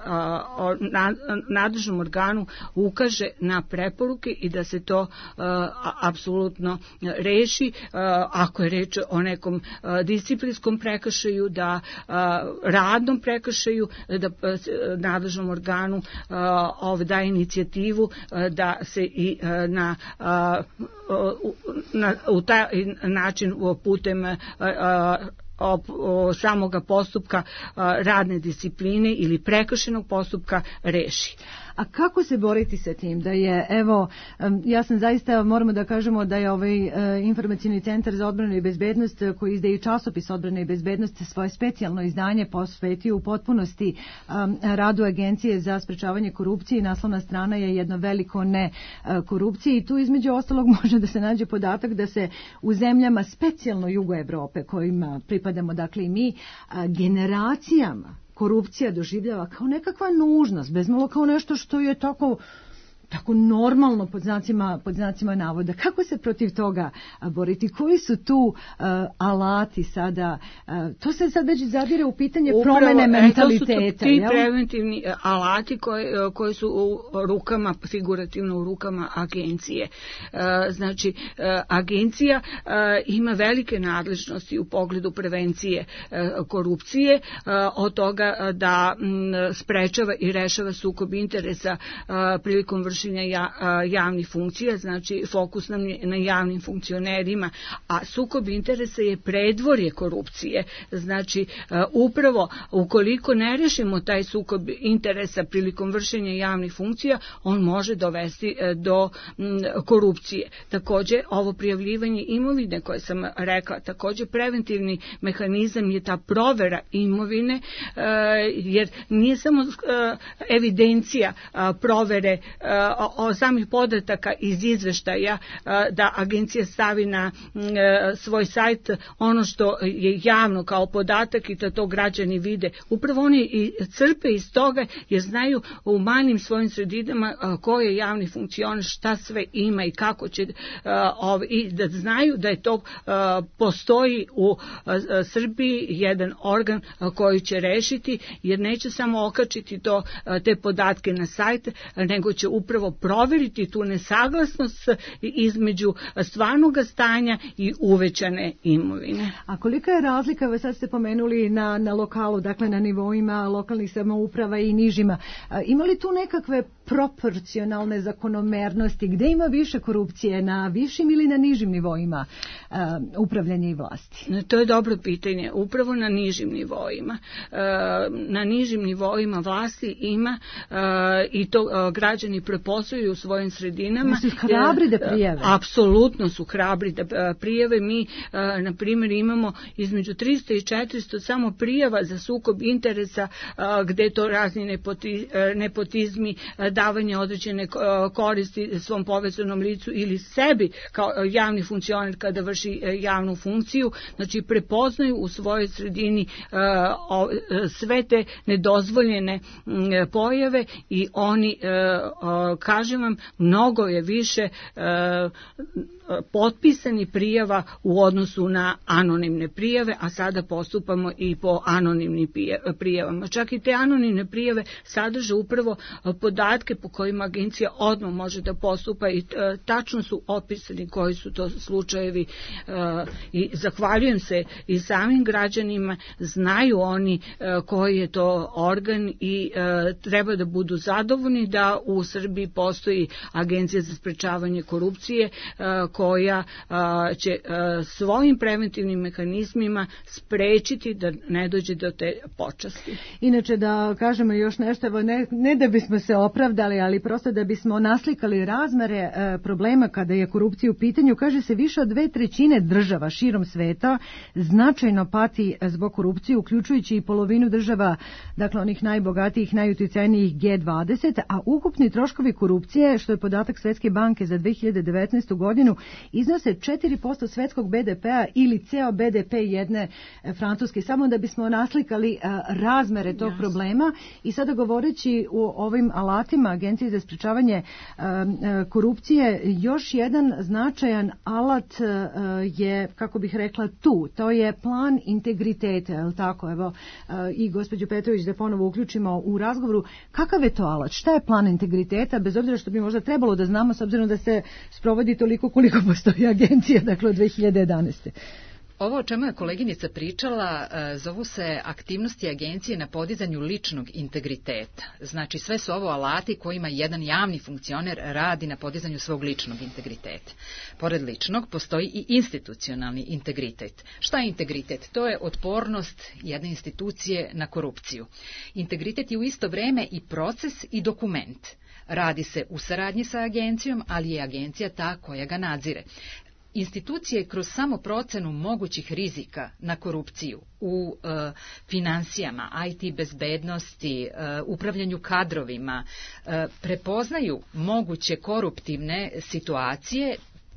nadležnom organu ukaže na preporuke i da se to apsolutno reši. Ako je reč o nekom disciplinskom prekršaju, da radnom prekršaju, da nadležnom organu daje inicijativu da se i na, na u taj način putem samoga postupka radne discipline ili prekršenog postupka reši. A kako se boriti sa tim? Da je, evo, ja sam zaista, moramo da kažemo da je ovaj informacijni centar za odbranu i bezbednost koji izdaje časopis Odbrana i bezbednost svoje specijalno izdanje posvetio u potpunosti um, radu Agencije za sprečavanje korupcije i naslovna strana je jedno veliko ne korupcije i tu između ostalog može da se nađe podatak da se u zemljama specijalno Jugo Evrope kojima pripadamo, dakle i mi, generacijama korupcija doživljava kao nekakva nužnost, bezmalo kao nešto što je tako tako normalno pod znacima, pod znacima navoda. Kako se protiv toga boriti? Koji su tu uh, alati sada? Uh, to se sad već zadire u pitanje Upravo, promene mentaliteta. E, to su ti jel? preventivni alati koji, koji su u rukama, figurativno u rukama agencije. Uh, znači, uh, agencija uh, ima velike nadležnosti u pogledu prevencije uh, korupcije, uh, od toga da um, sprečava i rešava sukob interesa uh, prilikom vršenja ja, uh, javnih funkcija, znači fokus nam je na javnim funkcionerima, a sukob interesa je predvorje korupcije. Znači, uh, upravo ukoliko ne rešimo taj sukob interesa prilikom vršenja javnih funkcija, on može dovesti uh, do um, korupcije. Takođe, ovo prijavljivanje imovine koje sam rekla, takođe preventivni mehanizam je ta provera imovine, uh, jer nije samo uh, evidencija uh, provere uh, o, o samih podataka iz izveštaja uh, da agencija stavi na uh, svoj sajt ono što je javno kao podatak i da to građani vide. Upravo oni i crpe iz toga jer znaju u malim svojim sredinama uh, ko je javni funkcioner, šta sve ima i kako će uh, ov, i da znaju da je to uh, postoji u uh, Srbiji jedan organ uh, koji će rešiti, jer neće samo okačiti to uh, te podatke na sajt, nego će upravo proveriti tu nesaglasnost između stvarnog stanja i uvećane imovine. A kolika je razlika, vi sad ste pomenuli na, na lokalu, dakle na nivoima lokalnih samouprava i nižima, a, ima li tu nekakve proporcionalne zakonomernosti, gde ima više korupcije, na višim ili na nižim nivoima uh, upravljanja i vlasti? To je dobro pitanje. Upravo na nižim nivoima. Uh, na nižim nivoima vlasti ima uh, i to uh, građani prepoznaju u svojim sredinama. Su hrabri da prijave? Uh, apsolutno su hrabri da uh, prijave. Mi, uh, na primjer, imamo između tristo i četiristo samo prijava za sukob interesa uh, gde to razni nepoti, uh, nepotizmi, uh, davanje određene koristi svom povezanom licu ili sebi kao javni funkcioner kada vrši javnu funkciju, znači prepoznaju u svojoj sredini sve te nedozvoljene pojave i oni, kažem vam, mnogo je više potpisani prijava u odnosu na anonimne prijave, a sada postupamo i po anonimnim prijavama. Čak i te anonimne prijave sadrže upravo podatke po kojima agencija odmah može da postupa i tačno su opisani koji su to slučajevi i zahvaljujem se i samim građanima, znaju oni koji je to organ i treba da budu zadovoljni da u Srbiji postoji Agencija za sprečavanje korupcije koja a, će a, svojim preventivnim mehanizmima sprečiti da ne dođe do te počasti. Inače, da kažemo još nešto, ne, ne da bismo se opravdali, ali prosto da bismo naslikali razmere e, problema kada je korupcija u pitanju, kaže se više od dve trećine država širom sveta značajno pati zbog korupcije, uključujući i polovinu država, dakle onih najbogatijih, najuticajnijih G dvadeset, a ukupni troškovi korupcije, što je podatak Svetske banke za dve hiljade devetnaestu godinu, iznose četiri posto svetskog B D P-a ili ceo B D P jedne Francuske, samo da bismo naslikali razmere tog problema. I sada govoreći o ovim alatima Agencije za sprečavanje korupcije, još jedan značajan alat je, kako bih rekla, tu. To je plan integriteta, je li tako? Evo, i gospođu Petrović da ponovo uključimo u razgovoru. Kakav je to alat? Šta je plan integriteta? Bez obzira što bi možda trebalo da znamo, s obzirom da se sprovodi toliko koliko postoji agencija, dakle od dve hiljade jedanaeste. Ovo o čemu je koleginica pričala zovu se aktivnosti agencije na podizanju ličnog integriteta. Znači sve su ovo alati kojima jedan javni funkcioner radi na podizanju svog ličnog integriteta. Pored ličnog postoji i institucionalni integritet. Šta je integritet? To je otpornost jedne institucije na korupciju. Integritet je u isto vreme i proces i dokument. Radi se u saradnji sa agencijom, ali je agencija ta koja ga nadzire. Institucije kroz samo procenu mogućih rizika na korupciju u e, finansijama, I T bezbednosti, e, upravljanju kadrovima, e, prepoznaju moguće koruptivne situacije i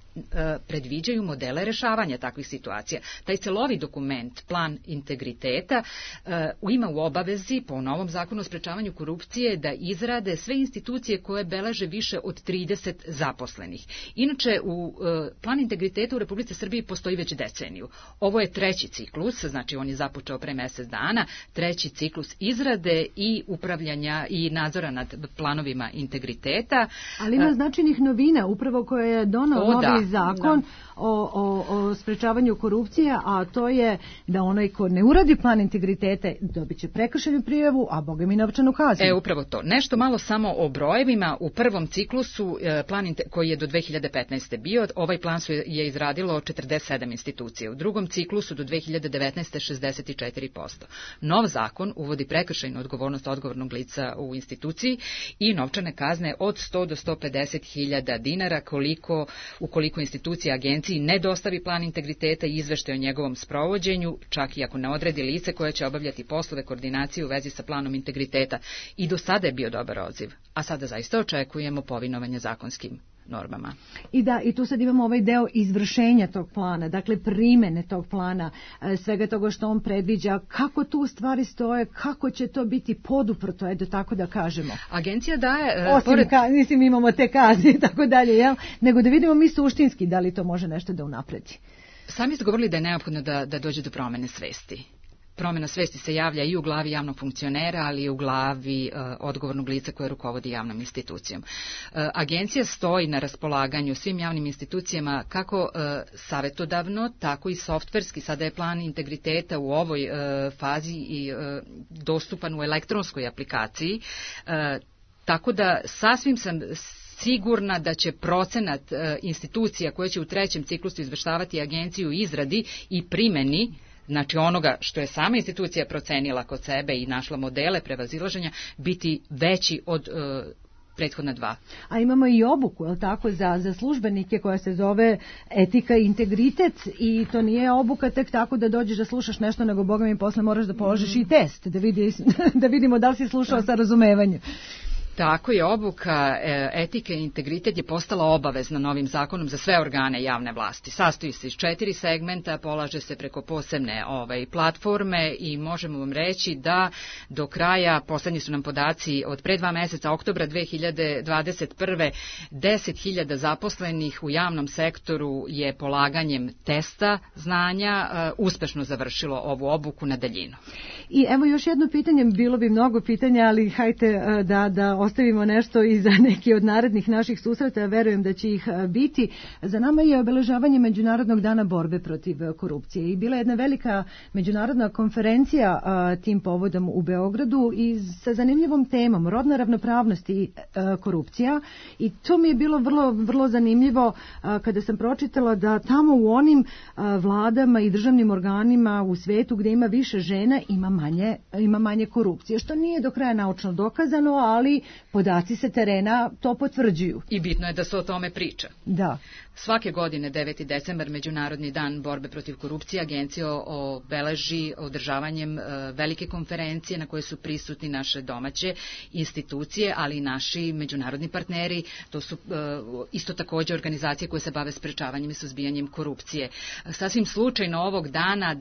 predviđaju modele rešavanja takvih situacija. Taj celovi dokument, plan integriteta, ima u obavezi po novom zakonu o sprečavanju korupcije da izrade sve institucije koje beleže više od trideset zaposlenih. Inače, u plan integriteta u Republici Srbiji postoji već deceniju. Ovo je treći ciklus, znači on je započeo pre mesec dana, treći ciklus izrade i upravljanja i nadzora nad planovima integriteta. Ali ima značajnih novina, upravo koje je donao o, novi da, zakon da. O, o, o sprečavanju korupcije, a to je da onaj ko ne uradi plan integriteta dobit će prekršajnu prijavu, a boga mi novčanu kaznu. E, upravo to. Nešto malo samo o brojevima. U prvom ciklusu, plan koji je do dve hiljade petnaeste. bio, ovaj plan su je izradilo četrdeset sedam institucija. U drugom ciklusu do dve hiljade devetnaeste. šezdeset četiri posto. Nov zakon uvodi prekršajnu odgovornost odgovornog lica u instituciji i novčane kazne od sto do sto pedeset hiljada dinara koliko, ukoliko institucija agenciji ne dostavi plan integriteta i izveštaj o njegovom sprovođenju, čak i ako ne odredi lice koje će obavljati poslove koordinacije u vezi sa planom integriteta. I do sada je bio dobar odziv, a sada zaista očekujemo povinovanje zakonskim normama. I da, i tu sad imamo ovaj deo izvršenja tog plana, dakle primene tog plana, svega toga što on predviđa, kako tu stvari stoje, kako će to biti poduprto, edo tako da kažemo. Agencija daje... Osim, pored... ka, mislim, imamo te kazne i tako dalje, jel? Nego da vidimo mi suštinski da li to može nešto da unapredi. Sami ste govorili da je neophodno da, da dođe do promene svesti. Promjena svesti se javlja i u glavi javnog funkcionera, ali i u glavi uh, odgovornog lica koje rukovodi javnom institucijom. Uh, agencija stoji na raspolaganju svim javnim institucijama kako uh, savjetodavno, tako i softverski. Sada je plan integriteta u ovoj uh, fazi i uh, dostupan u elektronskoj aplikaciji, uh, tako da sasvim sam sigurna da će procenat uh, institucija koje će u trećem ciklusu izveštavati agenciju u izradi i primeni, znači onoga što je sama institucija procenila kod sebe i našla modele prevazilaženja, biti veći od e, prethodna dva. A imamo i obuku, je li tako, za, za službenike koja se zove etika i integritet, i to nije obuka tek tako da dođeš da slušaš nešto, nego boga mi posle moraš da položiš mm. i test, da, vidi, da vidimo da li si slušao sa razumevanjem. Tako je, obuka etike i integritet je postala obavezna novim zakonom za sve organe javne vlasti. Sastoji se iz četiri segmenta, polaže se preko posebne ovaj, platforme i možemo vam reći da do kraja, poslednji su nam podaci od pre dva meseca, oktobra dve hiljade dvadeset prve. deset hiljada zaposlenih u javnom sektoru je polaganjem testa znanja uh, uspešno završilo ovu obuku na daljinu. I evo još jedno pitanje, bilo bi mnogo pitanja, ali hajte uh, da, da ostavimo nešto i za neki od narednih naših susreta, verujem da će ih biti. Za nama je obeležavanje Međunarodnog dana borbe protiv korupcije i bila je jedna velika međunarodna konferencija a, tim povodom u Beogradu i sa zanimljivom temom rodna ravnopravnost i a, korupcija, i to mi je bilo vrlo, vrlo zanimljivo a, kada sam pročitala da tamo u onim a, vladama i državnim organima u svetu gde ima više žena ima manje, ima manje korupcije, što nije do kraja naučno dokazano, ali podaci sa terena to potvrđuju. I bitno je da se o tome priča. Da. Svake godine deveti decembar, Međunarodni dan borbe protiv korupcije, agencija obeleži održavanjem velike konferencije na koje su prisutni naše domaće institucije, ali i naši međunarodni partneri. To su isto takođe organizacije koje se bave sprečavanjem i suzbijanjem korupcije. Sasvim slučajno ovog dana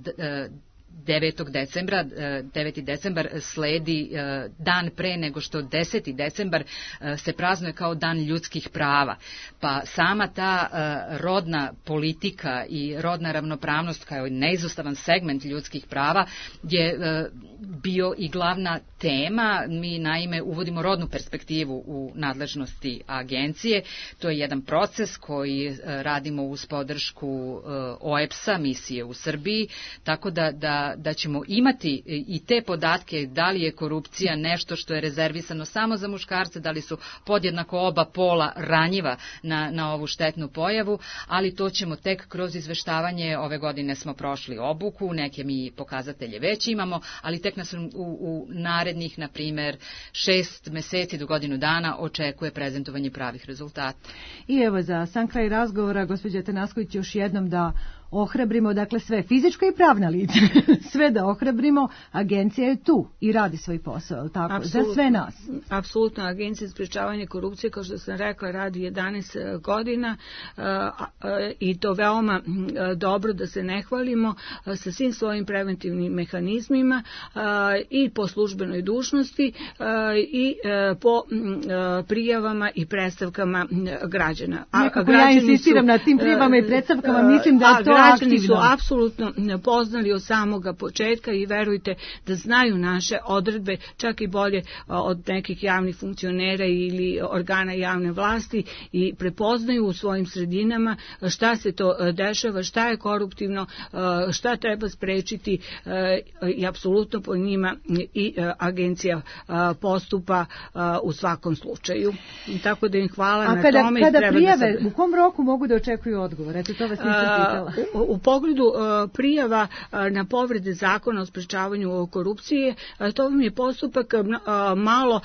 devetog decembra, deveti decembar sledi dan pre nego što deseti decembar se praznuje kao dan ljudskih prava. Pa sama ta rodna politika i rodna ravnopravnost kao neizostavan segment ljudskih prava je bio i glavna tema. Mi naime uvodimo rodnu perspektivu u nadležnosti agencije. To je jedan proces koji radimo uz podršku O E P S-a, misije u Srbiji, tako da, da da ćemo imati i te podatke da li je korupcija nešto što je rezervisano samo za muškarce, da li su podjednako oba pola ranjiva na, na ovu štetnu pojavu, ali to ćemo tek kroz izveštavanje. Ove godine smo prošli obuku, neke mi pokazatelje već imamo, ali tek nas u, u narednih, na primer, šest meseci do godinu dana očekuje prezentovanje pravih rezultata. I evo za sam kraj razgovora, gospođa Tanasković, još jednom da ohrabrimo, dakle sve fizičko i pravna lica, sve da ohrabrimo, agencija je tu i radi svoj posao, tako, Apsolutno, za sve nas. Apsolutno, Agencija za sprečavanje korupcije, kao što sam rekla, radi jedanaest godina i to veoma dobro, da se ne hvalimo, sa svim svojim preventivnim mehanizmima i po službenoj dužnosti i po prijavama i predstavkama građana. A nekako ja insistiram na tim prijavama i predstavkama, mislim da je to građani aktivno. Su apsolutno poznali od samoga početka i verujte da znaju naše odredbe čak i bolje od nekih javnih funkcionera ili organa javne vlasti i prepoznaju u svojim sredinama šta se to dešava, šta je koruptivno, šta treba sprečiti i apsolutno po njima i agencija postupa u svakom slučaju. Tako da im hvala A na kada, tome. kada treba prijave, da se... u kom roku mogu da očekuju odgovor? Eto, to vas nisam pitala. U, u pogledu prijava na povrede zakona o sprečavanju korupcije, to vam je postupak malo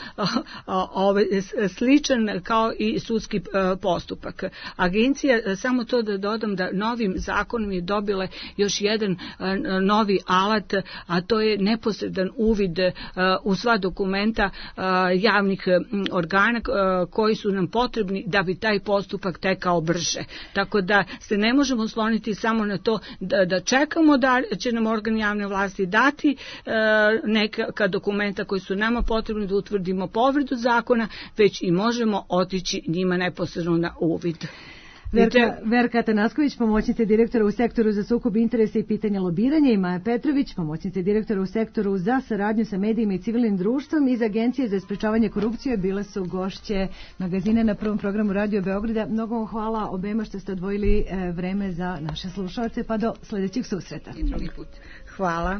sličan kao i sudski postupak. Agencija, samo to da dodam, da novim zakonom je dobila još jedan novi alat, a to je neposredan uvid u sva dokumenta javnih organa koji su nam potrebni da bi taj postupak tekao brže. Tako da se ne možemo osloniti samo na to da, da čekamo da će nam organ javne vlasti dati e, neka dokumenta koji su nama potrebni da utvrdimo povredu zakona, već i možemo otići njima neposredno na uvid. Verka, Verka Atanasković, pomoćnica direktora u sektoru za sukob interesa i pitanja lobiranja, i Maja Petrović, pomoćnica direktora u sektoru za saradnju sa medijima i civilnim društvom iz Agencije za sprečavanje korupcije, bile su gošće magazina na Prvom programu Radio Beograda. Mnogo vam hvala obema što ste odvojili vreme za naše slušalce, pa do sljedećeg susreta. I drugi put. Hvala.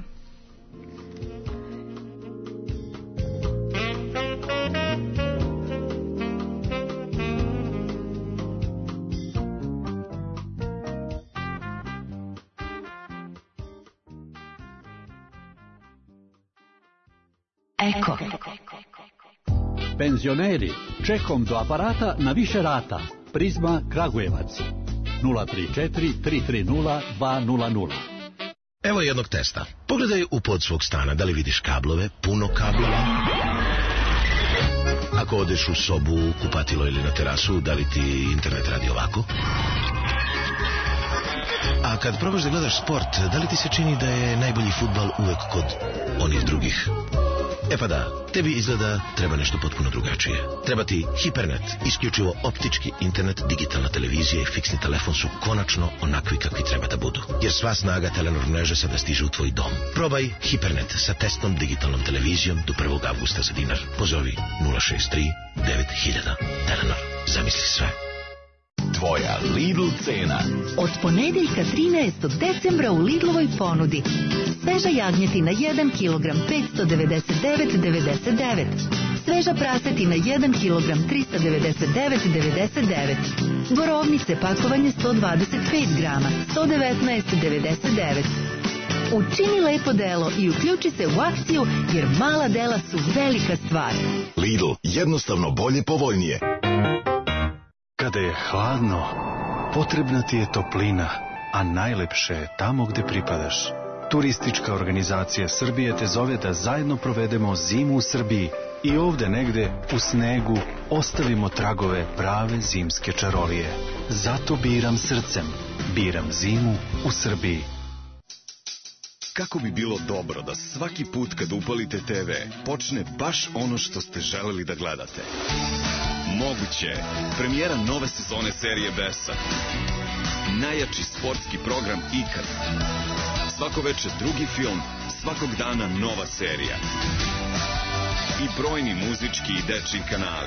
Eko. Penzioneri, čekom do aparata na više rata. Prizma Kragujevac. nula tri četiri tri tri nula dva nula nula. Evo jednog testa. Pogledaj u pod svog stana, da li vidiš kablove, puno kablova. Ako odeš u sobu, kupatilo ili na terasu, da li ti internet radi ovako? A kad probaš da gledaš sport, da li ti se čini da je najbolji fudbal uvek kod onih drugih? E pa da, tebi izgleda treba nešto potpuno drugačije. Treba ti Hipernet, isključivo optički internet, digitalna televizija i fiksni telefon su konačno onakvi kakvi treba da budu. Jer sva snaga Telenor mreže sada stiže u tvoj dom. Probaj Hipernet sa testnom digitalnom televizijom do prvog avgusta za dinar. Pozovi nula šest tri devet hiljada. Telenor, zamisli sve. Tvoja Lidl cena. Od ponedeljka trinaestog decembra u Lidlovoj ponudi. Sveža jagnjetina jedan kilogram petsto devedeset devet zarez devedeset devet. Sveža prasetina jedan kilogram trista devedeset devet zarez devedeset devet. Borovnice pakovanje sto dvadeset pet grama sto devetnaest zarez devedeset devet. Učini lepo delo i uključi se u akciju jer mala dela su velika stvar. Lidl, jednostavno bolje, povoljnije. Kada je hladno, potrebna ti je toplina, a najlepše je tamo gde pripadaš. Turistička organizacija Srbije te zove da zajedno provedemo zimu u Srbiji i ovde negde u snegu ostavimo tragove prave zimske čarolije. Zato biram srcem, biram zimu u Srbiji. Kako bi bilo dobro da svaki put kad upalite te ve počne baš ono što ste želeli da gledate. Moguće je premijera nove sezone serije Besa. Najjači sportski program ikad. Svako veče drugi film, svakog dana nova serija. I brojni muzički i dečji kanali.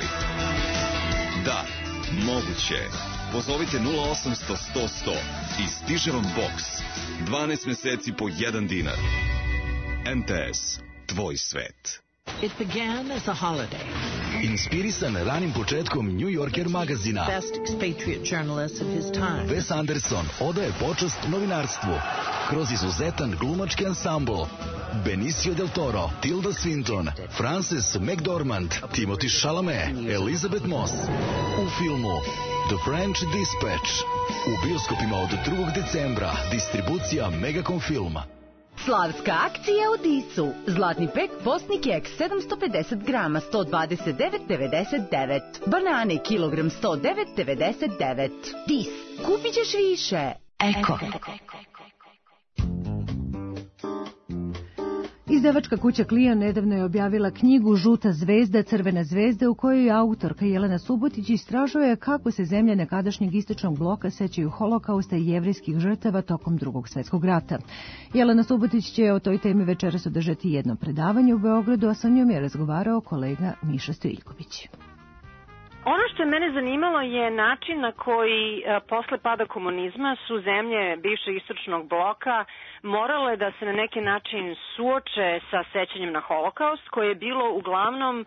Da, moguće je. Pozovite nula osamsto sto sto i stiže vam boks. dvanaest meseci po jedan dinar. M T S, tvoj svet. It began as a holiday. Inspirisan ranim početkom New Yorker magazina, Best expatriate journalist of his time. Wes Anderson odaje počast novinarstvu kroz izuzetan glumački ansambl. Benicio del Toro, Tilda Swinton, Frances McDormand, Timothy Chalamet, Elizabeth Moss. U filmu The French Dispatch. U bioskopima od drugog decembra. Distribucija Megacom Filma. Slavska akcija u Disu. Zlatni pek postni keks sedamsto pedeset grama sto dvadeset devet devedeset devet. Banane kilogram sto devet devedeset devet. Dis. Kupit ćeš više. Eko. Izdavačka kuća Klion nedavno je objavila knjigu Žuta zvezda, crvena zvezda, u kojoj autorka Jelena Subotić istražuje kako se zemlje nekadašnjeg istočnog bloka sećaju holokausta i jevrejskih žrtava tokom Drugog svjetskog rata. Jelena Subotić će o toj temi večeras održati jedno predavanje u Beogradu, a sa njom je razgovarao kolega Miša Stojiljković. Ono što je mene zanimalo je način na koji posle pada komunizma su zemlje bivšeg istočnog bloka morale da se na neki način suoče sa sećanjem na holokaust, koje je bilo uglavnom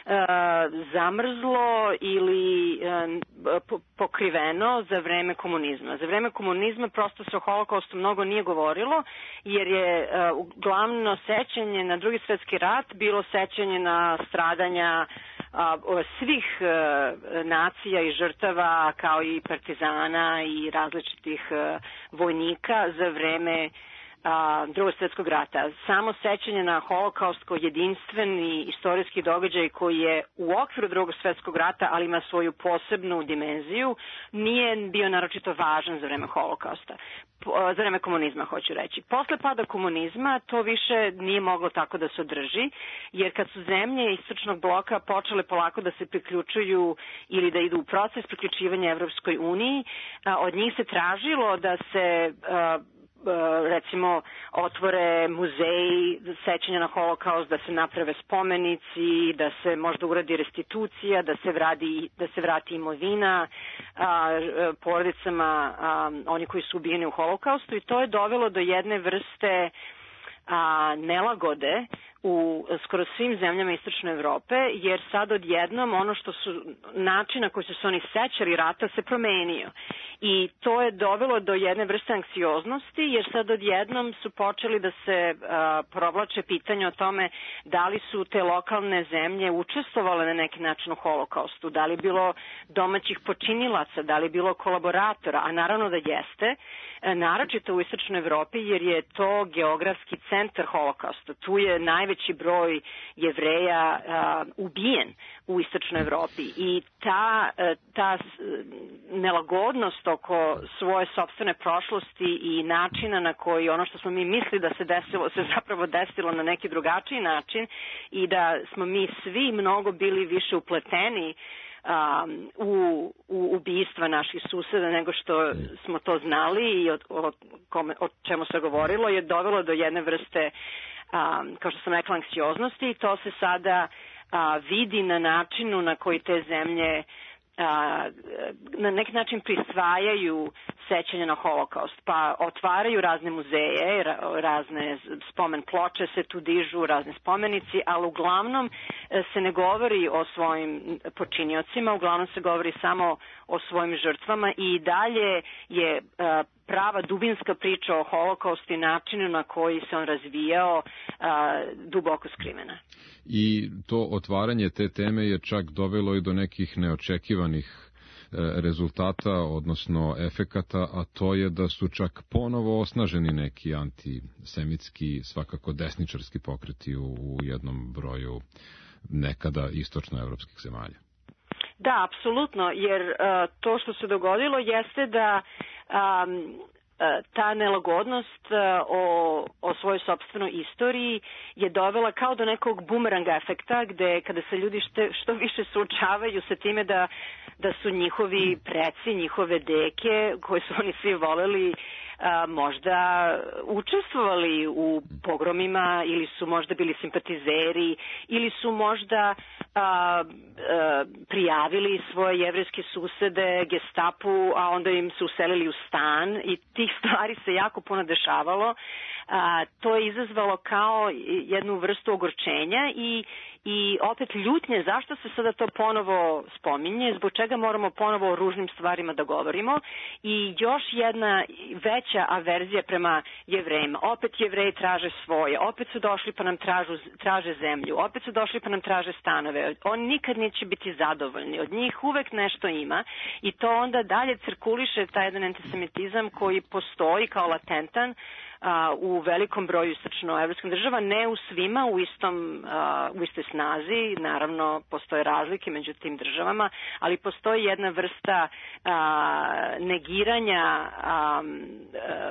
zamrzlo ili pokriveno za vreme komunizma. Za vreme komunizma prosto se o holokaustu mnogo nije govorilo, jer je uglavno sećanje na Drugi svjetski rat bilo sećanje na stradanja svih nacija i žrtava, kao i partizana i različitih vojnika za vreme Drugog svjetskog rata. Samo sećanje na holokaust kao jedinstveni istorijski događaj koji je u okviru Drugog svjetskog rata, ali ima svoju posebnu dimenziju, nije bio naročito važan za vreme holokausta. Za vreme komunizma, hoću reći. Posle pada komunizma to više nije moglo tako da se održi, jer kad su zemlje istočnog bloka počele polako da se priključuju ili da idu u proces priključivanja Evropskoj uniji, od njih se tražilo da se recimo otvore muzeji sećanja na holokaust, da se naprave spomenici, da se možda uradi restitucija, da se vrati, da se vrati imovina a, porodicama a, oni koji su ubijeni u holokaustu, i to je dovelo do jedne vrste a, nelagode u skoro svim zemljama istočne Evrope, jer sad odjednom ono što su načina koji su se oni sećali rata se promenio. I to je dovelo do jedne vrste anksioznosti, jer sad odjednom su počeli da se a, provlače pitanje o tome da li su te lokalne zemlje učestvovale na neki način u holokaustu, da li je bilo domaćih počinilaca, da li je bilo kolaboratora, a naravno da jeste, naročito u istočnoj Evropi, jer je to geografski centar holokausta. Tu je najveći broj Jevreja a, ubijen u istočnoj Evropi, i ta, ta nelagodnost oko svoje sopstvene prošlosti i načina na koji ono što smo mi mislili da se desilo, se zapravo desilo na neki drugačiji način, i da smo mi svi mnogo bili više upleteni Um, u, u ubijstva naših suseda nego što smo to znali i o, o, kome, o čemu se govorilo, je dovelo do jedne vrste, um, kao što sam rekla, anksioznosti, i to se sada uh, vidi na načinu na koji te zemlje a, na neki način prisvajaju sećanje na holokaust, pa otvaraju razne muzeje, razne spomen ploče se tu dižu, razne spomenici, ali uglavnom se ne govori o svojim počiniocima, uglavnom se govori samo o svojim žrtvama, i dalje je a, prava dubinska priča o holokaustu i načinu na koji se on razvijao a, duboko skrivena. I to otvaranje te teme je čak dovelo i do nekih neočekivanih rezultata, odnosno efekata, a to je da su čak ponovo osnaženi neki antisemitski, svakako desničarski pokreti u, u jednom broju nekada istočnoevropskih zemalja. Da, apsolutno, jer uh, to što se dogodilo jeste da um, ta nelagodnost o, o svojoj sopstvenoj istoriji je dovela kao do nekog bumeranga efekta, gde kada se ljudi šte, što više suočavaju sa time da, da su njihovi preci, njihove deke, koje su oni svi voleli, a, možda učestvovali u pogromima, ili su možda bili simpatizeri, ili su možda a, a, prijavili svoje jevrejske susede Gestapu, a onda im se uselili u stan, i tih stvari se jako puno dešavalo. A, to je izazvalo kao jednu vrstu ogorčenja i, i opet ljutnje zašto se sada to ponovo spominje, zbog čega moramo ponovo o ružnim stvarima da govorimo, i još jedna veća veća averzija prema Jevrejima. Opet Jevreji traže svoje, opet su došli pa nam tražu, traže zemlju, opet su došli pa nam traže stanove. Oni nikad neće biti zadovoljni, od njih uvek nešto ima i to onda dalje cirkuliše taj jedan antisemitizam koji postoji kao latentan a, u velikom broju istočnoevropskih država, ne u svima u istom a, u istoj snazi, naravno postoje razlike među tim državama, ali postoji jedna vrsta a, negiranja a, a,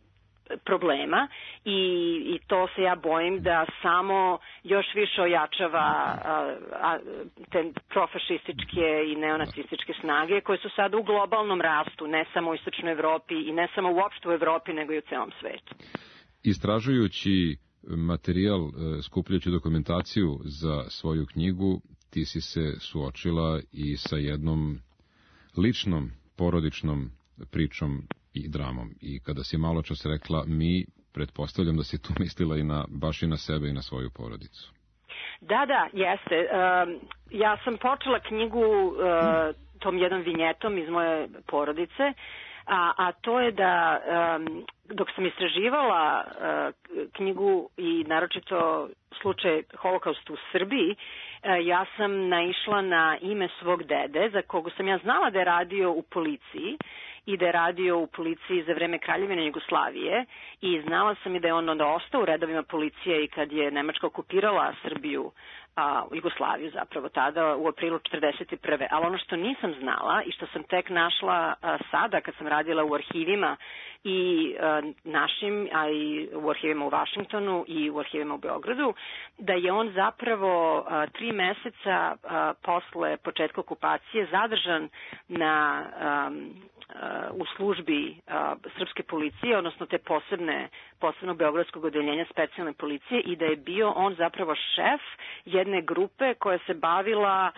problema i, i to se ja bojim da samo još više ojačava a, a, te profašističke i neonacističke snage koje su sada u globalnom rastu, ne samo u istočnoj Evropi i ne samo uopšte u Evropi, nego i u celom svetu. Istražujući materijal, skupljajući dokumentaciju za svoju knjigu, ti si se suočila i sa jednom ličnom, porodičnom pričom i dramom. I kada si malo čas rekla mi, pretpostavljam da si tu mislila i na, baš i na sebe i na svoju porodicu. Da, da, jeste. Um, ja sam počela knjigu uh, tom jednom vinjetom iz moje porodice, a, a to je da um, dok sam istraživala uh, knjigu i naročito slučaj Holokausta u Srbiji, uh, ja sam naišla na ime svog dede, za koga sam ja znala da je radio u policiji, i da je radio u policiji za vreme Kraljevine Jugoslavije i znala sam i da je on onda ostao u redovima policije i kad je Nemačka okupirala Srbiju, a, Jugoslaviju zapravo tada u aprilu četrdeset prve. Ali ono što nisam znala i što sam tek našla a, sada kad sam radila u arhivima i a, našim, a i u arhivima u Vašingtonu i u arhivima u Beogradu, da je on zapravo a, tri meseca a, posle početka okupacije zadržan na a, u službi a, srpske policije, odnosno te posebne, posebno beogradskog odeljenja specijalne policije i da je bio on zapravo šef jedne grupe koja se bavila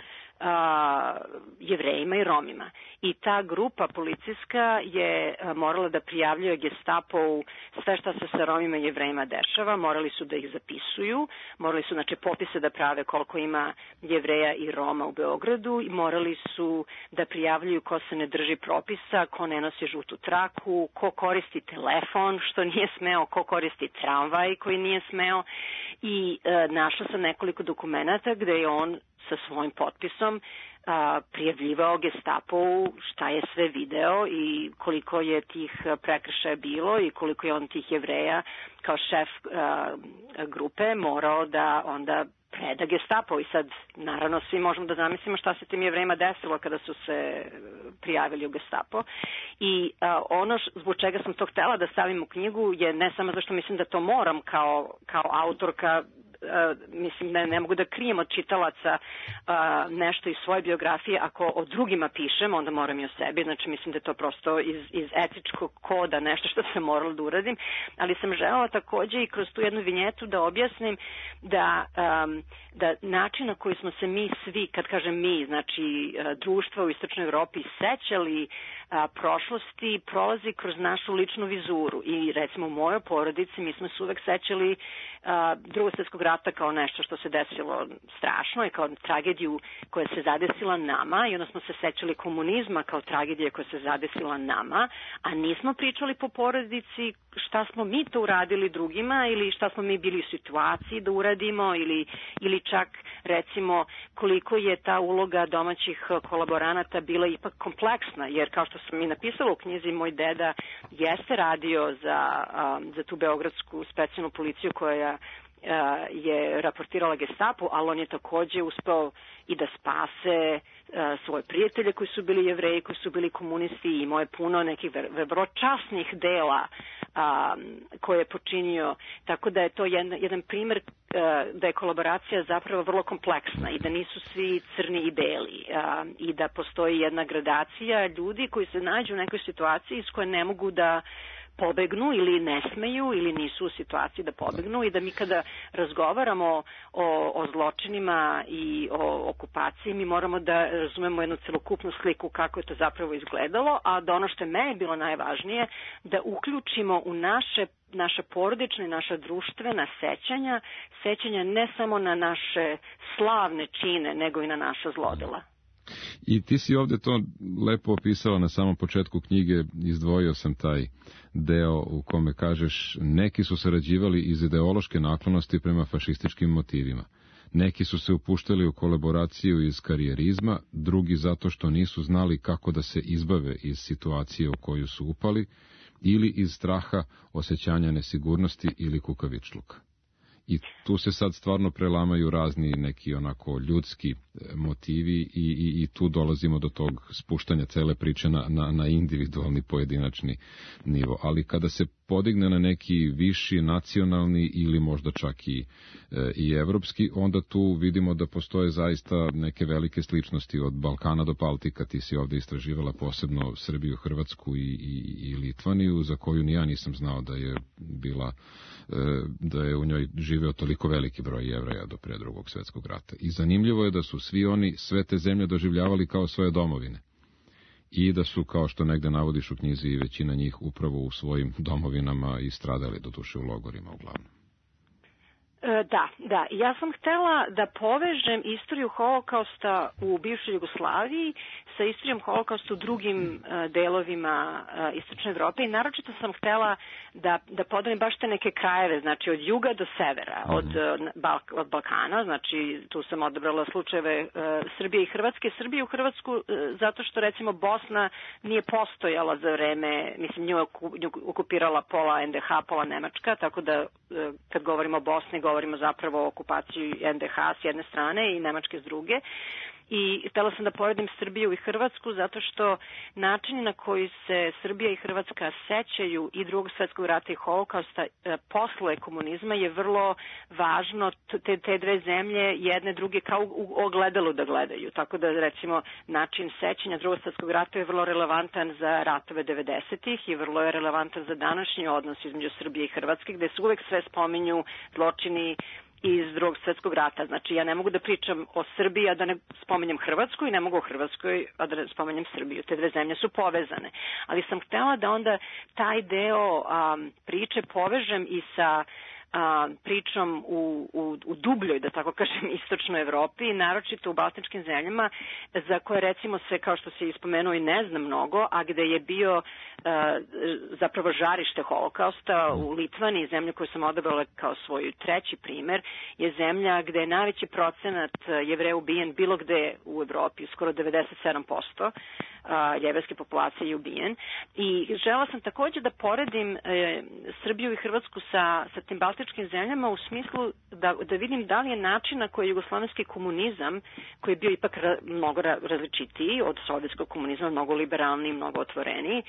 a, Jevrejima i Romima. I ta grupa policijska je a, morala da prijavljuje Gestapovu sve šta se sa Romima i Jevrejima dešava, morali su da ih zapisuju, morali su znači popise da prave koliko ima Jevreja i Roma u Beogradu i morali su da prijavljuju ko se ne drži propisa, ko ne nosi žutu traku, ko koristi telefon što nije smeo, ko koristi tramvaj koji nije smeo i e, našla sam nekoliko dokumenata gde je on sa svojim potpisom a, prijavljivao Gestapovu šta je sve video i koliko je tih prekršaja bilo i koliko je on tih Jevreja kao šef a, grupe morao da onda preda Gestapo. I sad, naravno, svi možemo da zamislimo šta se tim Jevrejima desilo kada su se prijavili u Gestapo. I a, ono š, zbog čega sam to htela da stavim u knjigu je ne samo zašto mislim da to moram kao, kao autorka, Uh, mislim da ne mogu da krijem od čitalaca uh, nešto iz svoje biografije. Ako o drugima pišem, onda moram i o sebi. Znači, mislim da je to prosto iz, iz etičkog koda nešto što sam morala da uradim. Ali sam želela takođe i kroz tu jednu vinjetu da objasnim da, um, da način na koji smo se mi svi, kad kažem mi, znači uh, društva u Istočnoj Evropi sećali a, prošlosti prolazi kroz našu ličnu vizuru i recimo u mojoj porodici mi smo se uvek sećali a, Drugog svjetskog rata kao nešto što se desilo strašno i kao tragediju koja se zadesila nama i onda smo se sećali komunizma kao tragedije koja se zadesila nama, a nismo pričali po porodici šta smo mi to uradili drugima ili šta smo mi bili u situaciji da uradimo ili, ili čak recimo koliko je ta uloga domaćih kolaboranata bila ipak kompleksna, jer kao što sam i napisala u knjizi, moj deda jeste radio za, um, za tu beogradsku specijalnu policiju koja uh, je raportirala Gestapu, ali on je takođe uspeo i da spase uh, svoje prijatelje koji su bili Jevreji, koji su bili komunisti i imao je puno nekih vrlo časnih dela um, koje je počinio, tako da je to jedan, jedan primer uh, da je kolaboracija zapravo vrlo kompleksna i da nisu svi crni i beli uh, i da postoji jedna gradacija ljudi koji se nađu u nekoj situaciji iz koje ne mogu da pobegnu ili ne smeju ili nisu u situaciji da pobegnu i da mi kada razgovaramo o, o zločinima i o okupaciji mi moramo da razumemo jednu celokupnu sliku kako je to zapravo izgledalo, a da ono što je meni bilo najvažnije da uključimo u naše naša porodična i naša društvena sećanja, sećanja ne samo na naše slavne čine, nego i na naša zlodela. I ti si ovde to lepo opisala na samom početku knjige, izdvojio sam taj deo u kome kažeš neki su sarađivali iz ideološke naklonosti prema fašističkim motivima. Neki su se upuštali u kolaboraciju iz karijerizma, drugi zato što nisu znali kako da se izbave iz situacije u koju su upali, ili iz straha, osjećanja nesigurnosti ili kukavičluka. I tu se sad stvarno prelamaju razni neki onako ljudski motivi i, i, i tu dolazimo do tog spuštanja cele priče na, na, na individualni pojedinačni nivo. Ali kada se podigne na neki viši nacionalni ili možda čak i, e, i evropski, onda tu vidimo da postoje zaista neke velike sličnosti od Balkana do Baltika. Ti si ovde istraživala posebno Srbiju, Hrvatsku i, i, i Litvaniju, za koju ni ja nisam znao da je bila da je u njoj živeo toliko veliki broj Jevreja do pre drugog svjetskog rata. I zanimljivo je da su svi oni sve te zemlje doživljavali kao svoje domovine. I da su, kao što negde navodiš u knjizi, i većina njih upravo u svojim domovinama i stradali, doduše u logorima uglavnom. Da, da. Ja sam htela da povežem istoriju holokausta u bivšoj Jugoslaviji sa istorijom holokausta u drugim uh, delovima uh, istočne Evrope i naročito sam htela da, da podelim baš te neke krajeve, znači od juga do severa, mm. od, uh, od Balkana, znači tu sam odabrala slučajeve uh, Srbije i Hrvatske. Srbije u Hrvatsku uh, zato što recimo Bosna nije postojala za vreme, mislim nju, nju okupirala pola en de ha, pola Nemačka, tako da uh, kad govorimo o Bosni govorimo zapravo o okupaciji en de ha s jedne strane i Nemačke s druge. I htjela sam da poredim Srbiju i Hrvatsku zato što način na koji se Srbija i Hrvatska sećaju i drugog svjetskog rata i holokausta e, posle komunizma je vrlo važno te, te dve zemlje jedne druge kao u ogledalu da gledaju. Tako da recimo način sećanja drugog svjetskog rata je vrlo relevantan za ratove devedesetih i vrlo je relevantan za današnji odnos između Srbije i Hrvatske gde se uvek sve spominju zločini iz drugog svjetskog rata. Znači, ja ne mogu da pričam o Srbiji, a da ne spomenjem Hrvatsku i ne mogu o Hrvatskoj, a da ne spomenjem Srbiju. Te dve zemlje su povezane. Ali sam htjela da onda taj deo um, priče povežem i sa a, pričom u, u, u dubljoj, da tako kažem, istočnoj Evropi, naročito u baltičkim zemljama, za koje recimo se, kao što se ispomenuo, i ne zna mnogo, a gde je bio a, zapravo žarište holokausta u Litvani, zemlju koju sam odabrala kao svoj treći primer, je zemlja gde je najveći procenat Jevreja ubijen bilo gde u Evropi, skoro devedeset sedam posto jevrejske populacije je ubijen. I žela sam takođe da poredim e, Srbiju i Hrvatsku sa, sa tim baltičkim zemljama u smislu da, da vidim da li je način na koji jugoslovenski komunizam, koji je bio ipak ra, mnogo različitiji od sovjetskog komunizma, mnogo liberalniji, mnogo otvoreniji,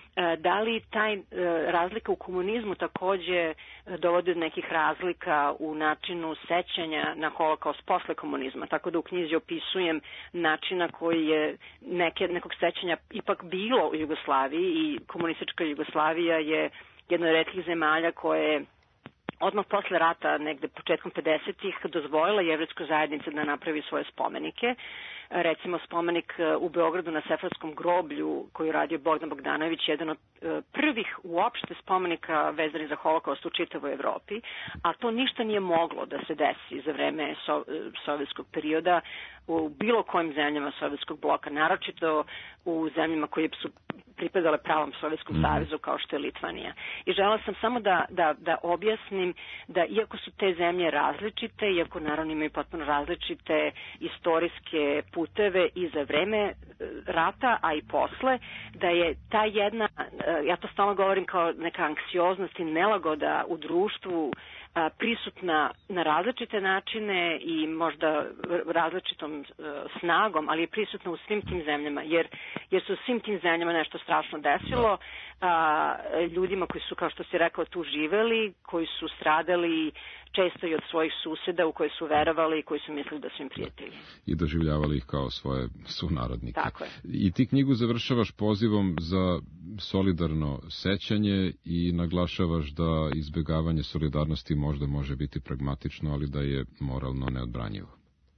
da li taj razlika u komunizmu takođe dovodi do nekih razlika u načinu sećanja na holokaust posle komunizma, tako da u knjizi opisujem način na koji je neke, nekog sećanja ipak bilo u Jugoslaviji i komunistička Jugoslavija je jedna od retkih zemalja koje odmah posle rata, negde početkom pedesetih, dozvojila jevrejskoj zajednici da napravi svoje spomenike. Recimo spomenik u Beogradu na Sefarskom groblju koji je radio Bogdan Bogdanović, jedan od prvih uopšte spomenika vezanih za holokaust u čitavoj Evropi, a to ništa nije moglo da se desi za vreme so, sovjetskog perioda u bilo kojim zemljama sovjetskog bloka, naročito u zemljama koje su pripadale pravom Sovjetskom savezu kao što je Litvanija. I žela sam samo da, da, da objasnim da iako su te zemlje različite, iako naravno imaju potpuno različite istorijske puteve i za vreme rata, a i posle, da je ta jedna, ja to stalno govorim kao neka anksioznost i nelagoda u društvu prisutna na različite načine i možda različitom snagom, ali je prisutna u svim tim zemljama, jer, jer su u svim tim zemljama nešto strašno desilo, a, ljudima koji su, kao što si rekao, tu živeli, koji su stradali često i od svojih suseda u koje su verovali i koji su mislili da su im prijatelji. I doživljavali ih kao svoje sunarodnike. Tako je. I ti knjigu završavaš pozivom za solidarno sećanje i naglašavaš da izbjegavanje solidarnosti možda može biti pragmatično, ali da je moralno neodbranjivo.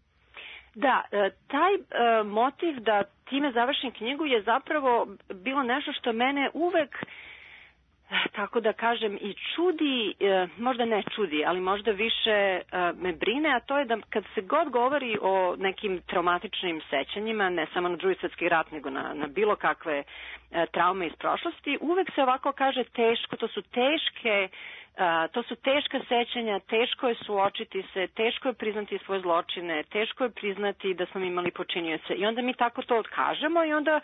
Da, taj motiv da time završim knjigu je zapravo bilo nešto što mene uvek tako da kažem, i čudi, možda ne čudi, ali možda više me brine, a to je da kad se god govori o nekim traumatičnim sećanjima, ne samo na Drugi svjetski rat, nego na, na bilo kakve traume iz prošlosti, uvek se ovako kaže teško, to su teške Uh, to su teška sećanja, teško je suočiti se, teško je priznati svoje zločine, teško je priznati da smo imali počinioce i onda mi tako to odkažemo i onda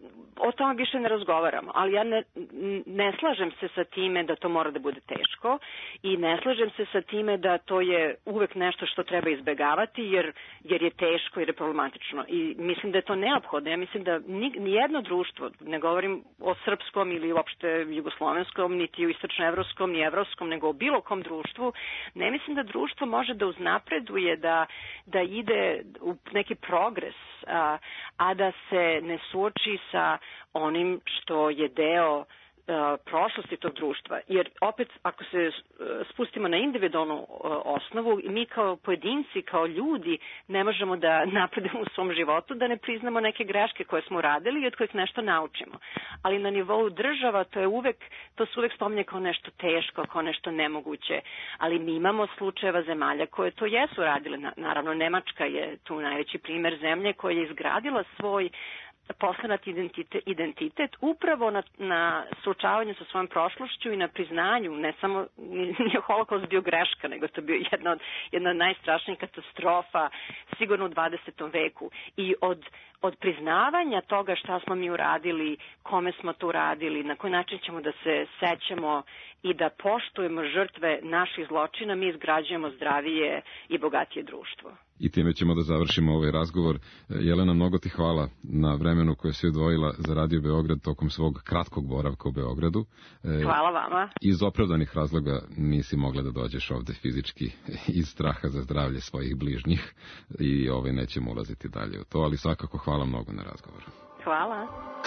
o tome više ne razgovaramo. Ali ja ne, ne slažem se sa time da to mora da bude teško i ne slažem se sa time da to je uvek nešto što treba izbegavati jer, jer je teško i je problematično. I mislim da je to neophodno. Ja mislim da ni, nijedno društvo, ne govorim o srpskom ili uopšte jugoslovenskom, niti u istočnoevropskom, ni evropskom, nego o bilo kom društvu, ne mislim da društvo može da uznapreduje, da, da ide u neki progres, a, a da se ne suoči sa onim što je deo prošlosti tog društva. Jer opet, ako se spustimo na individualnu osnovu, mi kao pojedinci, kao ljudi, ne možemo da napredujemo u svom životu, da ne priznamo neke greške koje smo radili i od kojih nešto naučimo. Ali na nivou država to je uvek, to se uvek spominje kao nešto teško, kao nešto nemoguće. Ali mi imamo slučajeva zemalja koje to jesu radile. Naravno, Nemačka je tu najveći primer zemlje koja je izgradila svoj poslenat identitet, identitet upravo na, na suočavanju sa svojom prošlošću i na priznanju, ne samo, nije holokaust bio greška, nego to bio jedna od, jedna od najstrašnijih katastrofa sigurno u dvadesetom veku. I od, od priznavanja toga šta smo mi uradili, kome smo to uradili, na koji način ćemo da se sećamo i da poštujemo žrtve naših zločina, mi izgrađujemo zdravije i bogatije društvo. I time ćemo da završimo ovaj razgovor. Jelena, mnogo ti hvala na vremenu koje si odvojila za Radio Beograd tokom svog kratkog boravka u Beogradu. Hvala vama. Iz opravdanih razloga nisi mogla da dođeš ovde fizički iz straha za zdravlje svojih bližnjih i ovaj nećemo ulaziti dalje u to, ali svakako hvala mnogo na razgovoru. Hvala.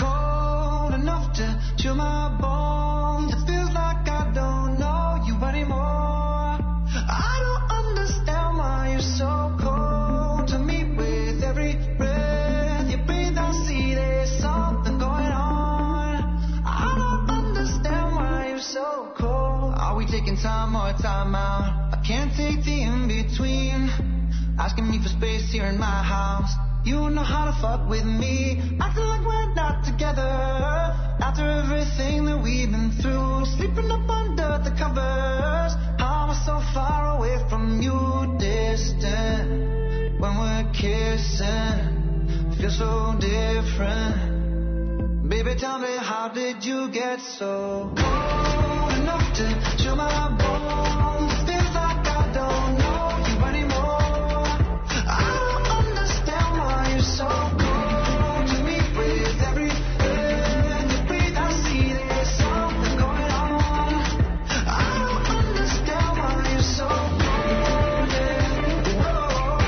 Cold enough to chill my bones. It feels like I don't know you anymore. I don't understand why you're so cold to me. With every breath you breathe, I see there's something going on. I don't understand why you're so cold. Are we taking time or time out? I can't take the in-between. Asking me for space here in my house. You know how to fuck with me. Acting like we're not together. After everything that we've been through, sleeping up under the covers. How am I so far away from you, distant? When we're kissing, feel so different. Baby, tell me, how did you get so cold enough to chill my bones? Feels like I don't know you anymore. I don't understand why you're so cold to me. With every breath you breathe, I see there's something going on. I don't understand why you're so cold, yeah. Whoa,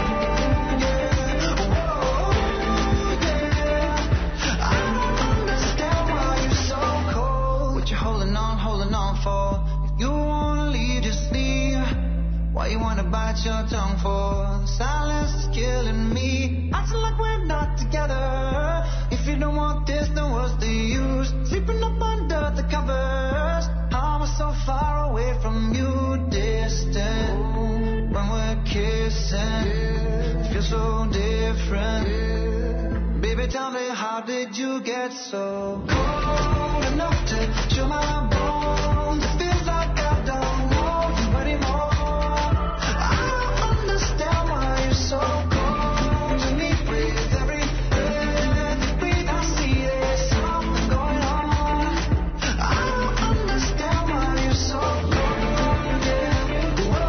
yeah. Whoa, yeah. I don't understand why you're so cold. What you holding on, holding on for? If you wanna leave, just leave. Why you wanna bite your tongue for? The silence is killing me. Acting like we're not together. If you don't want this, then what's the use? Sleeping up under the covers. How am I so far away from you, distant? When we're kissing, feel so different. Baby, tell me, how did you get so cold enough to chill my bones? It feels like I don't know you anymore. I don't understand why you're so cold to me. With every breath you breathe, I see there's something going on. I don't understand why you're so cold, yeah. Whoa,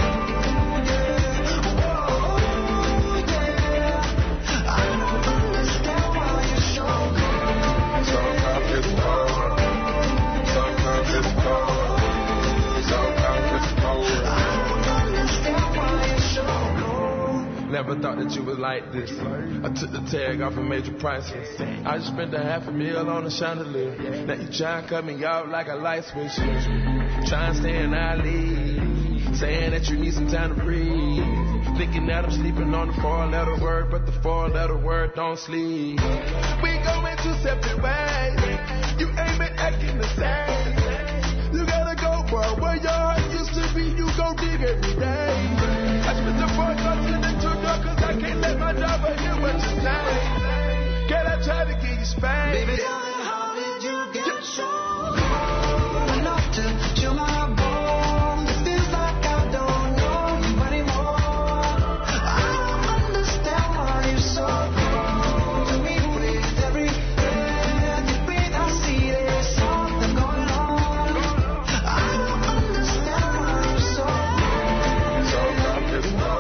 yeah. Whoa, yeah. I don't understand why you're so cold. Sometimes it's cold. Sometimes it's cold. Sometimes it's cold. I don't understand why you're so cold. Never thought that you was like this. I took the tag off and made you priceless. I just spent a half a meal on a chandelier. Now you try and cut me out like a light switch. Try and stay in our league. Saying that you need some time to breathe. Thinking that I'm sleeping on the four-letter word, but the four-letter word don't sleep. We going two separate ways. You ain't been acting the same. You gotta go far where your heart used to be. You go dig every day. I spit the voice up in the two door, cause I can't let my driver hear what you say. Can I try to get you spanked? Baby, tell me, how did you get so cold enough to chill my bones? It feels like I don't know you anymore. I don't understand why you're so cold to me. With every breath you breathe, I see there's something going on. I don't understand why you're so cold. So comfortable.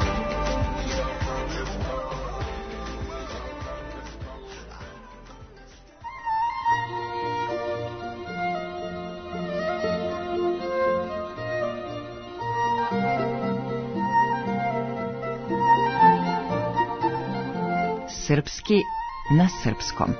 Srpski na srpskom.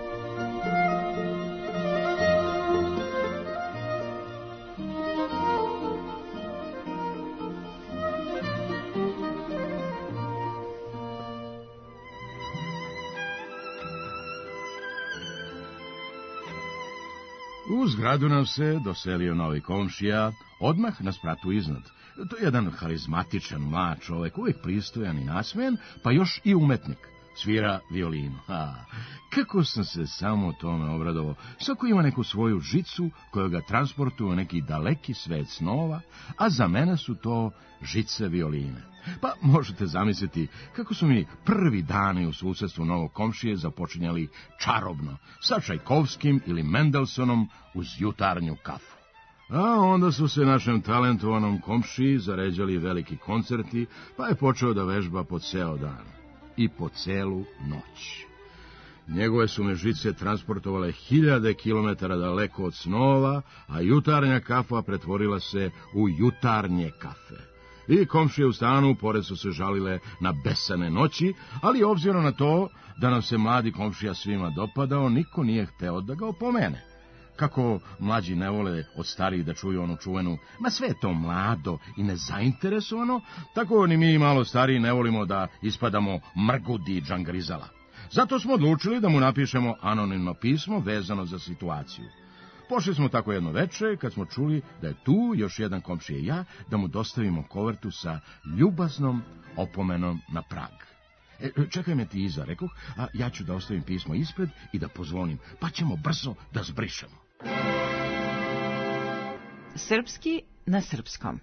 U zgradu nam se doselio novi komšija, odmah na spratu iznad. To je jedan harizmatičan mlad čovek, uvijek pristojan i nasmejan, pa još i umetnik. Svira violinu. Ha, kako sam se samo tome obradovao. Svako ima neku svoju žicu koja ga transportuje u neki daleki svet snova, a za mene su to žice violine. Pa možete zamisliti kako su mi prvi dani u susjedstvu novog komšije započinjali čarobno, sa Čajkovskim ili Mendelsonom uz jutarnju kafu. A onda su se našem talentovanom komšiji zaređali veliki koncerti, pa je počeo da vežba po ceo dan i po celu noć. Njegove su me žice transportovale hiljade kilometara daleko od snova, a jutarnja kafa pretvorila se u jutarnje kafe. I komšije u stanu pored su se žalile na besane noći, ali obzirom na to da nam se mladi komšija svima dopadao, niko nije hteo da ga opomene. Kako mlađi ne vole od starijih da čuju onu čuvenu, ma sve je to mlado i nezainteresovano, tako ni mi malo stariji ne volimo da ispadamo mrgudi džangrizala. Zato smo odlučili da mu napišemo anonimno pismo vezano za situaciju. Pošli smo tako jedno veče, kad smo čuli da je tu još jedan komšija i ja, da mu dostavimo kovertu sa ljubaznom opomenom na prag. E, čekaj me ti iza, rekoh, a ja ću da ostavim pismo ispred i da pozvonim, pa ćemo brzo da zbrišemo. Srpski na srpskom.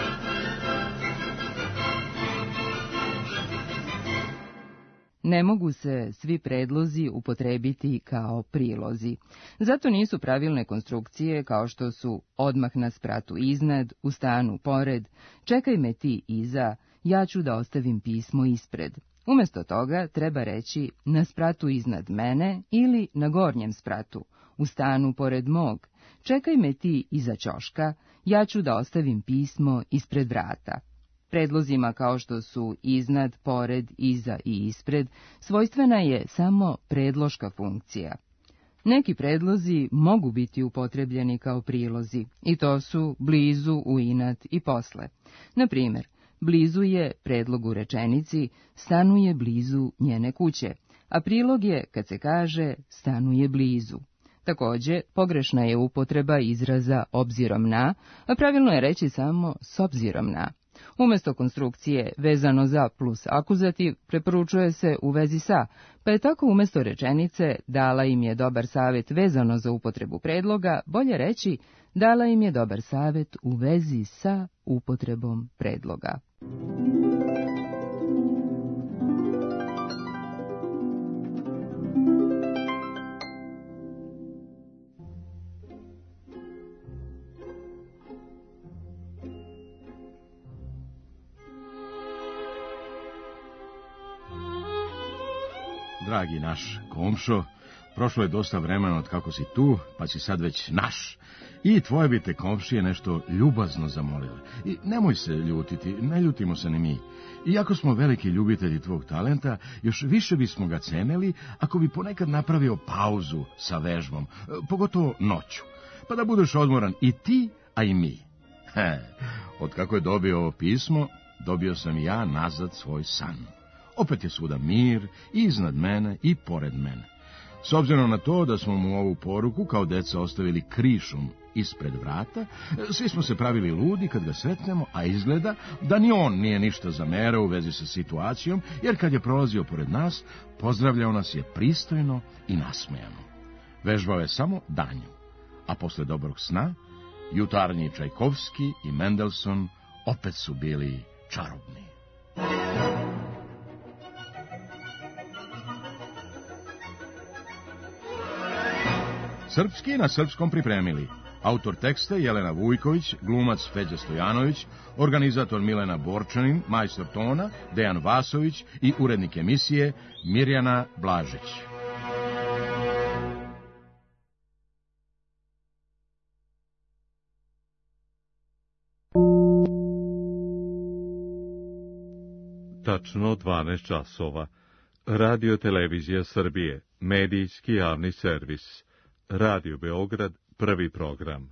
Ne mogu se svi predlozi upotrebiti kao prilozi. Zato nisu pravilne konstrukcije kao što su odmah na spratu iznad, u stanu pored, čekaj me ti iza, ja ću da ostavim pismo ispred. Umjesto toga treba reći na spratu iznad mene ili na gornjem spratu, u stanu pored mog, čekaj me ti iza ćoška, ja ću da ostavim pismo ispred vrata. Predlozima kao što su iznad, pored, iza i ispred, svojstvena je samo predloška funkcija. Neki predlozi mogu biti upotrebljeni kao prilozi, i to su blizu, u inat i posle. Na primjer, blizu je predlog u rečenici, stanuje blizu njene kuće, a prilog je kad se kaže stanuje blizu. Također, pogrešna je upotreba izraza obzirom na, a pravilno je reći samo s obzirom na. Umjesto konstrukcije vezano za plus akuzativ preporučuje se u vezi sa, pa je tako umjesto rečenice dala im je dobar savjet vezano za upotrebu predloga, bolje reći dala im je dobar savjet u vezi sa upotrebom predloga. Dragi naš komšo, prošlo je dosta vremena od kako si tu, pa si sad već naš. I tvoje bi te komšije nešto ljubazno zamolile. I nemoj se ljutiti, ne ljutimo se ni mi. Iako smo veliki ljubitelji tvog talenta, još više bismo ga cenili ako bi ponekad napravio pauzu sa vežbom, pogotovo noću, pa da budeš odmoran i ti, a i mi. He, od kako je dobio ovo pismo, dobio sam i ja nazad svoj san. Opet je svuda mir, i iznad mene i pored mene. S obzirom na to da smo mu ovu poruku kao deca ostavili krišom ispred vrata. Svi smo se pravili ludi kad ga sretnemo, a izgleda da ni on nije ništa zamerao u vezi sa situacijom, jer kad je prolazio pored nas, pozdravljao nas je pristojno i nasmejano. Vežbao je samo danju, a posle dobrog sna, jutarnji Čajkovski i Mendelson opet su bili čarobni. Srpski na srpskom pripremili. Autor teksta Jelena Vujković, glumac Feđa Stojanović, organizator Milena Borčanin, majstor tona Dejan Vasović i urednik emisije Mirjana Blažić. Tačno dvanaest časova. Radio Televizija Srbije, medijski javni servis. Radio Beograd, prvi program.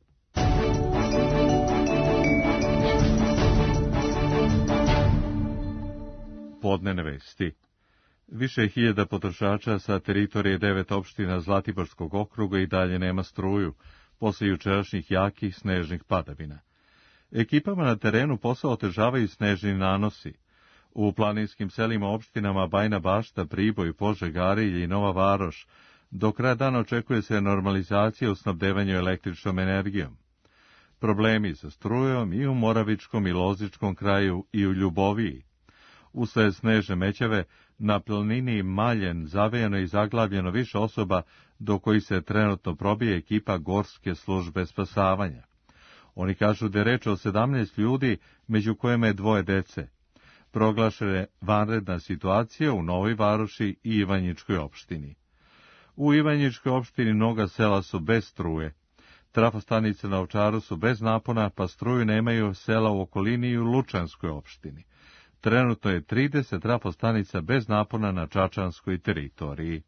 Podnevne vesti. Više hiljada potrošača sa teritorije devet opština Zlatiborskog okruga i dalje nema struju, posle jučerašnjih jakih snežnih padavina. Ekipama na terenu posao otežavaju snežni nanosi. U planinskim selima opštinama Bajna Bašta, Priboj, Požega, Arilje i Nova Varoš do kraja dana očekuje se normalizacija u snabdevanju električnom energijom. Problemi sa strujom i u Moravičkom i Lozičkom kraju i u Ljuboviji. Usled snežne mećave, na planini Maljen zavejano i zaglavljeno više osoba do kojih se trenutno probije ekipa Gorske službe spasavanja. Oni kažu da je reč o sedamnaest ljudi, među kojima je dvoje dece. Proglašena je vanredna situacija u Novoj Varoši i Ivanjičkoj opštini. U Ivanjičkoj opštini mnoga sela su bez struje. Trafostanice na Ovčaru su bez napona, pa struju nemaju sela u okolini i u Lučanskoj opštini. Trenutno je trideset trafostanica bez napona na čačanskoj teritoriji.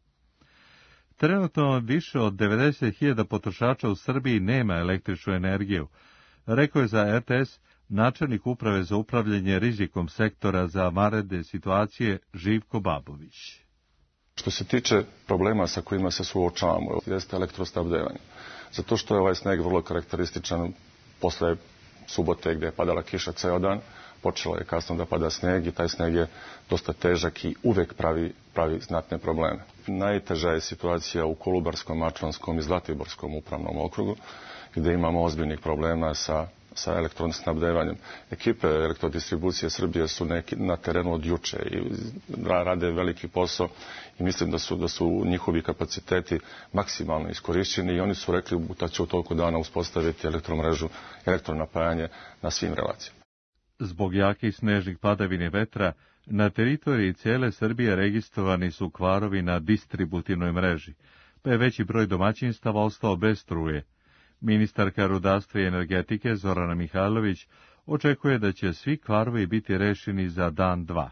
Trenutno više od devedeset hiljada potrošača u Srbiji nema električnu energiju, rekao je za R T S načelnik uprave za upravljanje rizikom sektora za vanredne situacije Živko Babović. Što se tiče problema sa kojima se suočavamo, jeste elektrosnabdevanje. Zato što je ovaj sneg vrlo karakterističan posle subote gdje je padala kiša ceo dan, počelo je kasno da pada sneg i taj sneg je dosta težak i uvek pravi, pravi znatne probleme. Najteža je situacija u Kolubarskom, Mačvanskom i Zlatiborskom upravnom okrugu, gdje imamo ozbiljnih problema sa sa elektrosnabdevanjem. Ekipe Elektrodistribucije Srbije su neki na terenu od juče i rade veliki posao i mislim da su, da su njihovi kapaciteti maksimalno iskorišćeni i oni su rekli da će u toliko dana uspostaviti elektromrežu, elektronapajanje na svim relacijama. Zbog jakih snežnih padavine vetra, na teritoriji cijele Srbije registrovani su kvarovi na distributivnoj mreži, pa je veći broj domaćinstava ostao bez struje. Ministarka rudarstva i energetike Zorana Mihajlović očekuje da će svi kvarovi biti rešeni za dan dva.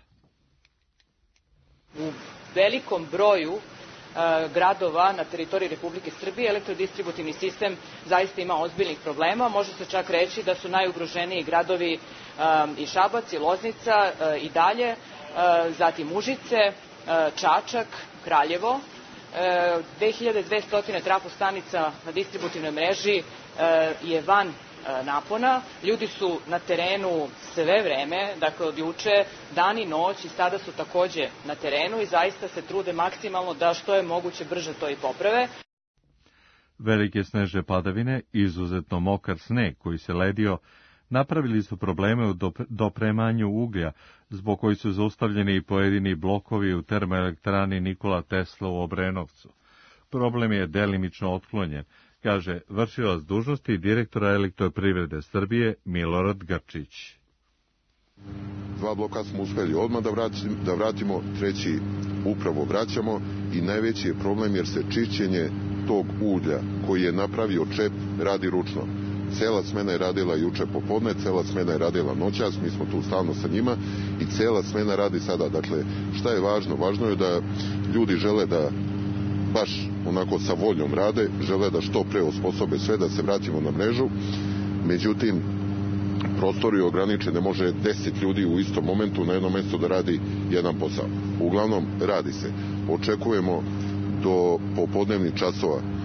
U velikom broju e, gradova na teritoriji Republike Srbije elektrodistributivni sistem zaista ima ozbiljnih problema. Može se čak reći da su najugroženiji gradovi e, i Šabac i Loznica e, i dalje, e, zatim Užice, e, Čačak, Kraljevo. dve hiljade dvesta trafostanica na distributivnoj mreži je van napona. Ljudi su na terenu sve vreme, dakle od juče, dan i noć i sada su takođe na terenu i zaista se trude maksimalno da što je moguće brže to i poprave. Velike snežne padavine, izuzetno mokar sneg koji se ledio, napravili su probleme u dopremanju uglja, zbog koji su zaustavljeni i pojedini blokovi u termoelektrani Nikola Tesla u Obrenovcu. Problem je delimično otklonjen, kaže vršilac dužnosti direktora Elektroprivrede Srbije Milorad Grčić. Dva bloka smo uspeli odmah da vratimo, da vratimo, treći upravo vraćamo i najveći je problem jer se čišćenje tog ulja koji je napravio čep radi ručno. Cela smena je radila juče popodne, cela smena je radila noćas, mi smo tu stalno sa njima i cela smena radi sada. Dakle, šta je važno? Važno je da ljudi žele da baš onako sa voljom rade, žele da što pre osposobe sve da se vratimo na mrežu. Međutim, prostor je ograničen, ne može deset ljudi u istom momentu na jednom mjestu da radi jedan posao. Uglavnom, radi se. Očekujemo do popodnevnih časova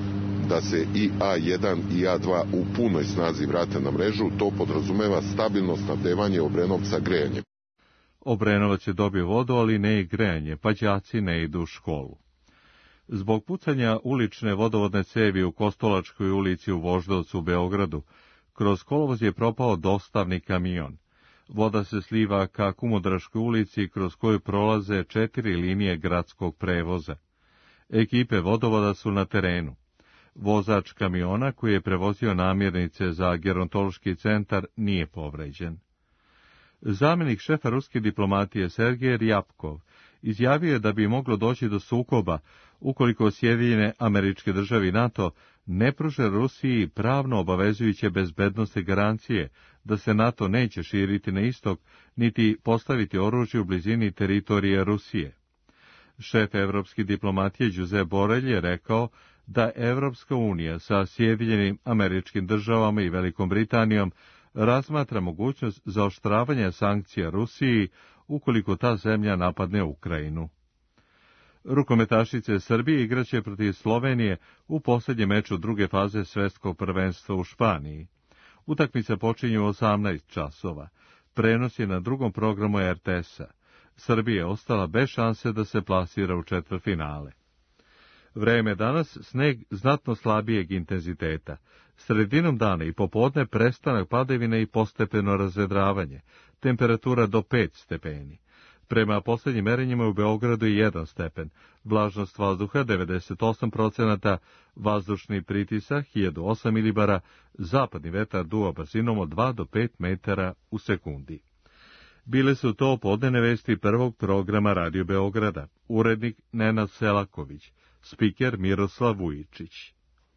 da se i A jedan i A dva u punoj snazi vrate na mrežu, to podrazumeva stabilno snabdevanje Obrenovca grejanjem. Obrenovac je dobio vodu, ali ne i grejanje, pa đaci ne idu u školu. Zbog pucanja ulične vodovodne cevi u Kostolačkoj ulici u Voždovcu u Beogradu, kroz kolovoz je propao dostavni kamion. Voda se sliva ka Kumodraškoj ulici, kroz koju prolaze četiri linije gradskog prevoza. Ekipe vodovoda su na terenu. Vozač kamiona, koji je prevozio namirnice za gerontološki centar, nije povređen. Zamjenik šefa ruske diplomatije Sergej Rjapkov izjavio je da bi moglo doći do sukoba ukoliko Sjedinjene Američke Države i NATO ne pruže Rusiji pravno obavezujuće bezbednosne garancije da se NATO neće širiti na istok, niti postaviti oružje u blizini teritorije Rusije. Šef evropske diplomatije Josep Borrell je rekao da Evropska unija sa Sjedinjenim Američkim Državama i Velikom Britanijom razmatra mogućnost zaoštravanja sankcija Rusiji ukoliko ta zemlja napadne Ukrajinu. Rukometašice Srbije igraće protiv Slovenije u posljednjem meču druge faze svetskog prvenstva u Španiji. Utakmica počinje u osamnaest časova. Prenos je na drugom programu er te esa. Srbija je ostala bez šanse da se plasira u četvrtfinale. Vreme danas, sneg znatno slabijeg intenziteta. Sredinom dana i popodne prestanak padavine i postepeno razvedravanje. Temperatura do pet stepeni. Prema posljednjim merenjima u Beogradu je jedan stepen. Vlažnost vazduha devedeset osam procenata, vazdušni pritisak hiljadu osam milibara, zapadni vetar duva brzinom od dva do pet metara u sekundi. Bile su to podnevne vesti prvog programa Radio Beograda. Urednik Nenad Selaković, spiker Miroslav Vujičić.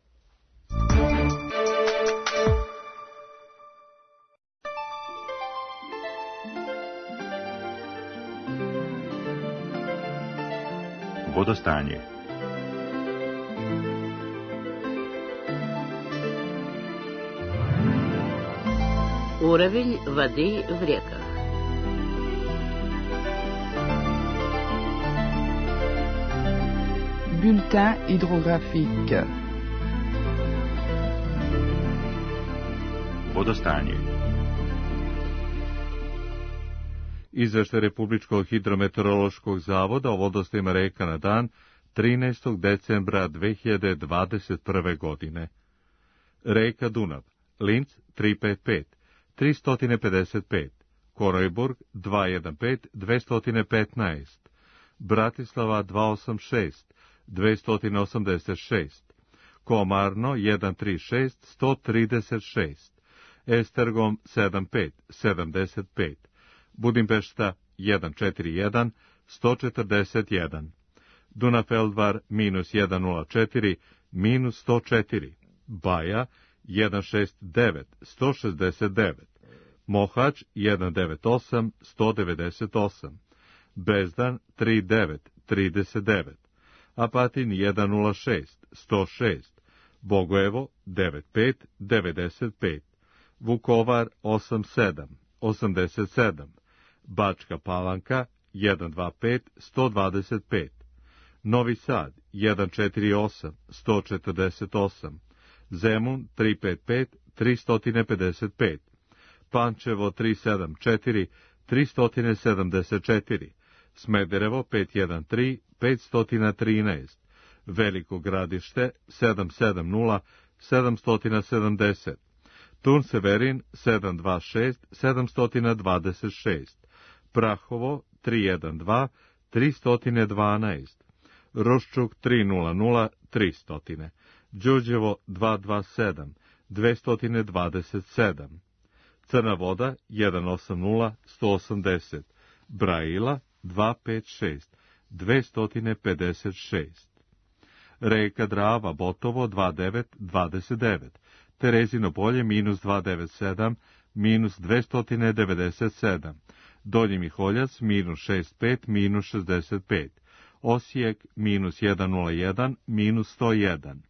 Vodostanje. Уровень воды в реках. Bulletin hydrographique. Vodostanje. Izveštaj Republičkog hidrometeorološkog zavoda o vodostajima reka na dan trinaestog decembra dve hiljade dvadeset prve. godine. Reka Dunav, Linz tristo pedeset pet, tristo pedeset pet, Korojburg dvesta pet, dvesta petnaest, Bratislava dvesta osamdeset šest, dvesta osamdeset šest, Komarno sto trideset šest, sto trideset šest, Estergom sedamdeset pet, sedamdeset pet, Budimpešta sto četrdeset jedan, sto četrdeset jedan, Dunafeldvar minus sto četiri, minus sto četiri, Baja sto šezdeset devet, sto šezdeset devet, Mohač sto devedeset osam, sto devedeset osam, Bezdan trideset devet, trideset devet, Apatin sto nula šest, sto šest, Bogojevo devedeset pet, devedeset pet, Vukovar osamdeset sedam, osamdeset sedam, Bačka Palanka sto dvadeset pet, sto dvadeset pet, Novi Sad sto četrdeset osam, sto četrdeset osam, Zemun tristo pedeset pet, tristo pedeset pet, Pančevo tristo sedamdeset četiri, tristo sedamdeset četiri, Smederevo petsto trinaest, petsto trinaest, Veliko Gradište sedamsto sedamdeset, sedamsto sedamdeset, Turn Severin sedamsto dvadeset šest, sedamsto dvadeset šest, Prahovo tristo dvanaest, tristo dvanaest, Roščuk tristo nula, tristo, Đurđevo dvesta dvadeset sedam, dvesta dvadeset sedam, Crna Voda sto osamdeset, sto osamdeset, Brajila dvesta pedeset šest, dvesta pedeset šest, Reka Drava Botovo dvadeset devet, dvadeset devet, Terezino Polje minus dvesta devedeset sedam, minus dvesta devedeset sedam, Donji Miholjac minus šezdeset pet, minus šezdeset pet, Osijek minus sto nula jedan, minus sto jedan,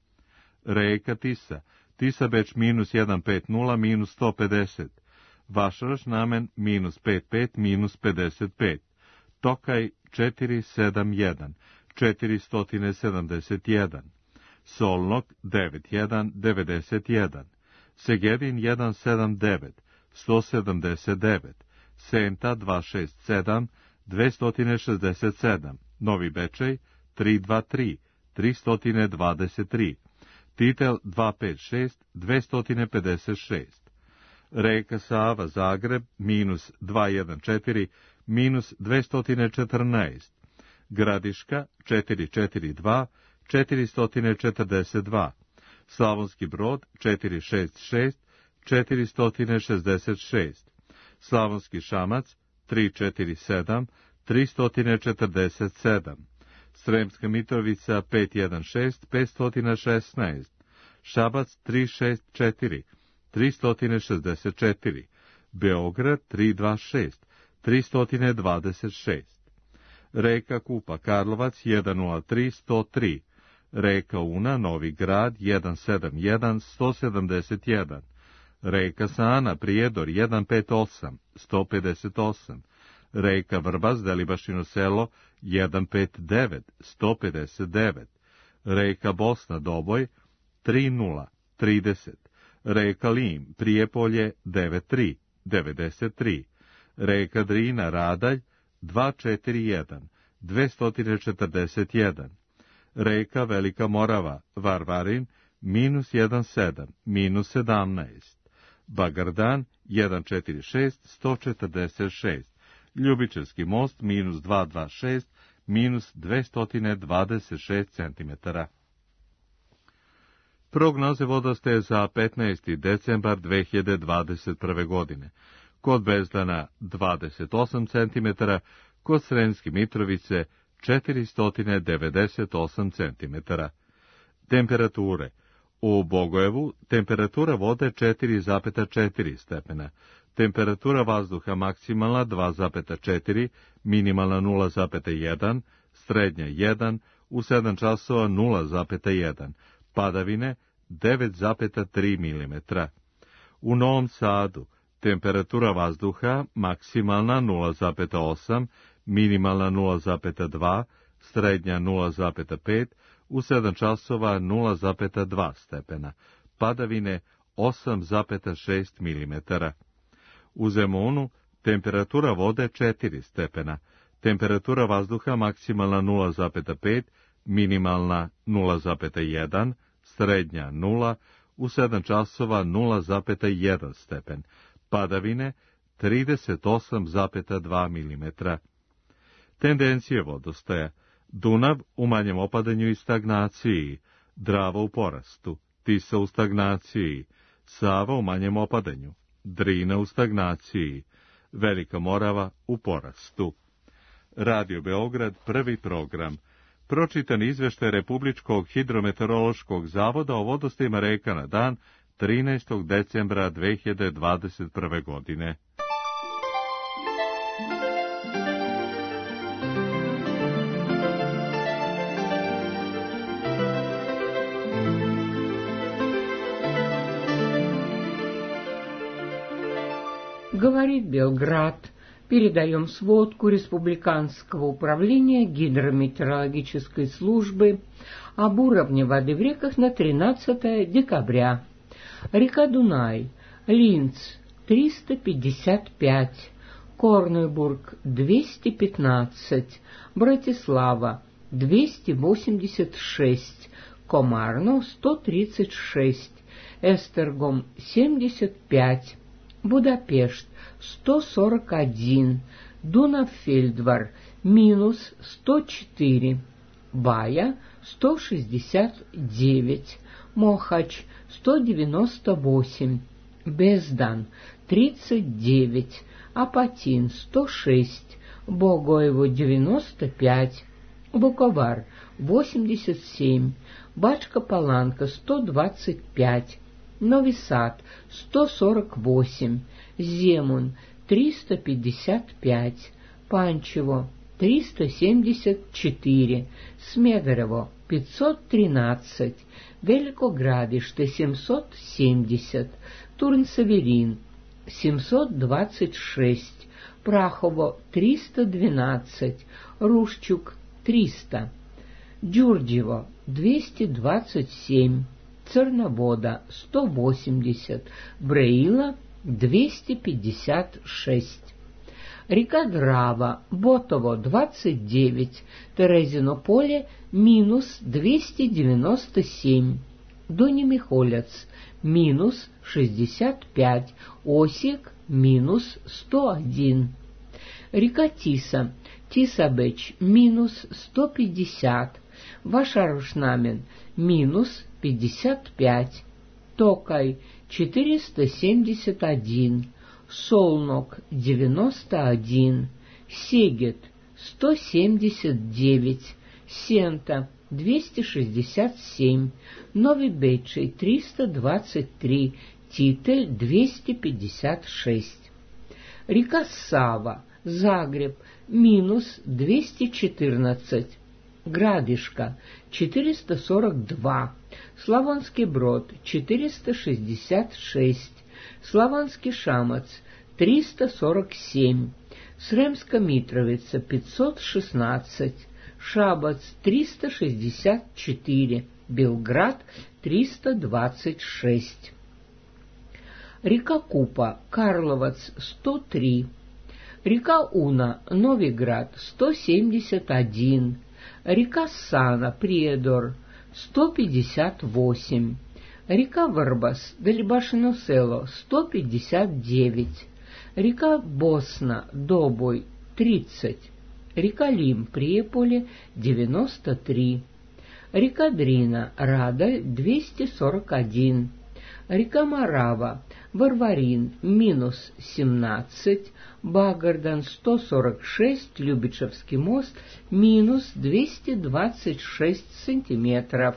Reka Tisa, Tisabeč minus sto pedeset, minus sto pedeset, Vašaraš Namen minus pedeset pet, minus pedeset pet, Tokaj četiristo sedamdeset jedan, četiristo sedamdeset jedan, Solnog devet jedan devedeset jedan, Segedin jedan sedam devet sto sedamdeset devet, Senta dva šest sedam dvesta šezdeset sedam, Novi Bečej tri dva tri tri dvadeset tri, Titel dva pet šest dvesta pedeset šest, Reka Sava Zagreb minus dva jedan četiri minus dvesta četrnaest, Gradiška četiri četiri dva četiristo četrdeset dva, Slavonski Brod četiri šest šest četiristo šezdeset šest, Slavonski Šamac tri četiri sedam tristo četrdeset sedam, Sremska Mitrovica pet jedan šest petsto šesnaest, Šabac tri šest četiri tristo šezdeset četiri, Beograd tri dva šest tristo dvadeset šest, Reka Kupa Karlovac jedan nula tri sto tri, Reka Una Novi Grad jedan sedam jedan sto sedamdeset jedan, Reka Sana Prijedor jedan pet osam sto pedeset osam, Reka Vrbas Delibašino Selo jedan pet devet sto pedeset devet, Reka Bosna Doboj tri nula trideset, Reka Lim Prijepolje devet tri devedeset tri, Reka Drina Radalj dva četiri jedan dvesta četrdeset jedan, Reka Velika Morava Varvarin minus jedan sedam minus sedamnaest, Bagardan jedan četiri šest sto četrdeset šest, Ljubičevski most minus dva dva šest minus dvesta dvadeset šest centimetara. Prognoze vodostaje za petnaesti decembar dve hiljade dvadeset prve. godine. Kod Bezdana dvadeset osam centimetara, kod Sremske Mitrovice četiristo devedeset osam centimetara. Temperature. U Bogojevu temperatura vode četiri zarez četiri stepena, temperatura vazduha maksimalna dva zarez četiri, minimalna nula zarez jedan, srednja jedan, u sedam časova nula zarez jedan, padavine devet zarez tri milimetra. U Novom Sadu temperatura vazduha maksimalna nula zarez osam, minimalna nula zarez dva, srednja nula zarez pet, u sedam časova nula zarez dva stepena, padavine osam zarez šest milimetara. U Zemunu temperatura vode četiri stepena, temperatura vazduha maksimalna nula zarez pet, minimalna nula zarez jedan, srednja nula, u sedam časova nula zarez jedan stepen, padavine trideset osam zarez dva milimetra. Tendencije vodostaja. Dunav u manjem opadanju i stagnaciji, Drava u porastu, Tisa u stagnaciji, Sava u manjem opadanju, Drina u stagnaciji, Velika Morava u porastu. Radio Beograd, prvi program. Pročitan izveštaj Republičkog hidrometeorološkog zavoda o vodostajima reka na dan trinaestog decembra dve hiljade dvadeset prve. godine. Говорит Белград. Передаем сводку Республиканского управления гидрометеорологической службы об уровне воды в реках на тринадцатое декабря. Река Дунай, Линц триста пятьдесят пять, Корнебург двести пятнадцать, Братислава двести восемьдесят шесть, Комарно сто тридцать шесть, Эстергом семьдесят пять, Будапешт сто сорок один, Дунафельдвар минус сто четыре, Бая сто шестьдесят девять, Мохач сто девяносто восемь, Бездан тридцать девять, Апатин сто шесть, Богоево девяносто пять, Буковар восемьдесят семь, Бачка-Паланка сто двадцать пять, Нови Сад сто сорок восемь, Земун триста пятьдесят пять, Панчево триста семьдесят четыре, Смедрево пятьсот тринадцать, Великоградиште семьсот семьдесят, Турн-Северин семьсот двадцать шесть, Прахово триста двенадцать, Рушчук триста, Дюрдево двести двадцать семь, Церновода сто восемьдесят, Бреила двести пятьдесят шесть. Река Драва, Ботово двадцать девять, Терезино поле минус двести девяносто семь, Донемихолец минус шестьдесят пять, Осик минус сто один. Река Тиса, Тисабеч минус сто пятьдесят, Вашарушнамен минус пятьдесят пять, Токай четыреста семьдесят один, Солнок девяносто один, Сегет сто семьдесят девять, Сента двести шестьдесят семь, Новый Бечей триста двадцать три, Титель двести пятьдесят шесть. Река Сава, Загреб минус двести четырнадцать, Градишка четыреста сорок два, Славонский Брод четыреста шестьдесят шесть, Славянский Шамац триста сорок семь, Сремска Митровица пятьсот шестнадцать, Шабац триста шестьдесят четыре, Белград триста двадцать шесть. Река Купа, Карловац сто три, река Уна, Новиград сто семьдесят один, река Сана, Приедор сто пятьдесят восемь, река Варбас, Дельбашино село сто пятьдесят девять, река Босна, Добой тридцать, река Лим, Приеполе девяносто три, река Дрина, Радаль двести сорок один, река Марава, Варварин минус семнадцать, Багардан сто сорок шесть, Любичевский мост минус двести двадцать шесть сантиметров.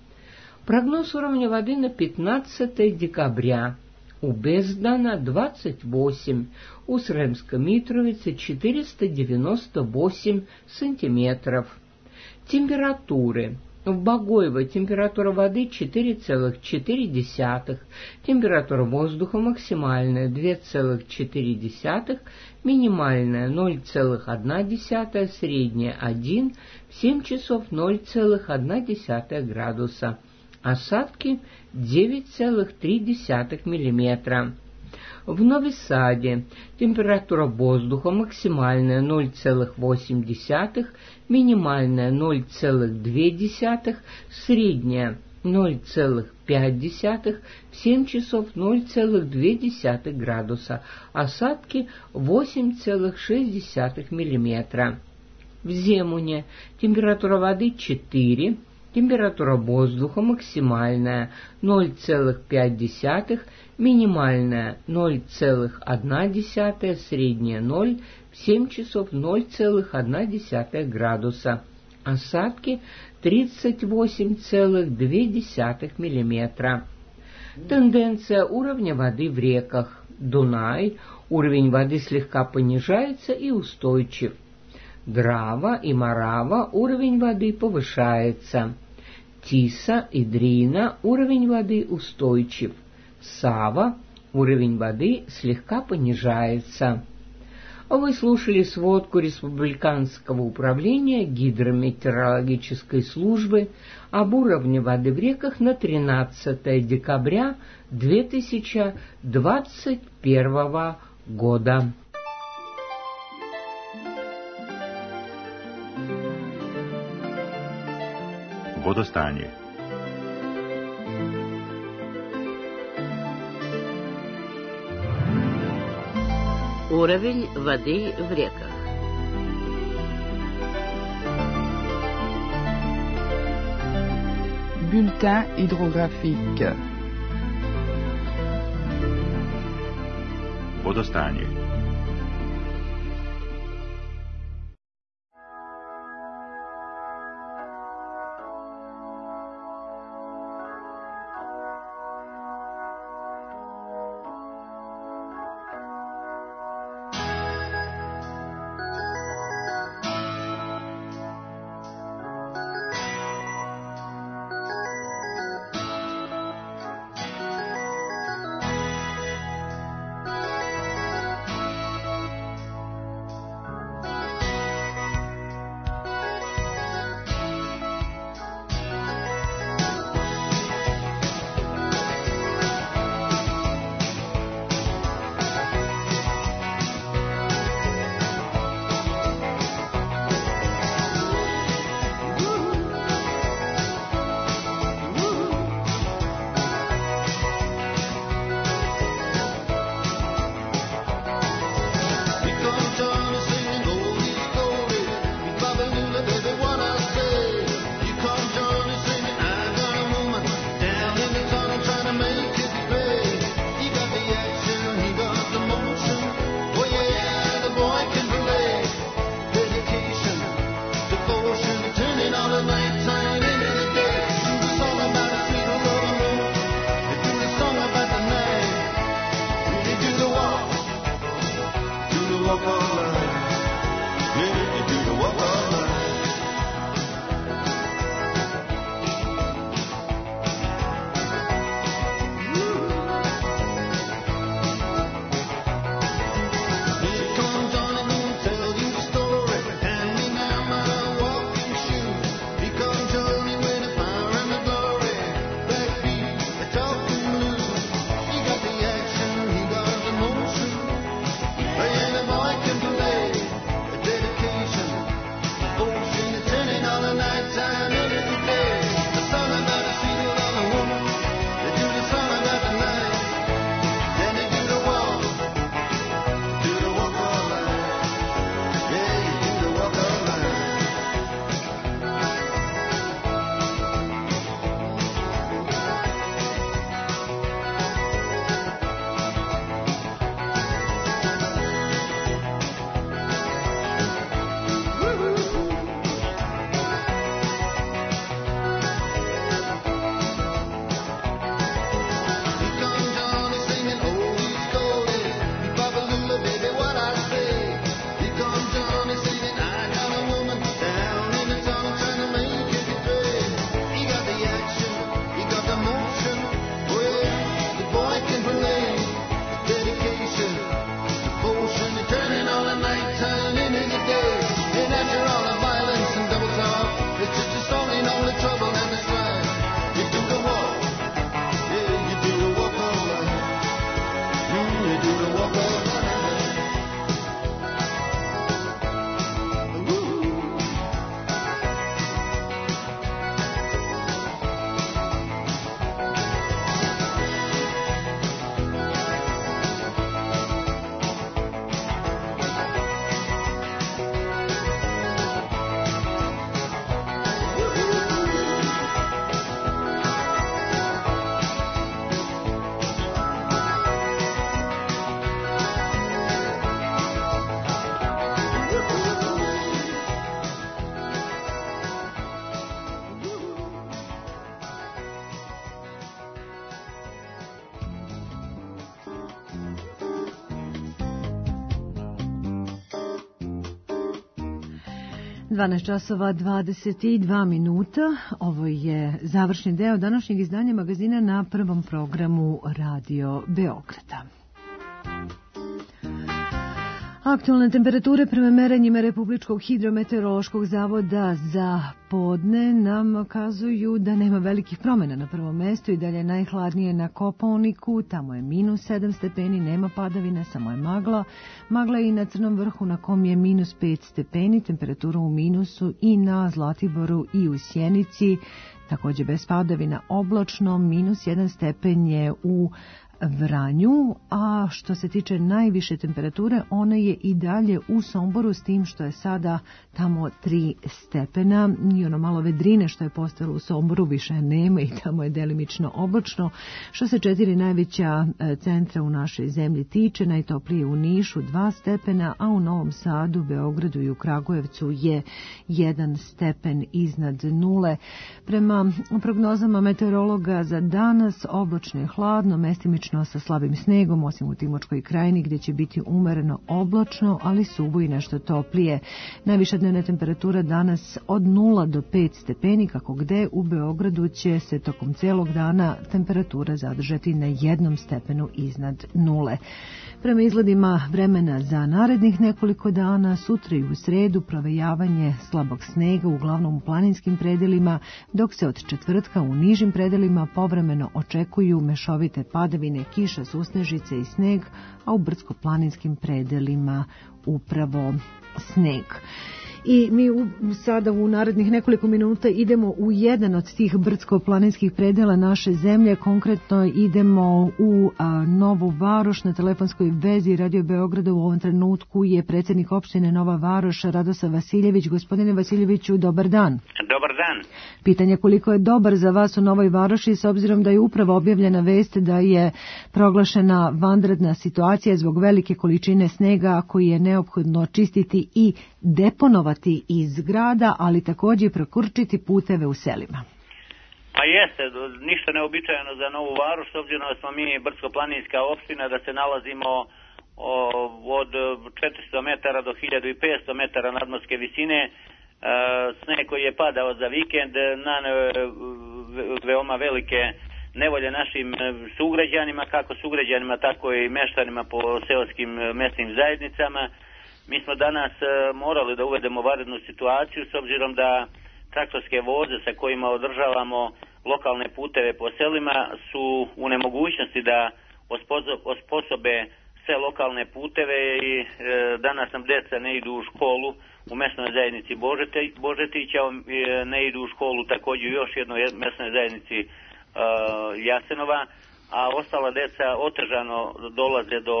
Прогноз уровня воды на пятнадцатое декабря. У Бездана двадцать восемь, у Сремска Митровицы четыреста девяносто восемь сантиметров. Температуры. В Богоево температура воды четыре целых четыре десятых, температура воздуха максимальная два целых четыре десятых, минимальная ноль целых одна десятая, средняя один, в семь часов ноль целых одна десятая градуса. Осадки девять целых три десятых миллиметра. В Нови Саде температура воздуха максимальная ноль целых восемь десятых, минимальная ноль целых две десятых, средняя ноль целых пять десятых, в семь часов ноль целых две десятых градуса, осадки восемь целых шесть десятых миллиметра. В Земуне температура воды четыре, температура воздуха максимальная ноль целых пять десятых, минимальная ноль целых одна десятая, средняя ноль, в семь часов ноль целых одна десятая градуса. Осадки тридцать восемь целых две десятых миллиметра. Тенденция уровня воды в реках. Дунай, уровень воды слегка понижается и устойчив. Драва и Марава, уровень воды повышается. Тиса и Дрина, уровень воды устойчив. Сава, уровень воды слегка понижается. Вы слушали сводку Республиканского управления гидрометеорологической службы об уровне воды в реках на тринадцатое декабря две тысячи двадцать первого года. Водостanje. Уровень воды в реках. Bulletin hydrographique. Водостanje. dvanaest časova dvadeset dva minuta. Ovo je završni deo današnjeg izdanja magazina na prvom programu Radio Beograda. Aktualne temperature prema merenjima Republičkog hidrometeorološkog zavoda za podne nam kazuju da nema velikih promjena na prvom mestu i dalje najhladnije na Kopaoniku, tamo je minus sedam stepeni, nema padavina, samo je magla. Magla je i na Crnom vrhu na kom je minus pet stepeni, temperatura u minusu i na Zlatiboru i u Sjenici, također bez padavina oblačno, minus jedan stepen je u Vranju, a što se tiče najviše temperature, ona je i dalje u Somboru, s tim što je sada tamo tri stepena i ono malo vedrine što je postojalo u Somboru više nema i tamo je delimično oblačno. Što se četiri najveća centra u našoj zemlji tiče, najtoplije u Nišu dva stepena, a u Novom Sadu, Beogradu i u Kragujevcu je jedan stepen iznad nule. Prema prognozama meteorologa za danas, oblačno je hladno, mestimično sa slabim snegom, osim u Timočkoj krajini gdje će biti umereno oblačno, ali suvo i nešto toplije. Najviša dnevna temperatura danas od nula do pet stepeni, kako gde. U Beogradu će se tokom celog dana temperatura zadržati na jednom stepenu iznad nule. Prema izgledima vremena za narednih nekoliko dana, sutra i u sredu provejavanje slabog snega uglavnom u planinskim predelima, dok se od četvrtka u nižim predelima povremeno očekuju mešovite padavine, kiša, susnežice i sneg, a u brdsko-planinskim predelima upravo sneg. I mi u, sada u narednih nekoliko minuta idemo u jedan od tih brdsko-planinskih predela naše zemlje, konkretno idemo u a, Novu Varoš. Na telefonskoj vezi Radio Beograda u ovom trenutku je predsjednik opštine Nova Varoš, Radosav Vasiljević. Gospodine Vasiljeviću, dobar dan. Dobar dan. Pitanje koliko je dobar za vas u Novoj Varoši, s obzirom da je upravo objavljena vest da je proglašena vanredna situacija zbog velike količine snega koji je neophodno čistiti i deponovati iz grada, ali također prokurčiti puteve u selima. Pa jeste, ništa neobičajeno za Novu Varoš, s obzirom da smo mi brdsko-planinska opština, da se nalazimo o, od četiristo metara do hiljadu petsto metara nadmorske visine. E, sneg koji je padao za vikend naneo veoma velike nevolje našim sugrađanima, kako sugrađanima, tako i meštanima po seoskim mesnim zajednicama. Mi smo danas morali da uvedemo vanrednu situaciju s obzirom da traktorske voze sa kojima održavamo lokalne puteve po selima su u nemogućnosti da osposobe sve lokalne puteve i e, danas nam deca ne idu u školu u mesnoj zajednici Božete, Božetića, e, ne idu u školu također još jednoj mesnoj zajednici e, Jasenova, a ostala deca otežano dolaze do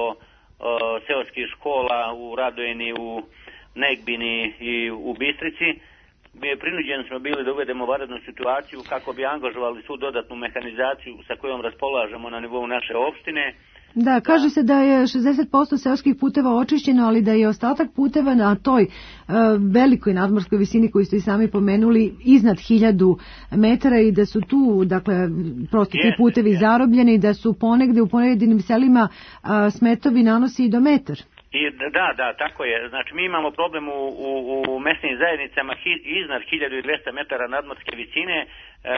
seoskih škola u Radojini, u Negbini i u Bistrici. Prinuđeni smo bili da uvedemo vanrednu situaciju kako bi angažovali svu dodatnu mehanizaciju sa kojom raspolažemo na nivou naše opštine. Da, kaže se da je šezdeset posto seoskih puteva očišćeno, ali da je ostatak puteva na toj e, velikoj nadmorskoj visini koju ste i sami pomenuli iznad hiljadu metara i da su tu, dakle, prosto ti putevi yes, zarobljeni, da su ponegde u pojedinim selima a, smetovi nanosi i do metar. I, da, da, tako je. Znači, mi imamo problem u, u, u mesnim zajednicama hi, iznad hiljadu dvesta metara nadmorske visine. E,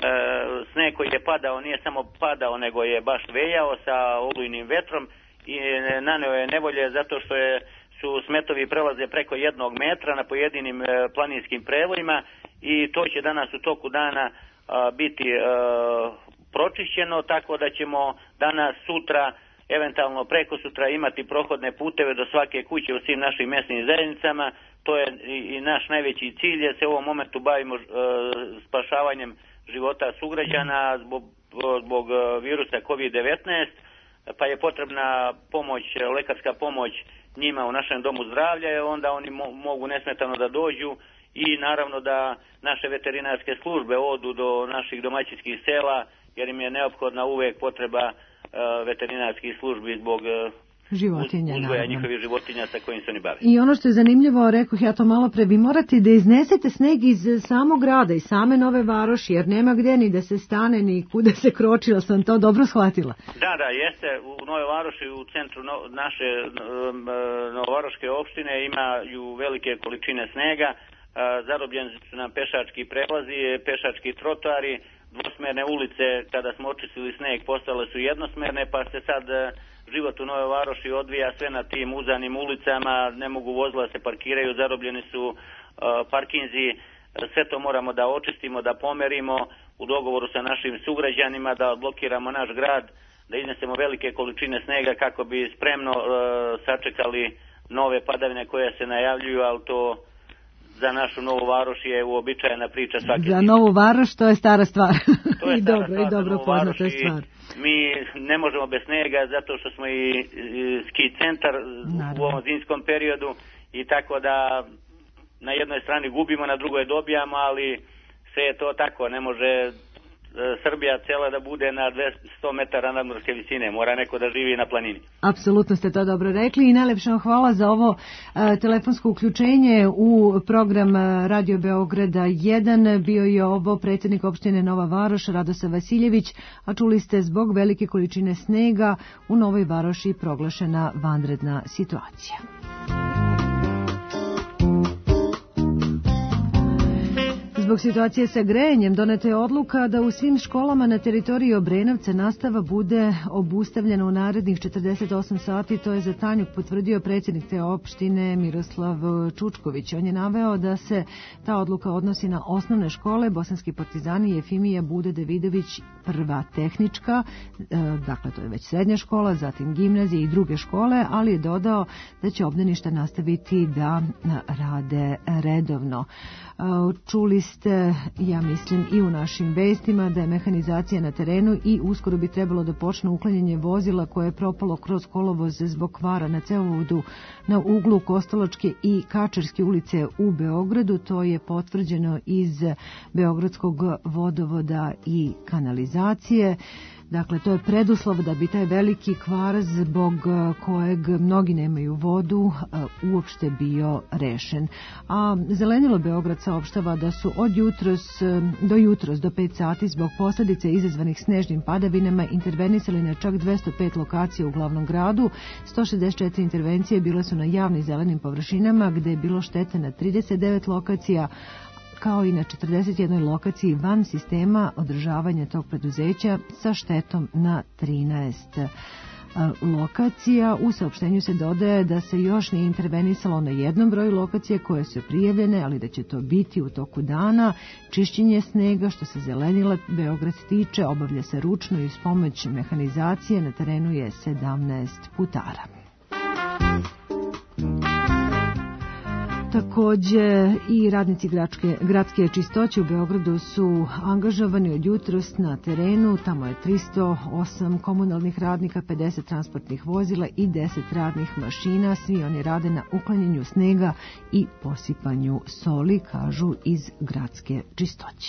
sneg koji je padao nije samo padao, nego je baš vejao sa olujnim vetrom i naneo je nevolje zato što je, su smetovi prelaze preko jednog metra na pojedinim e, planinskim prevojima i to će danas u toku dana a, biti a, pročišćeno, tako da ćemo danas, sutra, eventualno preko sutra imati prohodne puteve do svake kuće u svim našim mesnim zajednicama. To je i naš najveći cilj, jer se u ovom momentu bavimo e, spašavanjem života sugrađana zbog, zbog virusa kovid devetnaest, pa je potrebna pomoć, lekarska pomoć njima u našem domu zdravlja, onda oni mo, mogu nesmetano da dođu i naravno da naše veterinarske službe odu do naših domaćinskih sela, jer im je neophodna uvek potreba veterinarskih službi zbog životinja, uzgoja njihovih životinja sa kojim se oni bave. I ono što je zanimljivo, rekoh ja to malo pre, vi morate da iznesete sneg iz samog grada, iz same Nove Varoši, jer nema gdje ni da se stane, ni kuda se kroči, ali sam to dobro shvatila. Da, da, jeste. U Nove Varoši, u centru no, naše Novovaroške opštine imaju velike količine snega. zarobljeni su nam pešački prelazi, pešački trotoari, dvosmerne ulice kada smo očistili sneg postale su jednosmerne, pa se sad život u Novoj Varoši odvija sve na tim uzanim ulicama, ne mogu vozila se parkiraju, zarobljeni su parkinzi, sve to moramo da očistimo, da pomerimo u dogovoru sa našim sugrađanima, da odblokiramo naš grad, da iznesemo velike količine snega kako bi spremno uh, sačekali nove padavine koje se najavljuju, ali to za našu Novu Varoš je uobičajena priča svake. Za Novu Varoš to je stara stvar. To je I stara dobro, stvar i dobro poznata stvar. Mi ne možemo bez snega zato što smo i, i ski centar Naravno. U ovom zimskom periodu i tako da na jednoj strani gubimo, na drugoj dobijamo, ali sve je to tako, ne može Srbija cijela da bude na sto metara nadmorske visine, mora neko da živi na planini. Apsolutno ste to dobro rekli i najlepša vam hvala za ovo uh, telefonsko uključenje u program Radio Beograda jedan. Bio je ovo predsjednik opštine Nova Varoš Radosav Vasiljević, a čuli ste zbog velike količine snega u Novoj Varoši proglašena vanredna situacija. Zbog situacije sa grejanjem doneta je odluka da u svim školama na teritoriji Obrenovca nastava bude obustavljena u narednih četrdeset osam sati. To je za Tanjuk potvrdio predsjednik te opštine Miroslav Čučković. On je naveo da se ta odluka odnosi na osnovne škole Bosanski Partizani i Jefimija Bude Davidović prva tehnička, dakle to je već srednja škola, zatim gimnazije i druge škole, ali je dodao da će obdaništa nastaviti da rade redovno. Čuli ste, ja mislim, i u našim vestima da je mehanizacija na terenu i uskoro bi trebalo da počne uklanjanje vozila koje je propalo kroz kolovoz zbog kvara na cevovodu na uglu Kostolačke i Kačarske ulice u Beogradu. To je potvrđeno iz Beogradskog vodovoda i kanalizacije. Dakle, to je preduslov da bi taj veliki kvar zbog kojeg mnogi nemaju vodu uopšte bio rešen. A Zelenilo Beograd saopštava da su od jutros do jutros do pet sati zbog posljedice izazvanih snežnim padavinama intervenisali na čak dvesta pet lokacija u glavnom gradu. sto šezdeset četiri intervencije bile su na javnim zelenim površinama gde je bilo štete na trideset devet lokacija, kao i na četrdeset jednoj lokaciji van sistema održavanja tog preduzeća sa štetom na trinaest lokacija. U saopštenju se dodaje da se još nije intervenisalo na jednom broju lokacije koje su prijavljene, ali da će to biti u toku dana. Čišćenje snega što se Zelenila Beograd tiče obavlja se ručno i s pomoć mehanizacije. Na terenu je sedamnaest putara. Takođe i radnici gradske, gradske čistoće u Beogradu su angažovani od jutros na terenu. Tamo je tristo osam komunalnih radnika, pedeset transportnih vozila i deset radnih mašina. Svi oni rade na uklanjanju snega i posipanju soli, kažu iz gradske čistoće.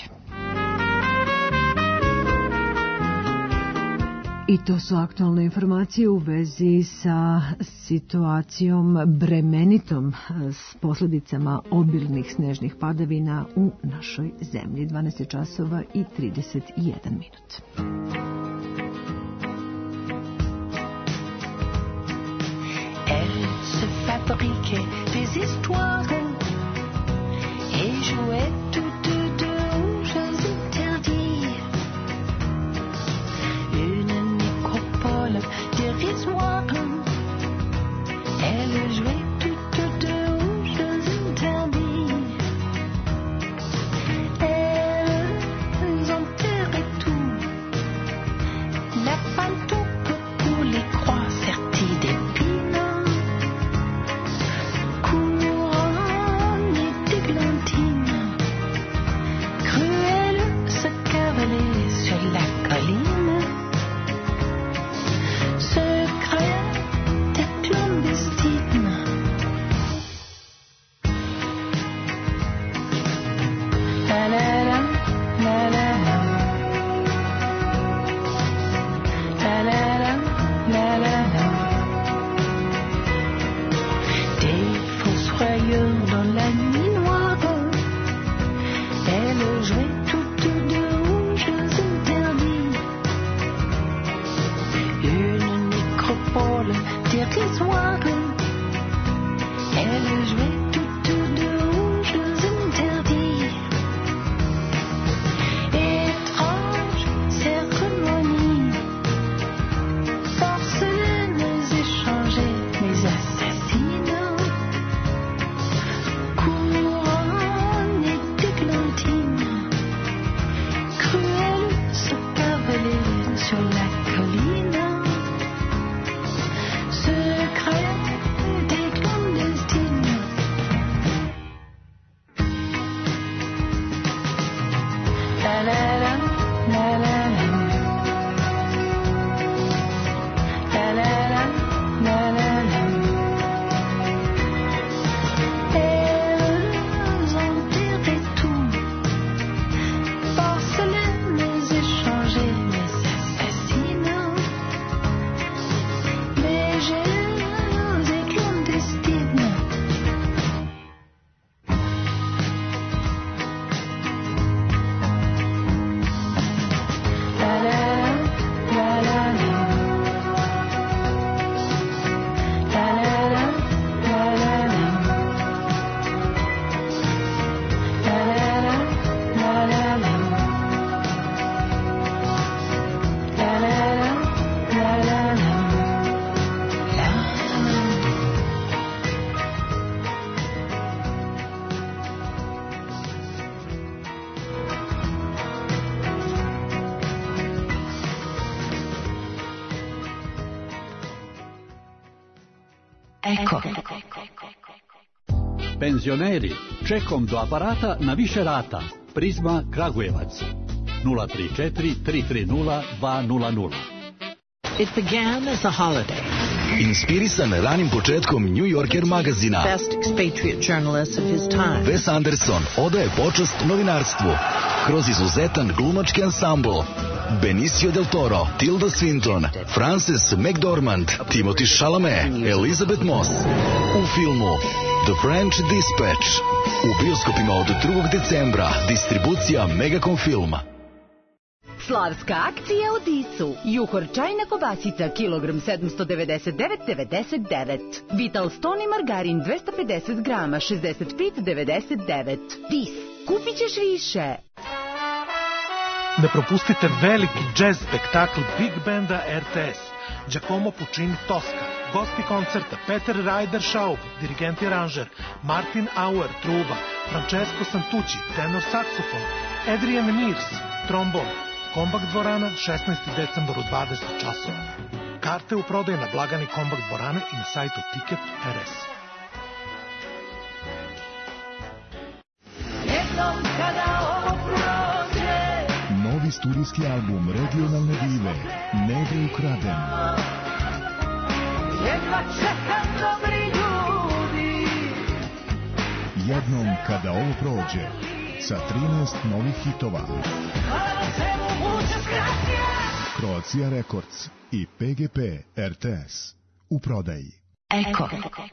I to su aktualne informacije u vezi sa situacijom bremenitom s posljedicama obilnih snežnih padavina u našoj zemlji. dvanaest časova i trideset jedan minut. Elle se fabriquait des histoires et jouait toutes de rouges interdits. Dérisoire, elle jouait toutes de rouges interdits. Elles enterraient tout, la pantoupe pour les croix serties d'épines, courant Eko. Penzioneri, čekom do aparata na više rata. Prizma Kragujevac. nula tri četiri tri tri nula dva nula nula. It began as a holiday. Inspirisan ranim početkom New Yorker magazina, Best expatriate journalist of his time. Wes Anderson odaje počast novinarstvu kroz izuzetan glumački ansambl. Benicio del Toro, Tilda Swinton, Frances McDormand, Timothy Chalamet, Elizabeth Moss. U filmu The French Dispatch. U bioskopima od drugog decembra. Distribucija Megacom Filma. Slavska akcija u Disu. Juhor čajna kobasica, kilogram sedamsto devedeset devet devedeset devet. Vital Stoni margarin dvesta pedeset grama, šezdeset pet devedeset devet. Dis, kupit ćeš više. Ne propustite veliki džez spektakl Big Banda R T S. Giacomo Puccini Tosca. Gosti koncerta Peter Ryder Schaub, dirigent i aranžer, Martin Auer, truba, Francesco Santucci, tenor saksofon, Adrian Mears, trombon. Kombak dvorana, šesnaesti decembar u dvadeset časova. Karte u prodaju na blagani Kombak dvorane i na sajtu Ticket R S. Novi studijski album regionalne dive Negre ukraden. Jedva čekam dobri ljudi. Jednom kada ovo prođe, sa trinaest novih hitova. Croatia Records i P G P R T S u prodaji. Eko.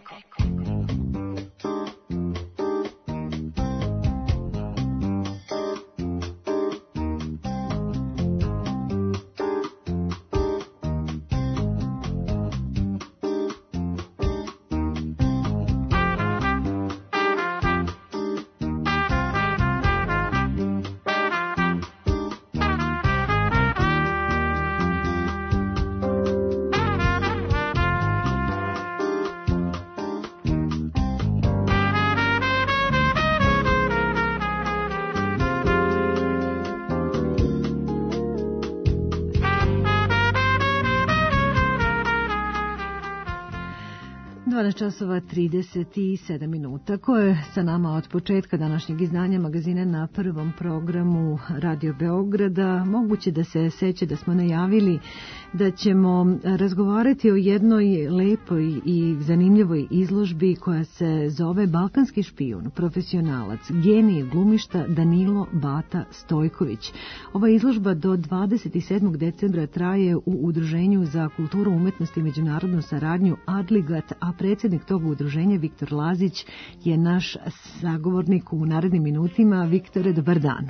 dvanaest časova trideset sedam minuta, koje je sa nama od početka današnjeg izdanja magazina na prvom programu Radio Beograda. Moguće da se seća da smo najavili da ćemo razgovarati o jednoj lepoj i zanimljivoj izložbi koja se zove Balkanski špijun, profesionalac, genije glumišta Danilo Bata Stojković. Ova izložba do dvadeset sedmog decembra traje u Udruženju za kulturu, umetnost i međunarodnu saradnju Adligat, a predsjednik tog udruženja Viktor Lazić je naš sagovornik u narednim minutima. Viktore, dobar dan.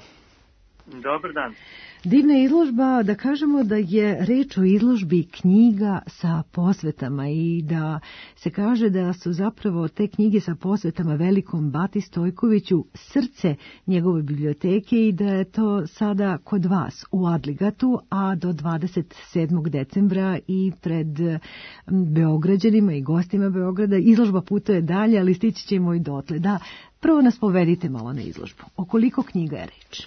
Dobar dan. Divna izložba, da kažemo da je reč o izložbi knjiga sa posvetama i da se kaže da su zapravo te knjige sa posvetama velikom Bati Stojkoviću srce njegove biblioteke i da je to sada kod vas u Adligatu, a do dvadeset sedmog decembra i pred Beograđanima i gostima Beograda. Izložba putuje dalje, ali stići ćemo i dotle. Da, prvo nas povedite malo na izložbu. O koliko knjiga je reč?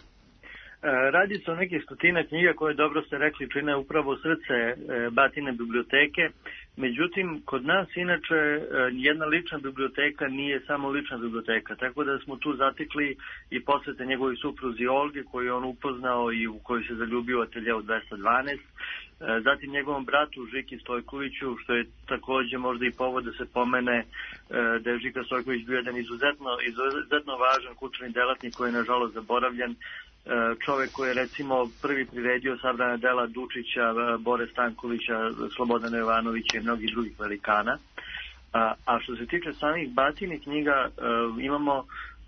Radi se o nekih stotina knjiga koje, dobro ste rekli, čine upravo srce Batine biblioteke. Međutim, kod nas inače jedna lična biblioteka nije samo lična biblioteka, tako da smo tu zatekli i posvete njegovoj supruzi Olgi, koju je on upoznao i u kojoj se zaljubio u ateljeu dvesta dvanaest. Zatim njegovom bratu Žiki Stojkoviću, što je takođe možda i povod da se pomene da je Žika Stojković bio jedan izuzetno, izuzetno važan kulturni delatnik koji je nažalost zaboravljan. Čovek koji je recimo prvi priredio sabrana dela Dučića, Bore Stankovića, Slobodana Jovanovića i mnogih drugih velikana. A što se tiče samih Batinih knjiga, imamo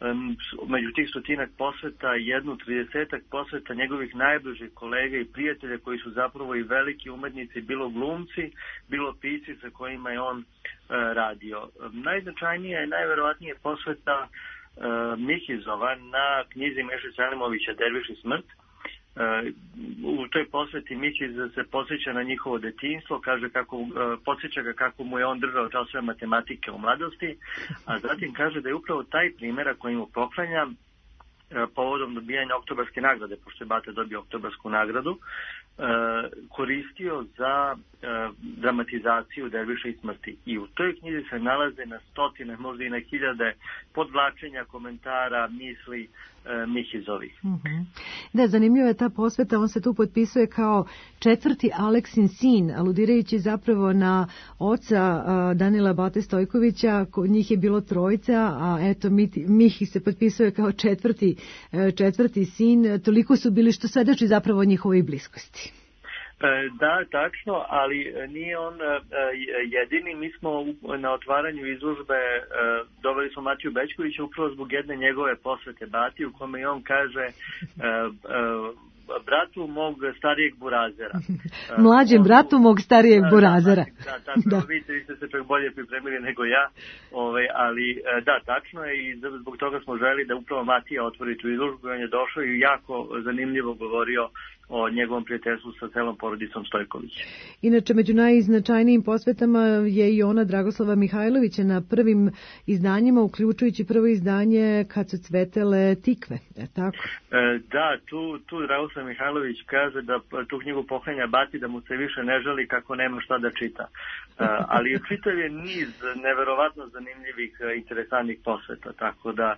među tih stotinak posveta jednu tridesetak posveta njegovih najbližih kolega i prijatelja koji su zapravo i veliki umetnici, bilo glumci, bilo pisci sa kojima je on radio. Najznačajnija i najverovatnije posveta Mihizova na knjizi Meše Selimovića Derviš i smrt. U toj posveti Mihiz se podsjeća na njihovo detinjstvo, kaže kako, podsjeća ga kako mu je on držao časove matematike u mladosti, a zatim kaže da je upravo taj primjer koji mu poklanja povodom dobijanja oktobarske nagrade, pošto je Bata dobio oktobarsku nagradu, koristio za dramatizaciju Derviša i smrti. I u toj knjizi se nalaze na stotine, možda i na hiljade podvlačenja, komentara, misli Mihizovih. Mm-hmm. Da, zanimljiva je ta posveta, on se tu potpisuje kao četvrti Aleksin sin, aludirajući zapravo na oca Danila Bate Stojkovića, kod njih je bilo trojica, a eto Mihi se potpisuje kao četvrti, četvrti sin, toliko su bili što svedoči zapravo o njihovoj bliskosti. Da, tačno, ali nije on jedini. Mi smo na otvaranju izložbe doveli smo Matiju Bećkovića upravo zbog jedne njegove posvete Bati, u kome i on kaže bratu mog starijeg burazera. Mlađem bratu mog starijeg da, burazera. Da, da, tako da. Vidite, vi ste se čak bolje pripremili nego ja, Ove, ali da, tačno je i zbog toga smo želi da upravo Matija otvori tu izložbu. On je došao i jako zanimljivo govorio o njegovom prijateljstvu sa celom porodicom Stojković. Inače, među najznačajnijim posvetama je i ona Dragoslava Mihajlovića na prvim izdanjima, uključujući prvo izdanje Kad su cvetele tikve, je tako? E, da, tu, tu Dragoslav Mihajlović kaže da tu knjigu poklanja Bati, da mu se više ne žali kako nema šta da čita. E, ali čitav je niz neverovatno zanimljivih, interesantnih posveta, tako da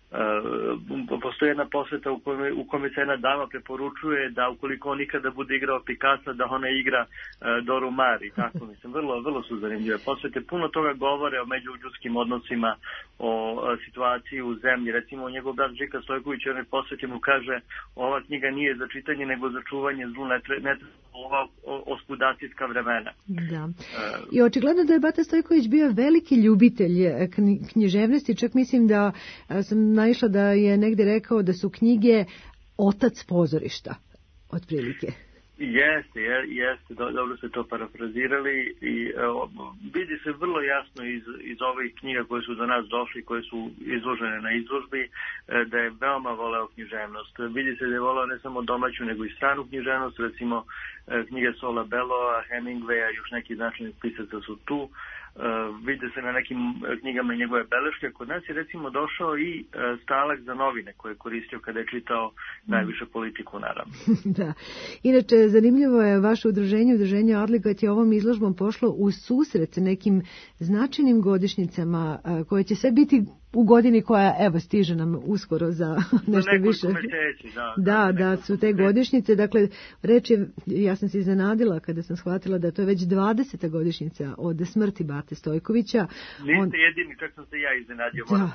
Uh, postoji jedna posveta u kome, u kome se jedna dama preporučuje da ukoliko on nikada bude igrao Picassa, da ona igra uh, Doru Mari, tako mislim, vrlo, vrlo su zanimljive posvete, puno toga govore o međuljudskim odnosima, o uh, situaciji u zemlji, recimo njegov brat Žika Stojković, onaj posveti mu kaže, ova knjiga nije za čitanje, nego za čuvanje zlu, ne treba ova oskudacijska vremena. Da. I očigledno da je Bata Stojković bio veliki ljubitelj književnosti, čak mislim da sam naišla da je negde rekao da su knjige otac pozorišta, otprilike. Jeste, jeste, do, dobro ste to parafrazirali i o, vidi se vrlo jasno iz, iz ovih knjiga koje su do nas došli, koje su izložene na izložbi, da je veoma voleo književnost. Vidi se da je voleo ne samo domaću, nego i stranu književnost, recimo knjige Sola Belloa, Hemingwaya, još neki značajnih pisaca su tu. Uh, vide se na nekim knjigama njegove beleške. Kod nas je recimo došao i uh, stalak za novine koje je koristio kada je čitao najviše politiku, naravno. Da. Inače, zanimljivo je vaše udruženje, udruženje Adligat je ovom izložbom pošlo u susret nekim značajnim godišnjicama uh, koje će sve biti u godini koja, evo, stiže nam uskoro za nešto više. Meseci, da, da, da, su te godišnjice. Dakle, reč je, ja sam se iznenadila kada sam shvatila da to je već dvadeseta godišnjica od smrti Bate Stojkovića. Niste On... jedini, čak sam se ja iznenadio. Da,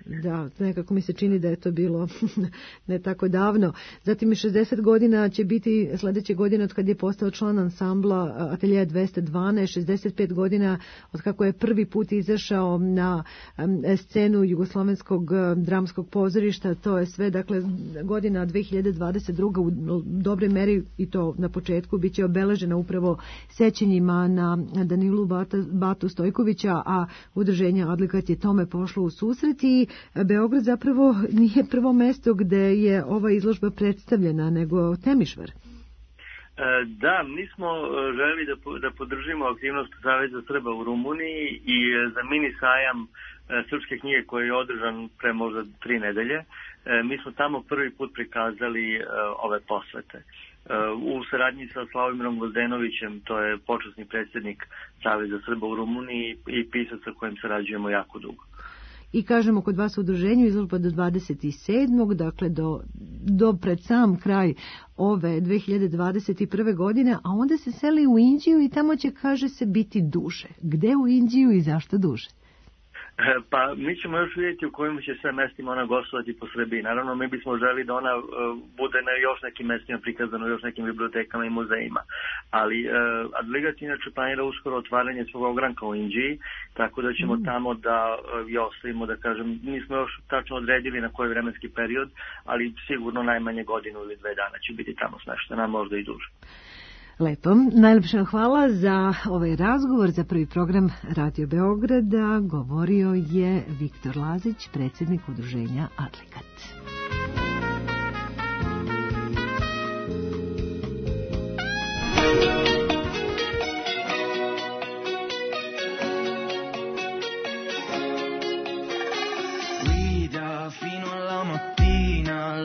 da, nekako mi se čini da je to bilo ne tako davno. Zatim šezdeset godina će biti sledeće godine od kad je postao član ansambla Ateljeja dvesta dvanaest, šezdeset pet godina od kako je prvi put izašao na scenu Jugoslovenskog dramskog pozorišta, to je sve, dakle, godina dve hiljade dvadeset druga u dobroj meri i to na početku biće obeležena upravo sećanjima na Danilu Bata, Batu Stojkovića, a udruženje Adligat je tome pošlo u susret i Beograd zapravo nije prvo mesto gde je ova izložba predstavljena, nego Temišvar. Da, mi smo želeli da, da podržimo aktivnost Saveza Srba u Rumuniji i za mini sajam srpske knjige koji je održan pre možda tri nedelje. Mi smo tamo prvi put prikazali ove posvete. U saradnji sa Slavomirom Gvozdenovićem, to je počasni predsjednik Saveza Srba u Rumuniji i pisac sa kojim sarađujemo jako dugo. I kažemo kod vas u udruženju izložba do dvadeset sedmog dakle do, do pred sam kraj ove dve hiljade dvadeset prve godine, a onda se seli u Indiju i tamo će, kaže se, biti duže. Gde u Indiju i zašto duže? Pa mi ćemo još vidjeti u kojim će sve mestima ona gostovati po Srbiji. Naravno, mi bismo želi da ona uh, bude na još nekim mestima prikazana, još nekim bibliotekama i muzejima. Ali uh, Adligat inače planira uskoro otvaranje svog ogranka u Indiji, tako da ćemo mm. tamo da uh, i ostavimo, da kažem, nismo još tačno odredili na koji vremenski period, ali sigurno najmanje godinu ili dve dana će biti tamo smeštena, možda i duže. Lepo. Najlepša hvala za ovaj razgovor, za prvi program Radio Beograda. Govorio je Viktor Lazić, predsjednik udruženja Adligat. Guida fino alla mattina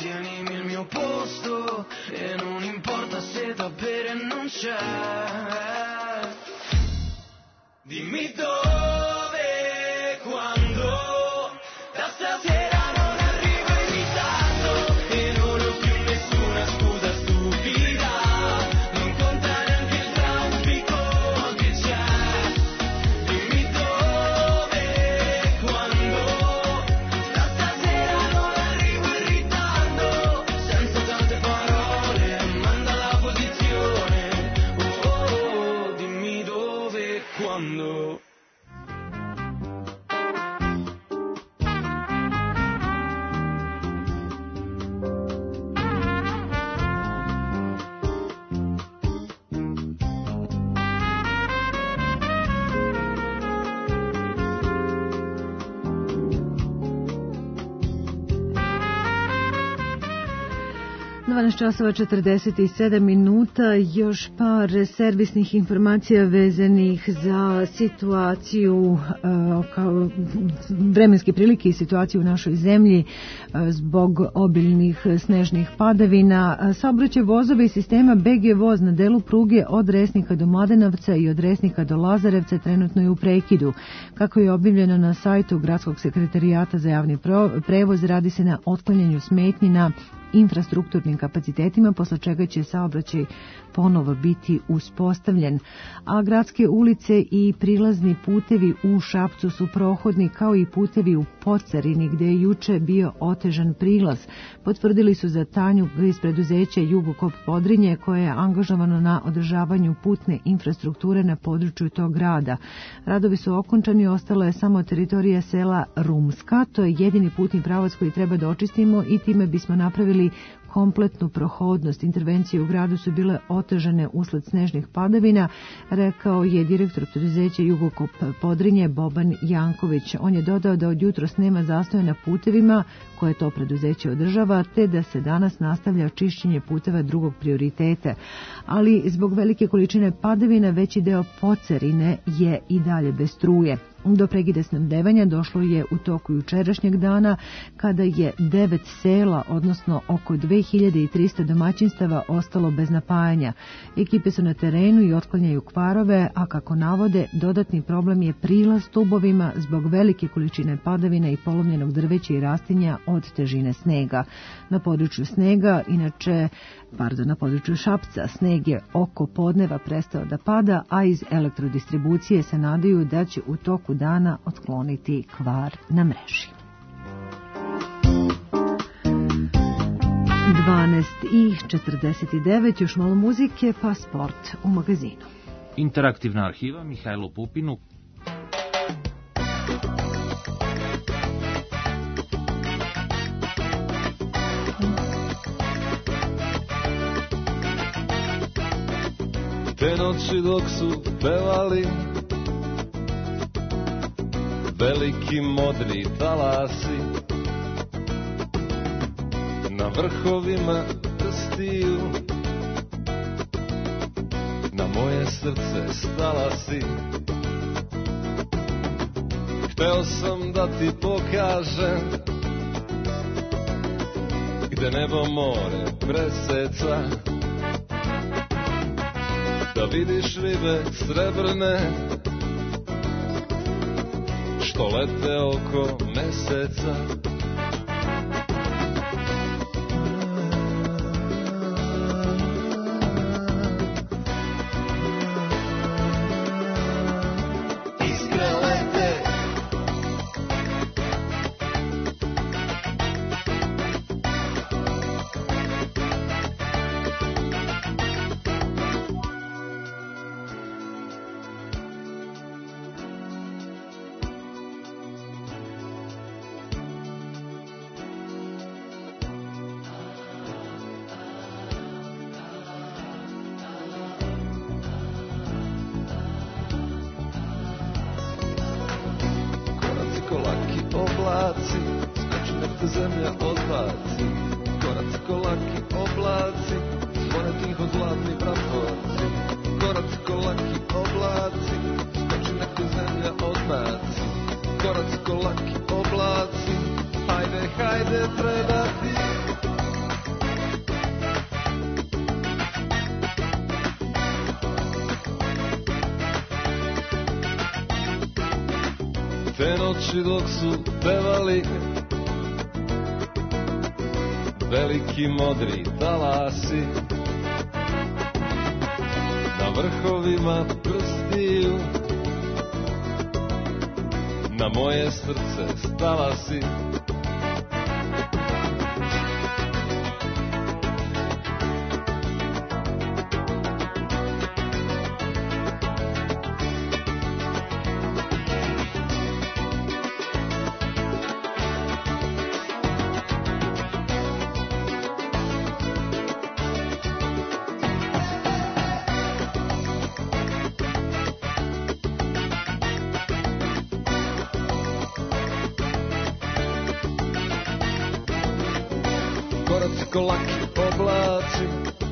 tienimi il mio posto e non importa se da bere non c'è. Dimmi dove, quando, da stasera non arrivo in ritardo e non ho più nessuna scusa stupida, non conta neanche il traffico che c'è. Dimmi dove, quando, da stasera non arrivo in ritardo, senza tante parole, manda la posizione. Oh, oh, oh, dimmi dove, quando. dvanaest časova četrdeset sedam minuta, još par servisnih informacija vezanih za situaciju, kao vremenske prilike i situaciju u našoj zemlji zbog obiljnih snežnih padavina. Saobraćaj vozova i sistema B G voz na delu pruge od Resnika do Mladenovca i od Resnika do Lazarevca trenutno je u prekidu. Kako je objavljeno na sajtu Gradskog sekretarijata za javni prevoz, radi se na otklanjanju smetnji na infrastrukturnim kapacitetima, posle čega će saobraćaj ponovo biti uspostavljen. A gradske ulice i prilazni putevi u Šapcu su prohodni, kao i putevi u Pocarini, gde je juče bio otežan prilaz. Potvrdili su za Tanju iz preduzeća Jugokop Podrinje, koje je angažovano na održavanju putne infrastrukture na području tog grada. Radovi su okončani, ostala je samo teritorija sela Rumska. To je jedini putni pravac koji treba da očistimo i time bismo napravili kompletnu prohodnost. Intervencije u gradu su bile otežane usled snežnih padavina, rekao je direktor preduzeća Jugokop Podrinje Boban Janković. On je dodao da od jutros nema zastoja na putevima koje to preduzeće održava, te da se danas nastavlja čišćenje puteva drugog prioriteta. Ali zbog velike količine padavina veći deo Pocarine je i dalje bez struje. Do prekida snabdevanja došlo je u toku jučerašnjeg dana, kada je devet sela, odnosno oko dve hiljade trista domaćinstava ostalo bez napajanja. Ekipe su na terenu i otklanjaju kvarove, a kako navode, dodatni problem je prilaz stubovima zbog velike količine padavina i polomljenog drveća i rastinja od težine snega. Na području snega, inače, pardon, na području Šapca, sneg je oko podneva prestao da pada, a iz elektrodistribucije se nadaju da će u toku dana otkloniti kvar na mreži. dvanaest i četrdeset devet, još malo muzike, pa sport u magazinu. Interaktivna arhiva Mihajlo Pupinu. Te noći dok su pevali veliki modri talasi, na vrhovima prstiju na moje srce stala si. Hteo sam da ti pokažem gde nebo more preseca, da vidiš ribe srebrne što lete oko meseca. uši dok su pevali veliki modri talasi, na vrhovima prstiju na moje srce stala si. Koraci ko laki oblaci,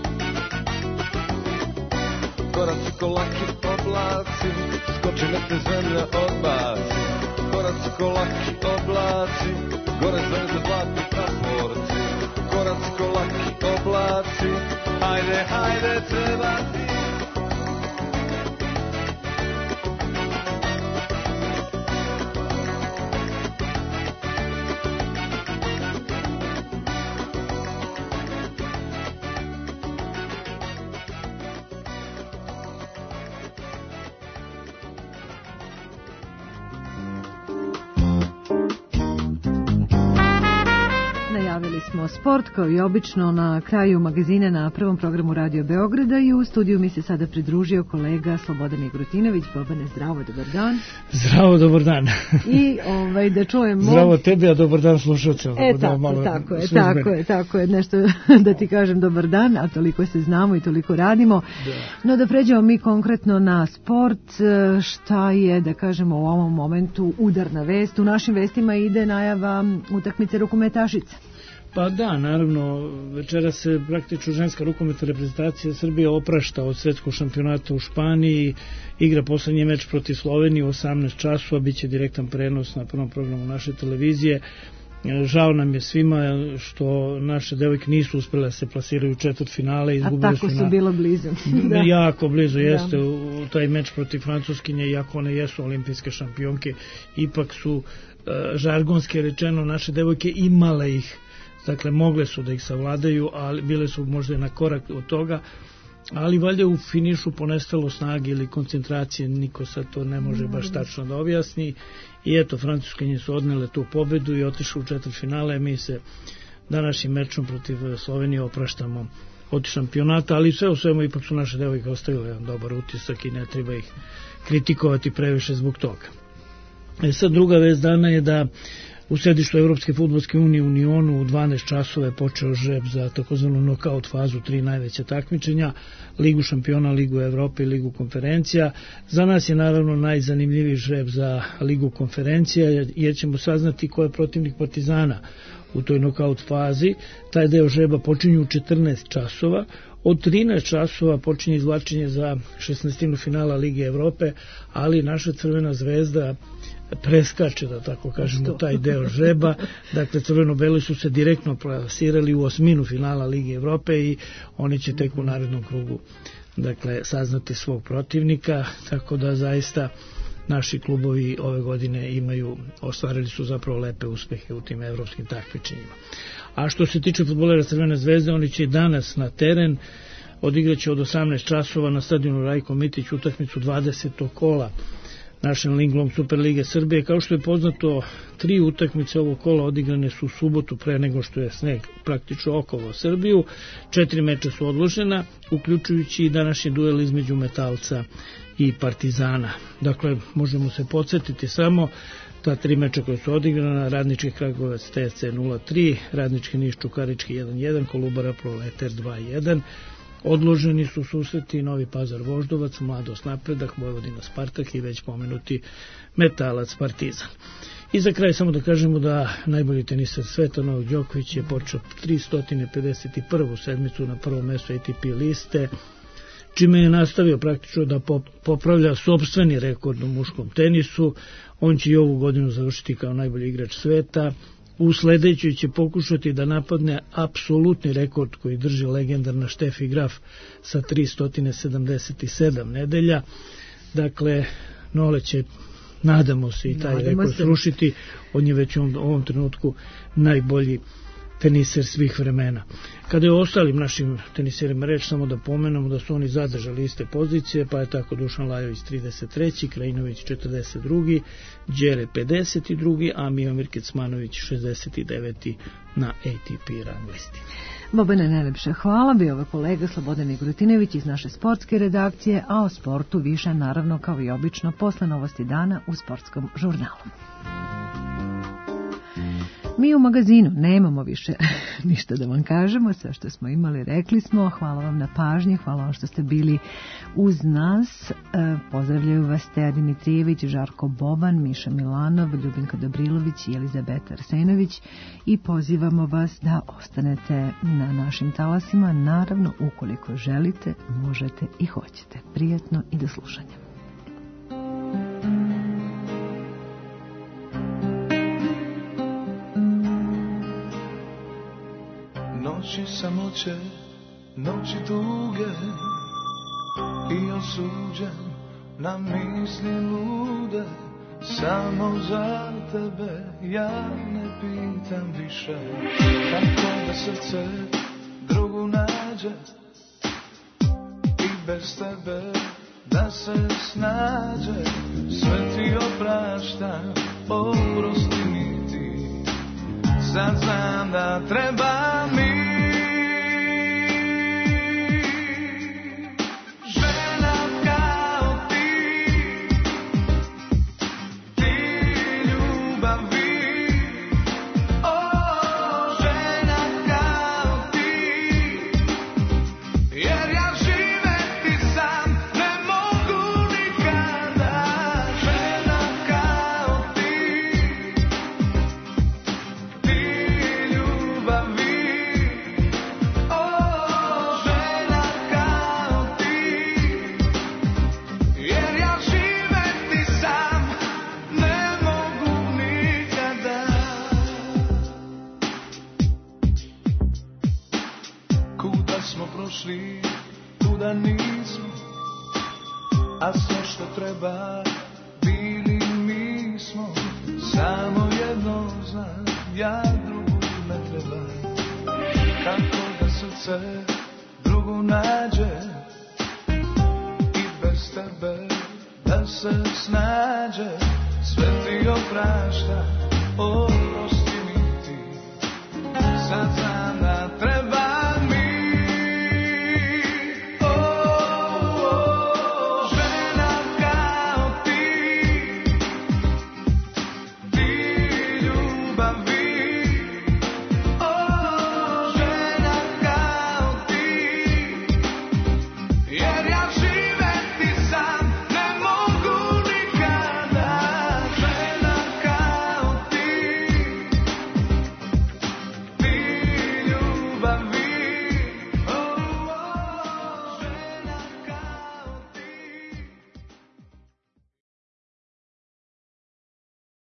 koraci ko laki oblaci, skoči nek te zemlja odbaci. Koraci ko laki oblaci, gore zvezde zlatni praporci. Koraci ko laki oblaci, hajde, hajde, treba ti. Smo sport kao i obično na kraju magazina na prvom programu Radio Beograda i u studiju mi se sada pridružio kolega Slobodan Igrutinović. Bobane, zdravo, dobar dan. Zdravo, dobar dan. I ovaj, da čujemo... Zdravo tebi, a dobar dan slušalcima. E, tako, malo tako je, službeni. tako je, tako je, nešto da ti kažem dobar dan, a toliko se znamo i toliko radimo. Da. No da pređemo mi konkretno na sport, šta je, da kažemo, u ovom momentu udarna vest. U našim vestima ide najava utakmice rukometašica. Pa da, naravno, večera se praktično ženska rukometna reprezentacija Srbije oprašta od svetskog šampionata u Španiji, igra poslednji meč protiv Slovenije u osamnaest časova, bit će direktan prenos na prvom programu naše televizije. Žao nam je svima što naše devojke nisu uspjele da se plasiraju u četvrt finale. A tako su na... bilo blizu. Da. Jako blizu jeste da. U taj meč protiv Francuskinje, iako one jesu olimpijske šampionke, ipak su žargonski rečeno naše devojke imale ih. Dakle, mogle su da ih savladaju, ali bile su možda na korak od toga, ali valjda u finišu ponestalo snage ili koncentracije, niko sad to ne može baš tačno da objasni. I eto, Francuskinje su odnele tu pobedu i otišli u četvrtfinale. Mi se današnjim mečom protiv Slovenije opraštamo od šampionata, ali sve u svemu ipak su naše devojke ostavile jedan dobar utisak i ne treba ih kritikovati previše zbog toga. E sad, druga vest dana je da u sedištu Evropske fudbalske unije u Nionu u dvanaest časova je počeo žreb za takozvanu nokaut fazu, tri najveća takmičenja, Ligu šampiona, Ligu Evrope i Ligu konferencija. Za nas je naravno najzanimljiviji žreb za Ligu konferencija, jer ćemo saznati ko je protivnik Partizana u toj nokaut fazi. Taj deo žreba počinje u četrnaest časova. Od trinaest časova počinje izvlačenje za šesnaestinu finala Lige Evrope, ali naša Crvena zvezda preskače, da tako kažemo, taj deo žreba. Dakle, crveno-beli su se direktno plasirali u osminu finala Lige Evrope i oni će tek u narednom krugu, dakle, saznati svog protivnika, tako da zaista naši klubovi ove godine imaju, ostvarili su zapravo lepe uspehe u tim evropskim takmičenjima. A što se tiče fudbalera Crvene zvezde, oni će danas na teren, odigraće od osamnaest časova na stadionu Rajko Mitić utakmicu dvadesetog kola National League Superlige Srbije. Kao što je poznato, tri utakmice ovog kola odigrane su u subotu pre nego što je sneg praktično okovao Srbiju. Četiri meča su odložena, uključujući i današnji duel između Metalca i Partizana. Dakle, možemo se podsjetiti samo ta tri meča koja su odigrana: Radnički Kragujevac T S C nula tri, Radnički Niš Čukarički jedan jedan, Kolubara Proleter dva jedan. Odloženi su susreti Novi Pazar Voždovac, Mladost Napredak, Vojvodina Spartak i već pomenuti Metalac Partizan. I za kraj samo da kažemo da najbolji teniser sveta Novak Đoković je počeo tristo pedeset prvu sedmicu na prvom mestu A T P liste, čime je nastavio praktično da popravlja sopstveni rekord u muškom tenisu. On će i ovu godinu završiti kao najbolji igrač sveta. U sledećoj će pokušati da napadne apsolutni rekord koji drži legendarna Steffi Graf sa tristo sedamdeset sedam nedelja. Dakle, Nole će nadamo se i taj Nadamo rekord se. srušiti. On je već u ovom trenutku najbolji teniser svih vremena. Kada je o ostalim našim teniserima reč, samo da pomenemo da su oni zadržali iste pozicije, pa je tako Dušan Lajović trideset treći, Krajinović četrdeset drugi, Đere pedeset drugi, a Miomir Kecmanović šezdeset deveti na A T P rang listi. Bobane, najlepše hvala. Bio je kolega Slobodan Igorutinović iz naše sportske redakcije, a o sportu više naravno kao i obično posle novosti dana u sportskom žurnalu. Mi u magazinu nemamo više ništa da vam kažemo, sve što smo imali rekli smo. Hvala vam na pažnji, hvala vam što ste bili uz nas. E, pozdravljaju vas Teja Dimitrijević, Žarko Boban, Miša Milanov, Ljubinka Dobrilović i Elizabeta Arsenović i pozivamo vas da ostanete na našim talasima. Naravno, ukoliko želite, možete i hoćete. Prijatno i do slušanja. Noći samoće, noći duge i osuđen na misli lude. Samo za tebe ja ne pitam više, kako da srce drugu nađe i bez tebe da se snađe. Sve ti opraštam, oprosti mi ti, sad znam da treba mi. Kuda nismo, a sve što treba bili mi smo. Samo jedno znam, ja drugu ne treba. Kako da srce drugu nađe i bez tebe da se snađe. Sve ti oprašta, oh.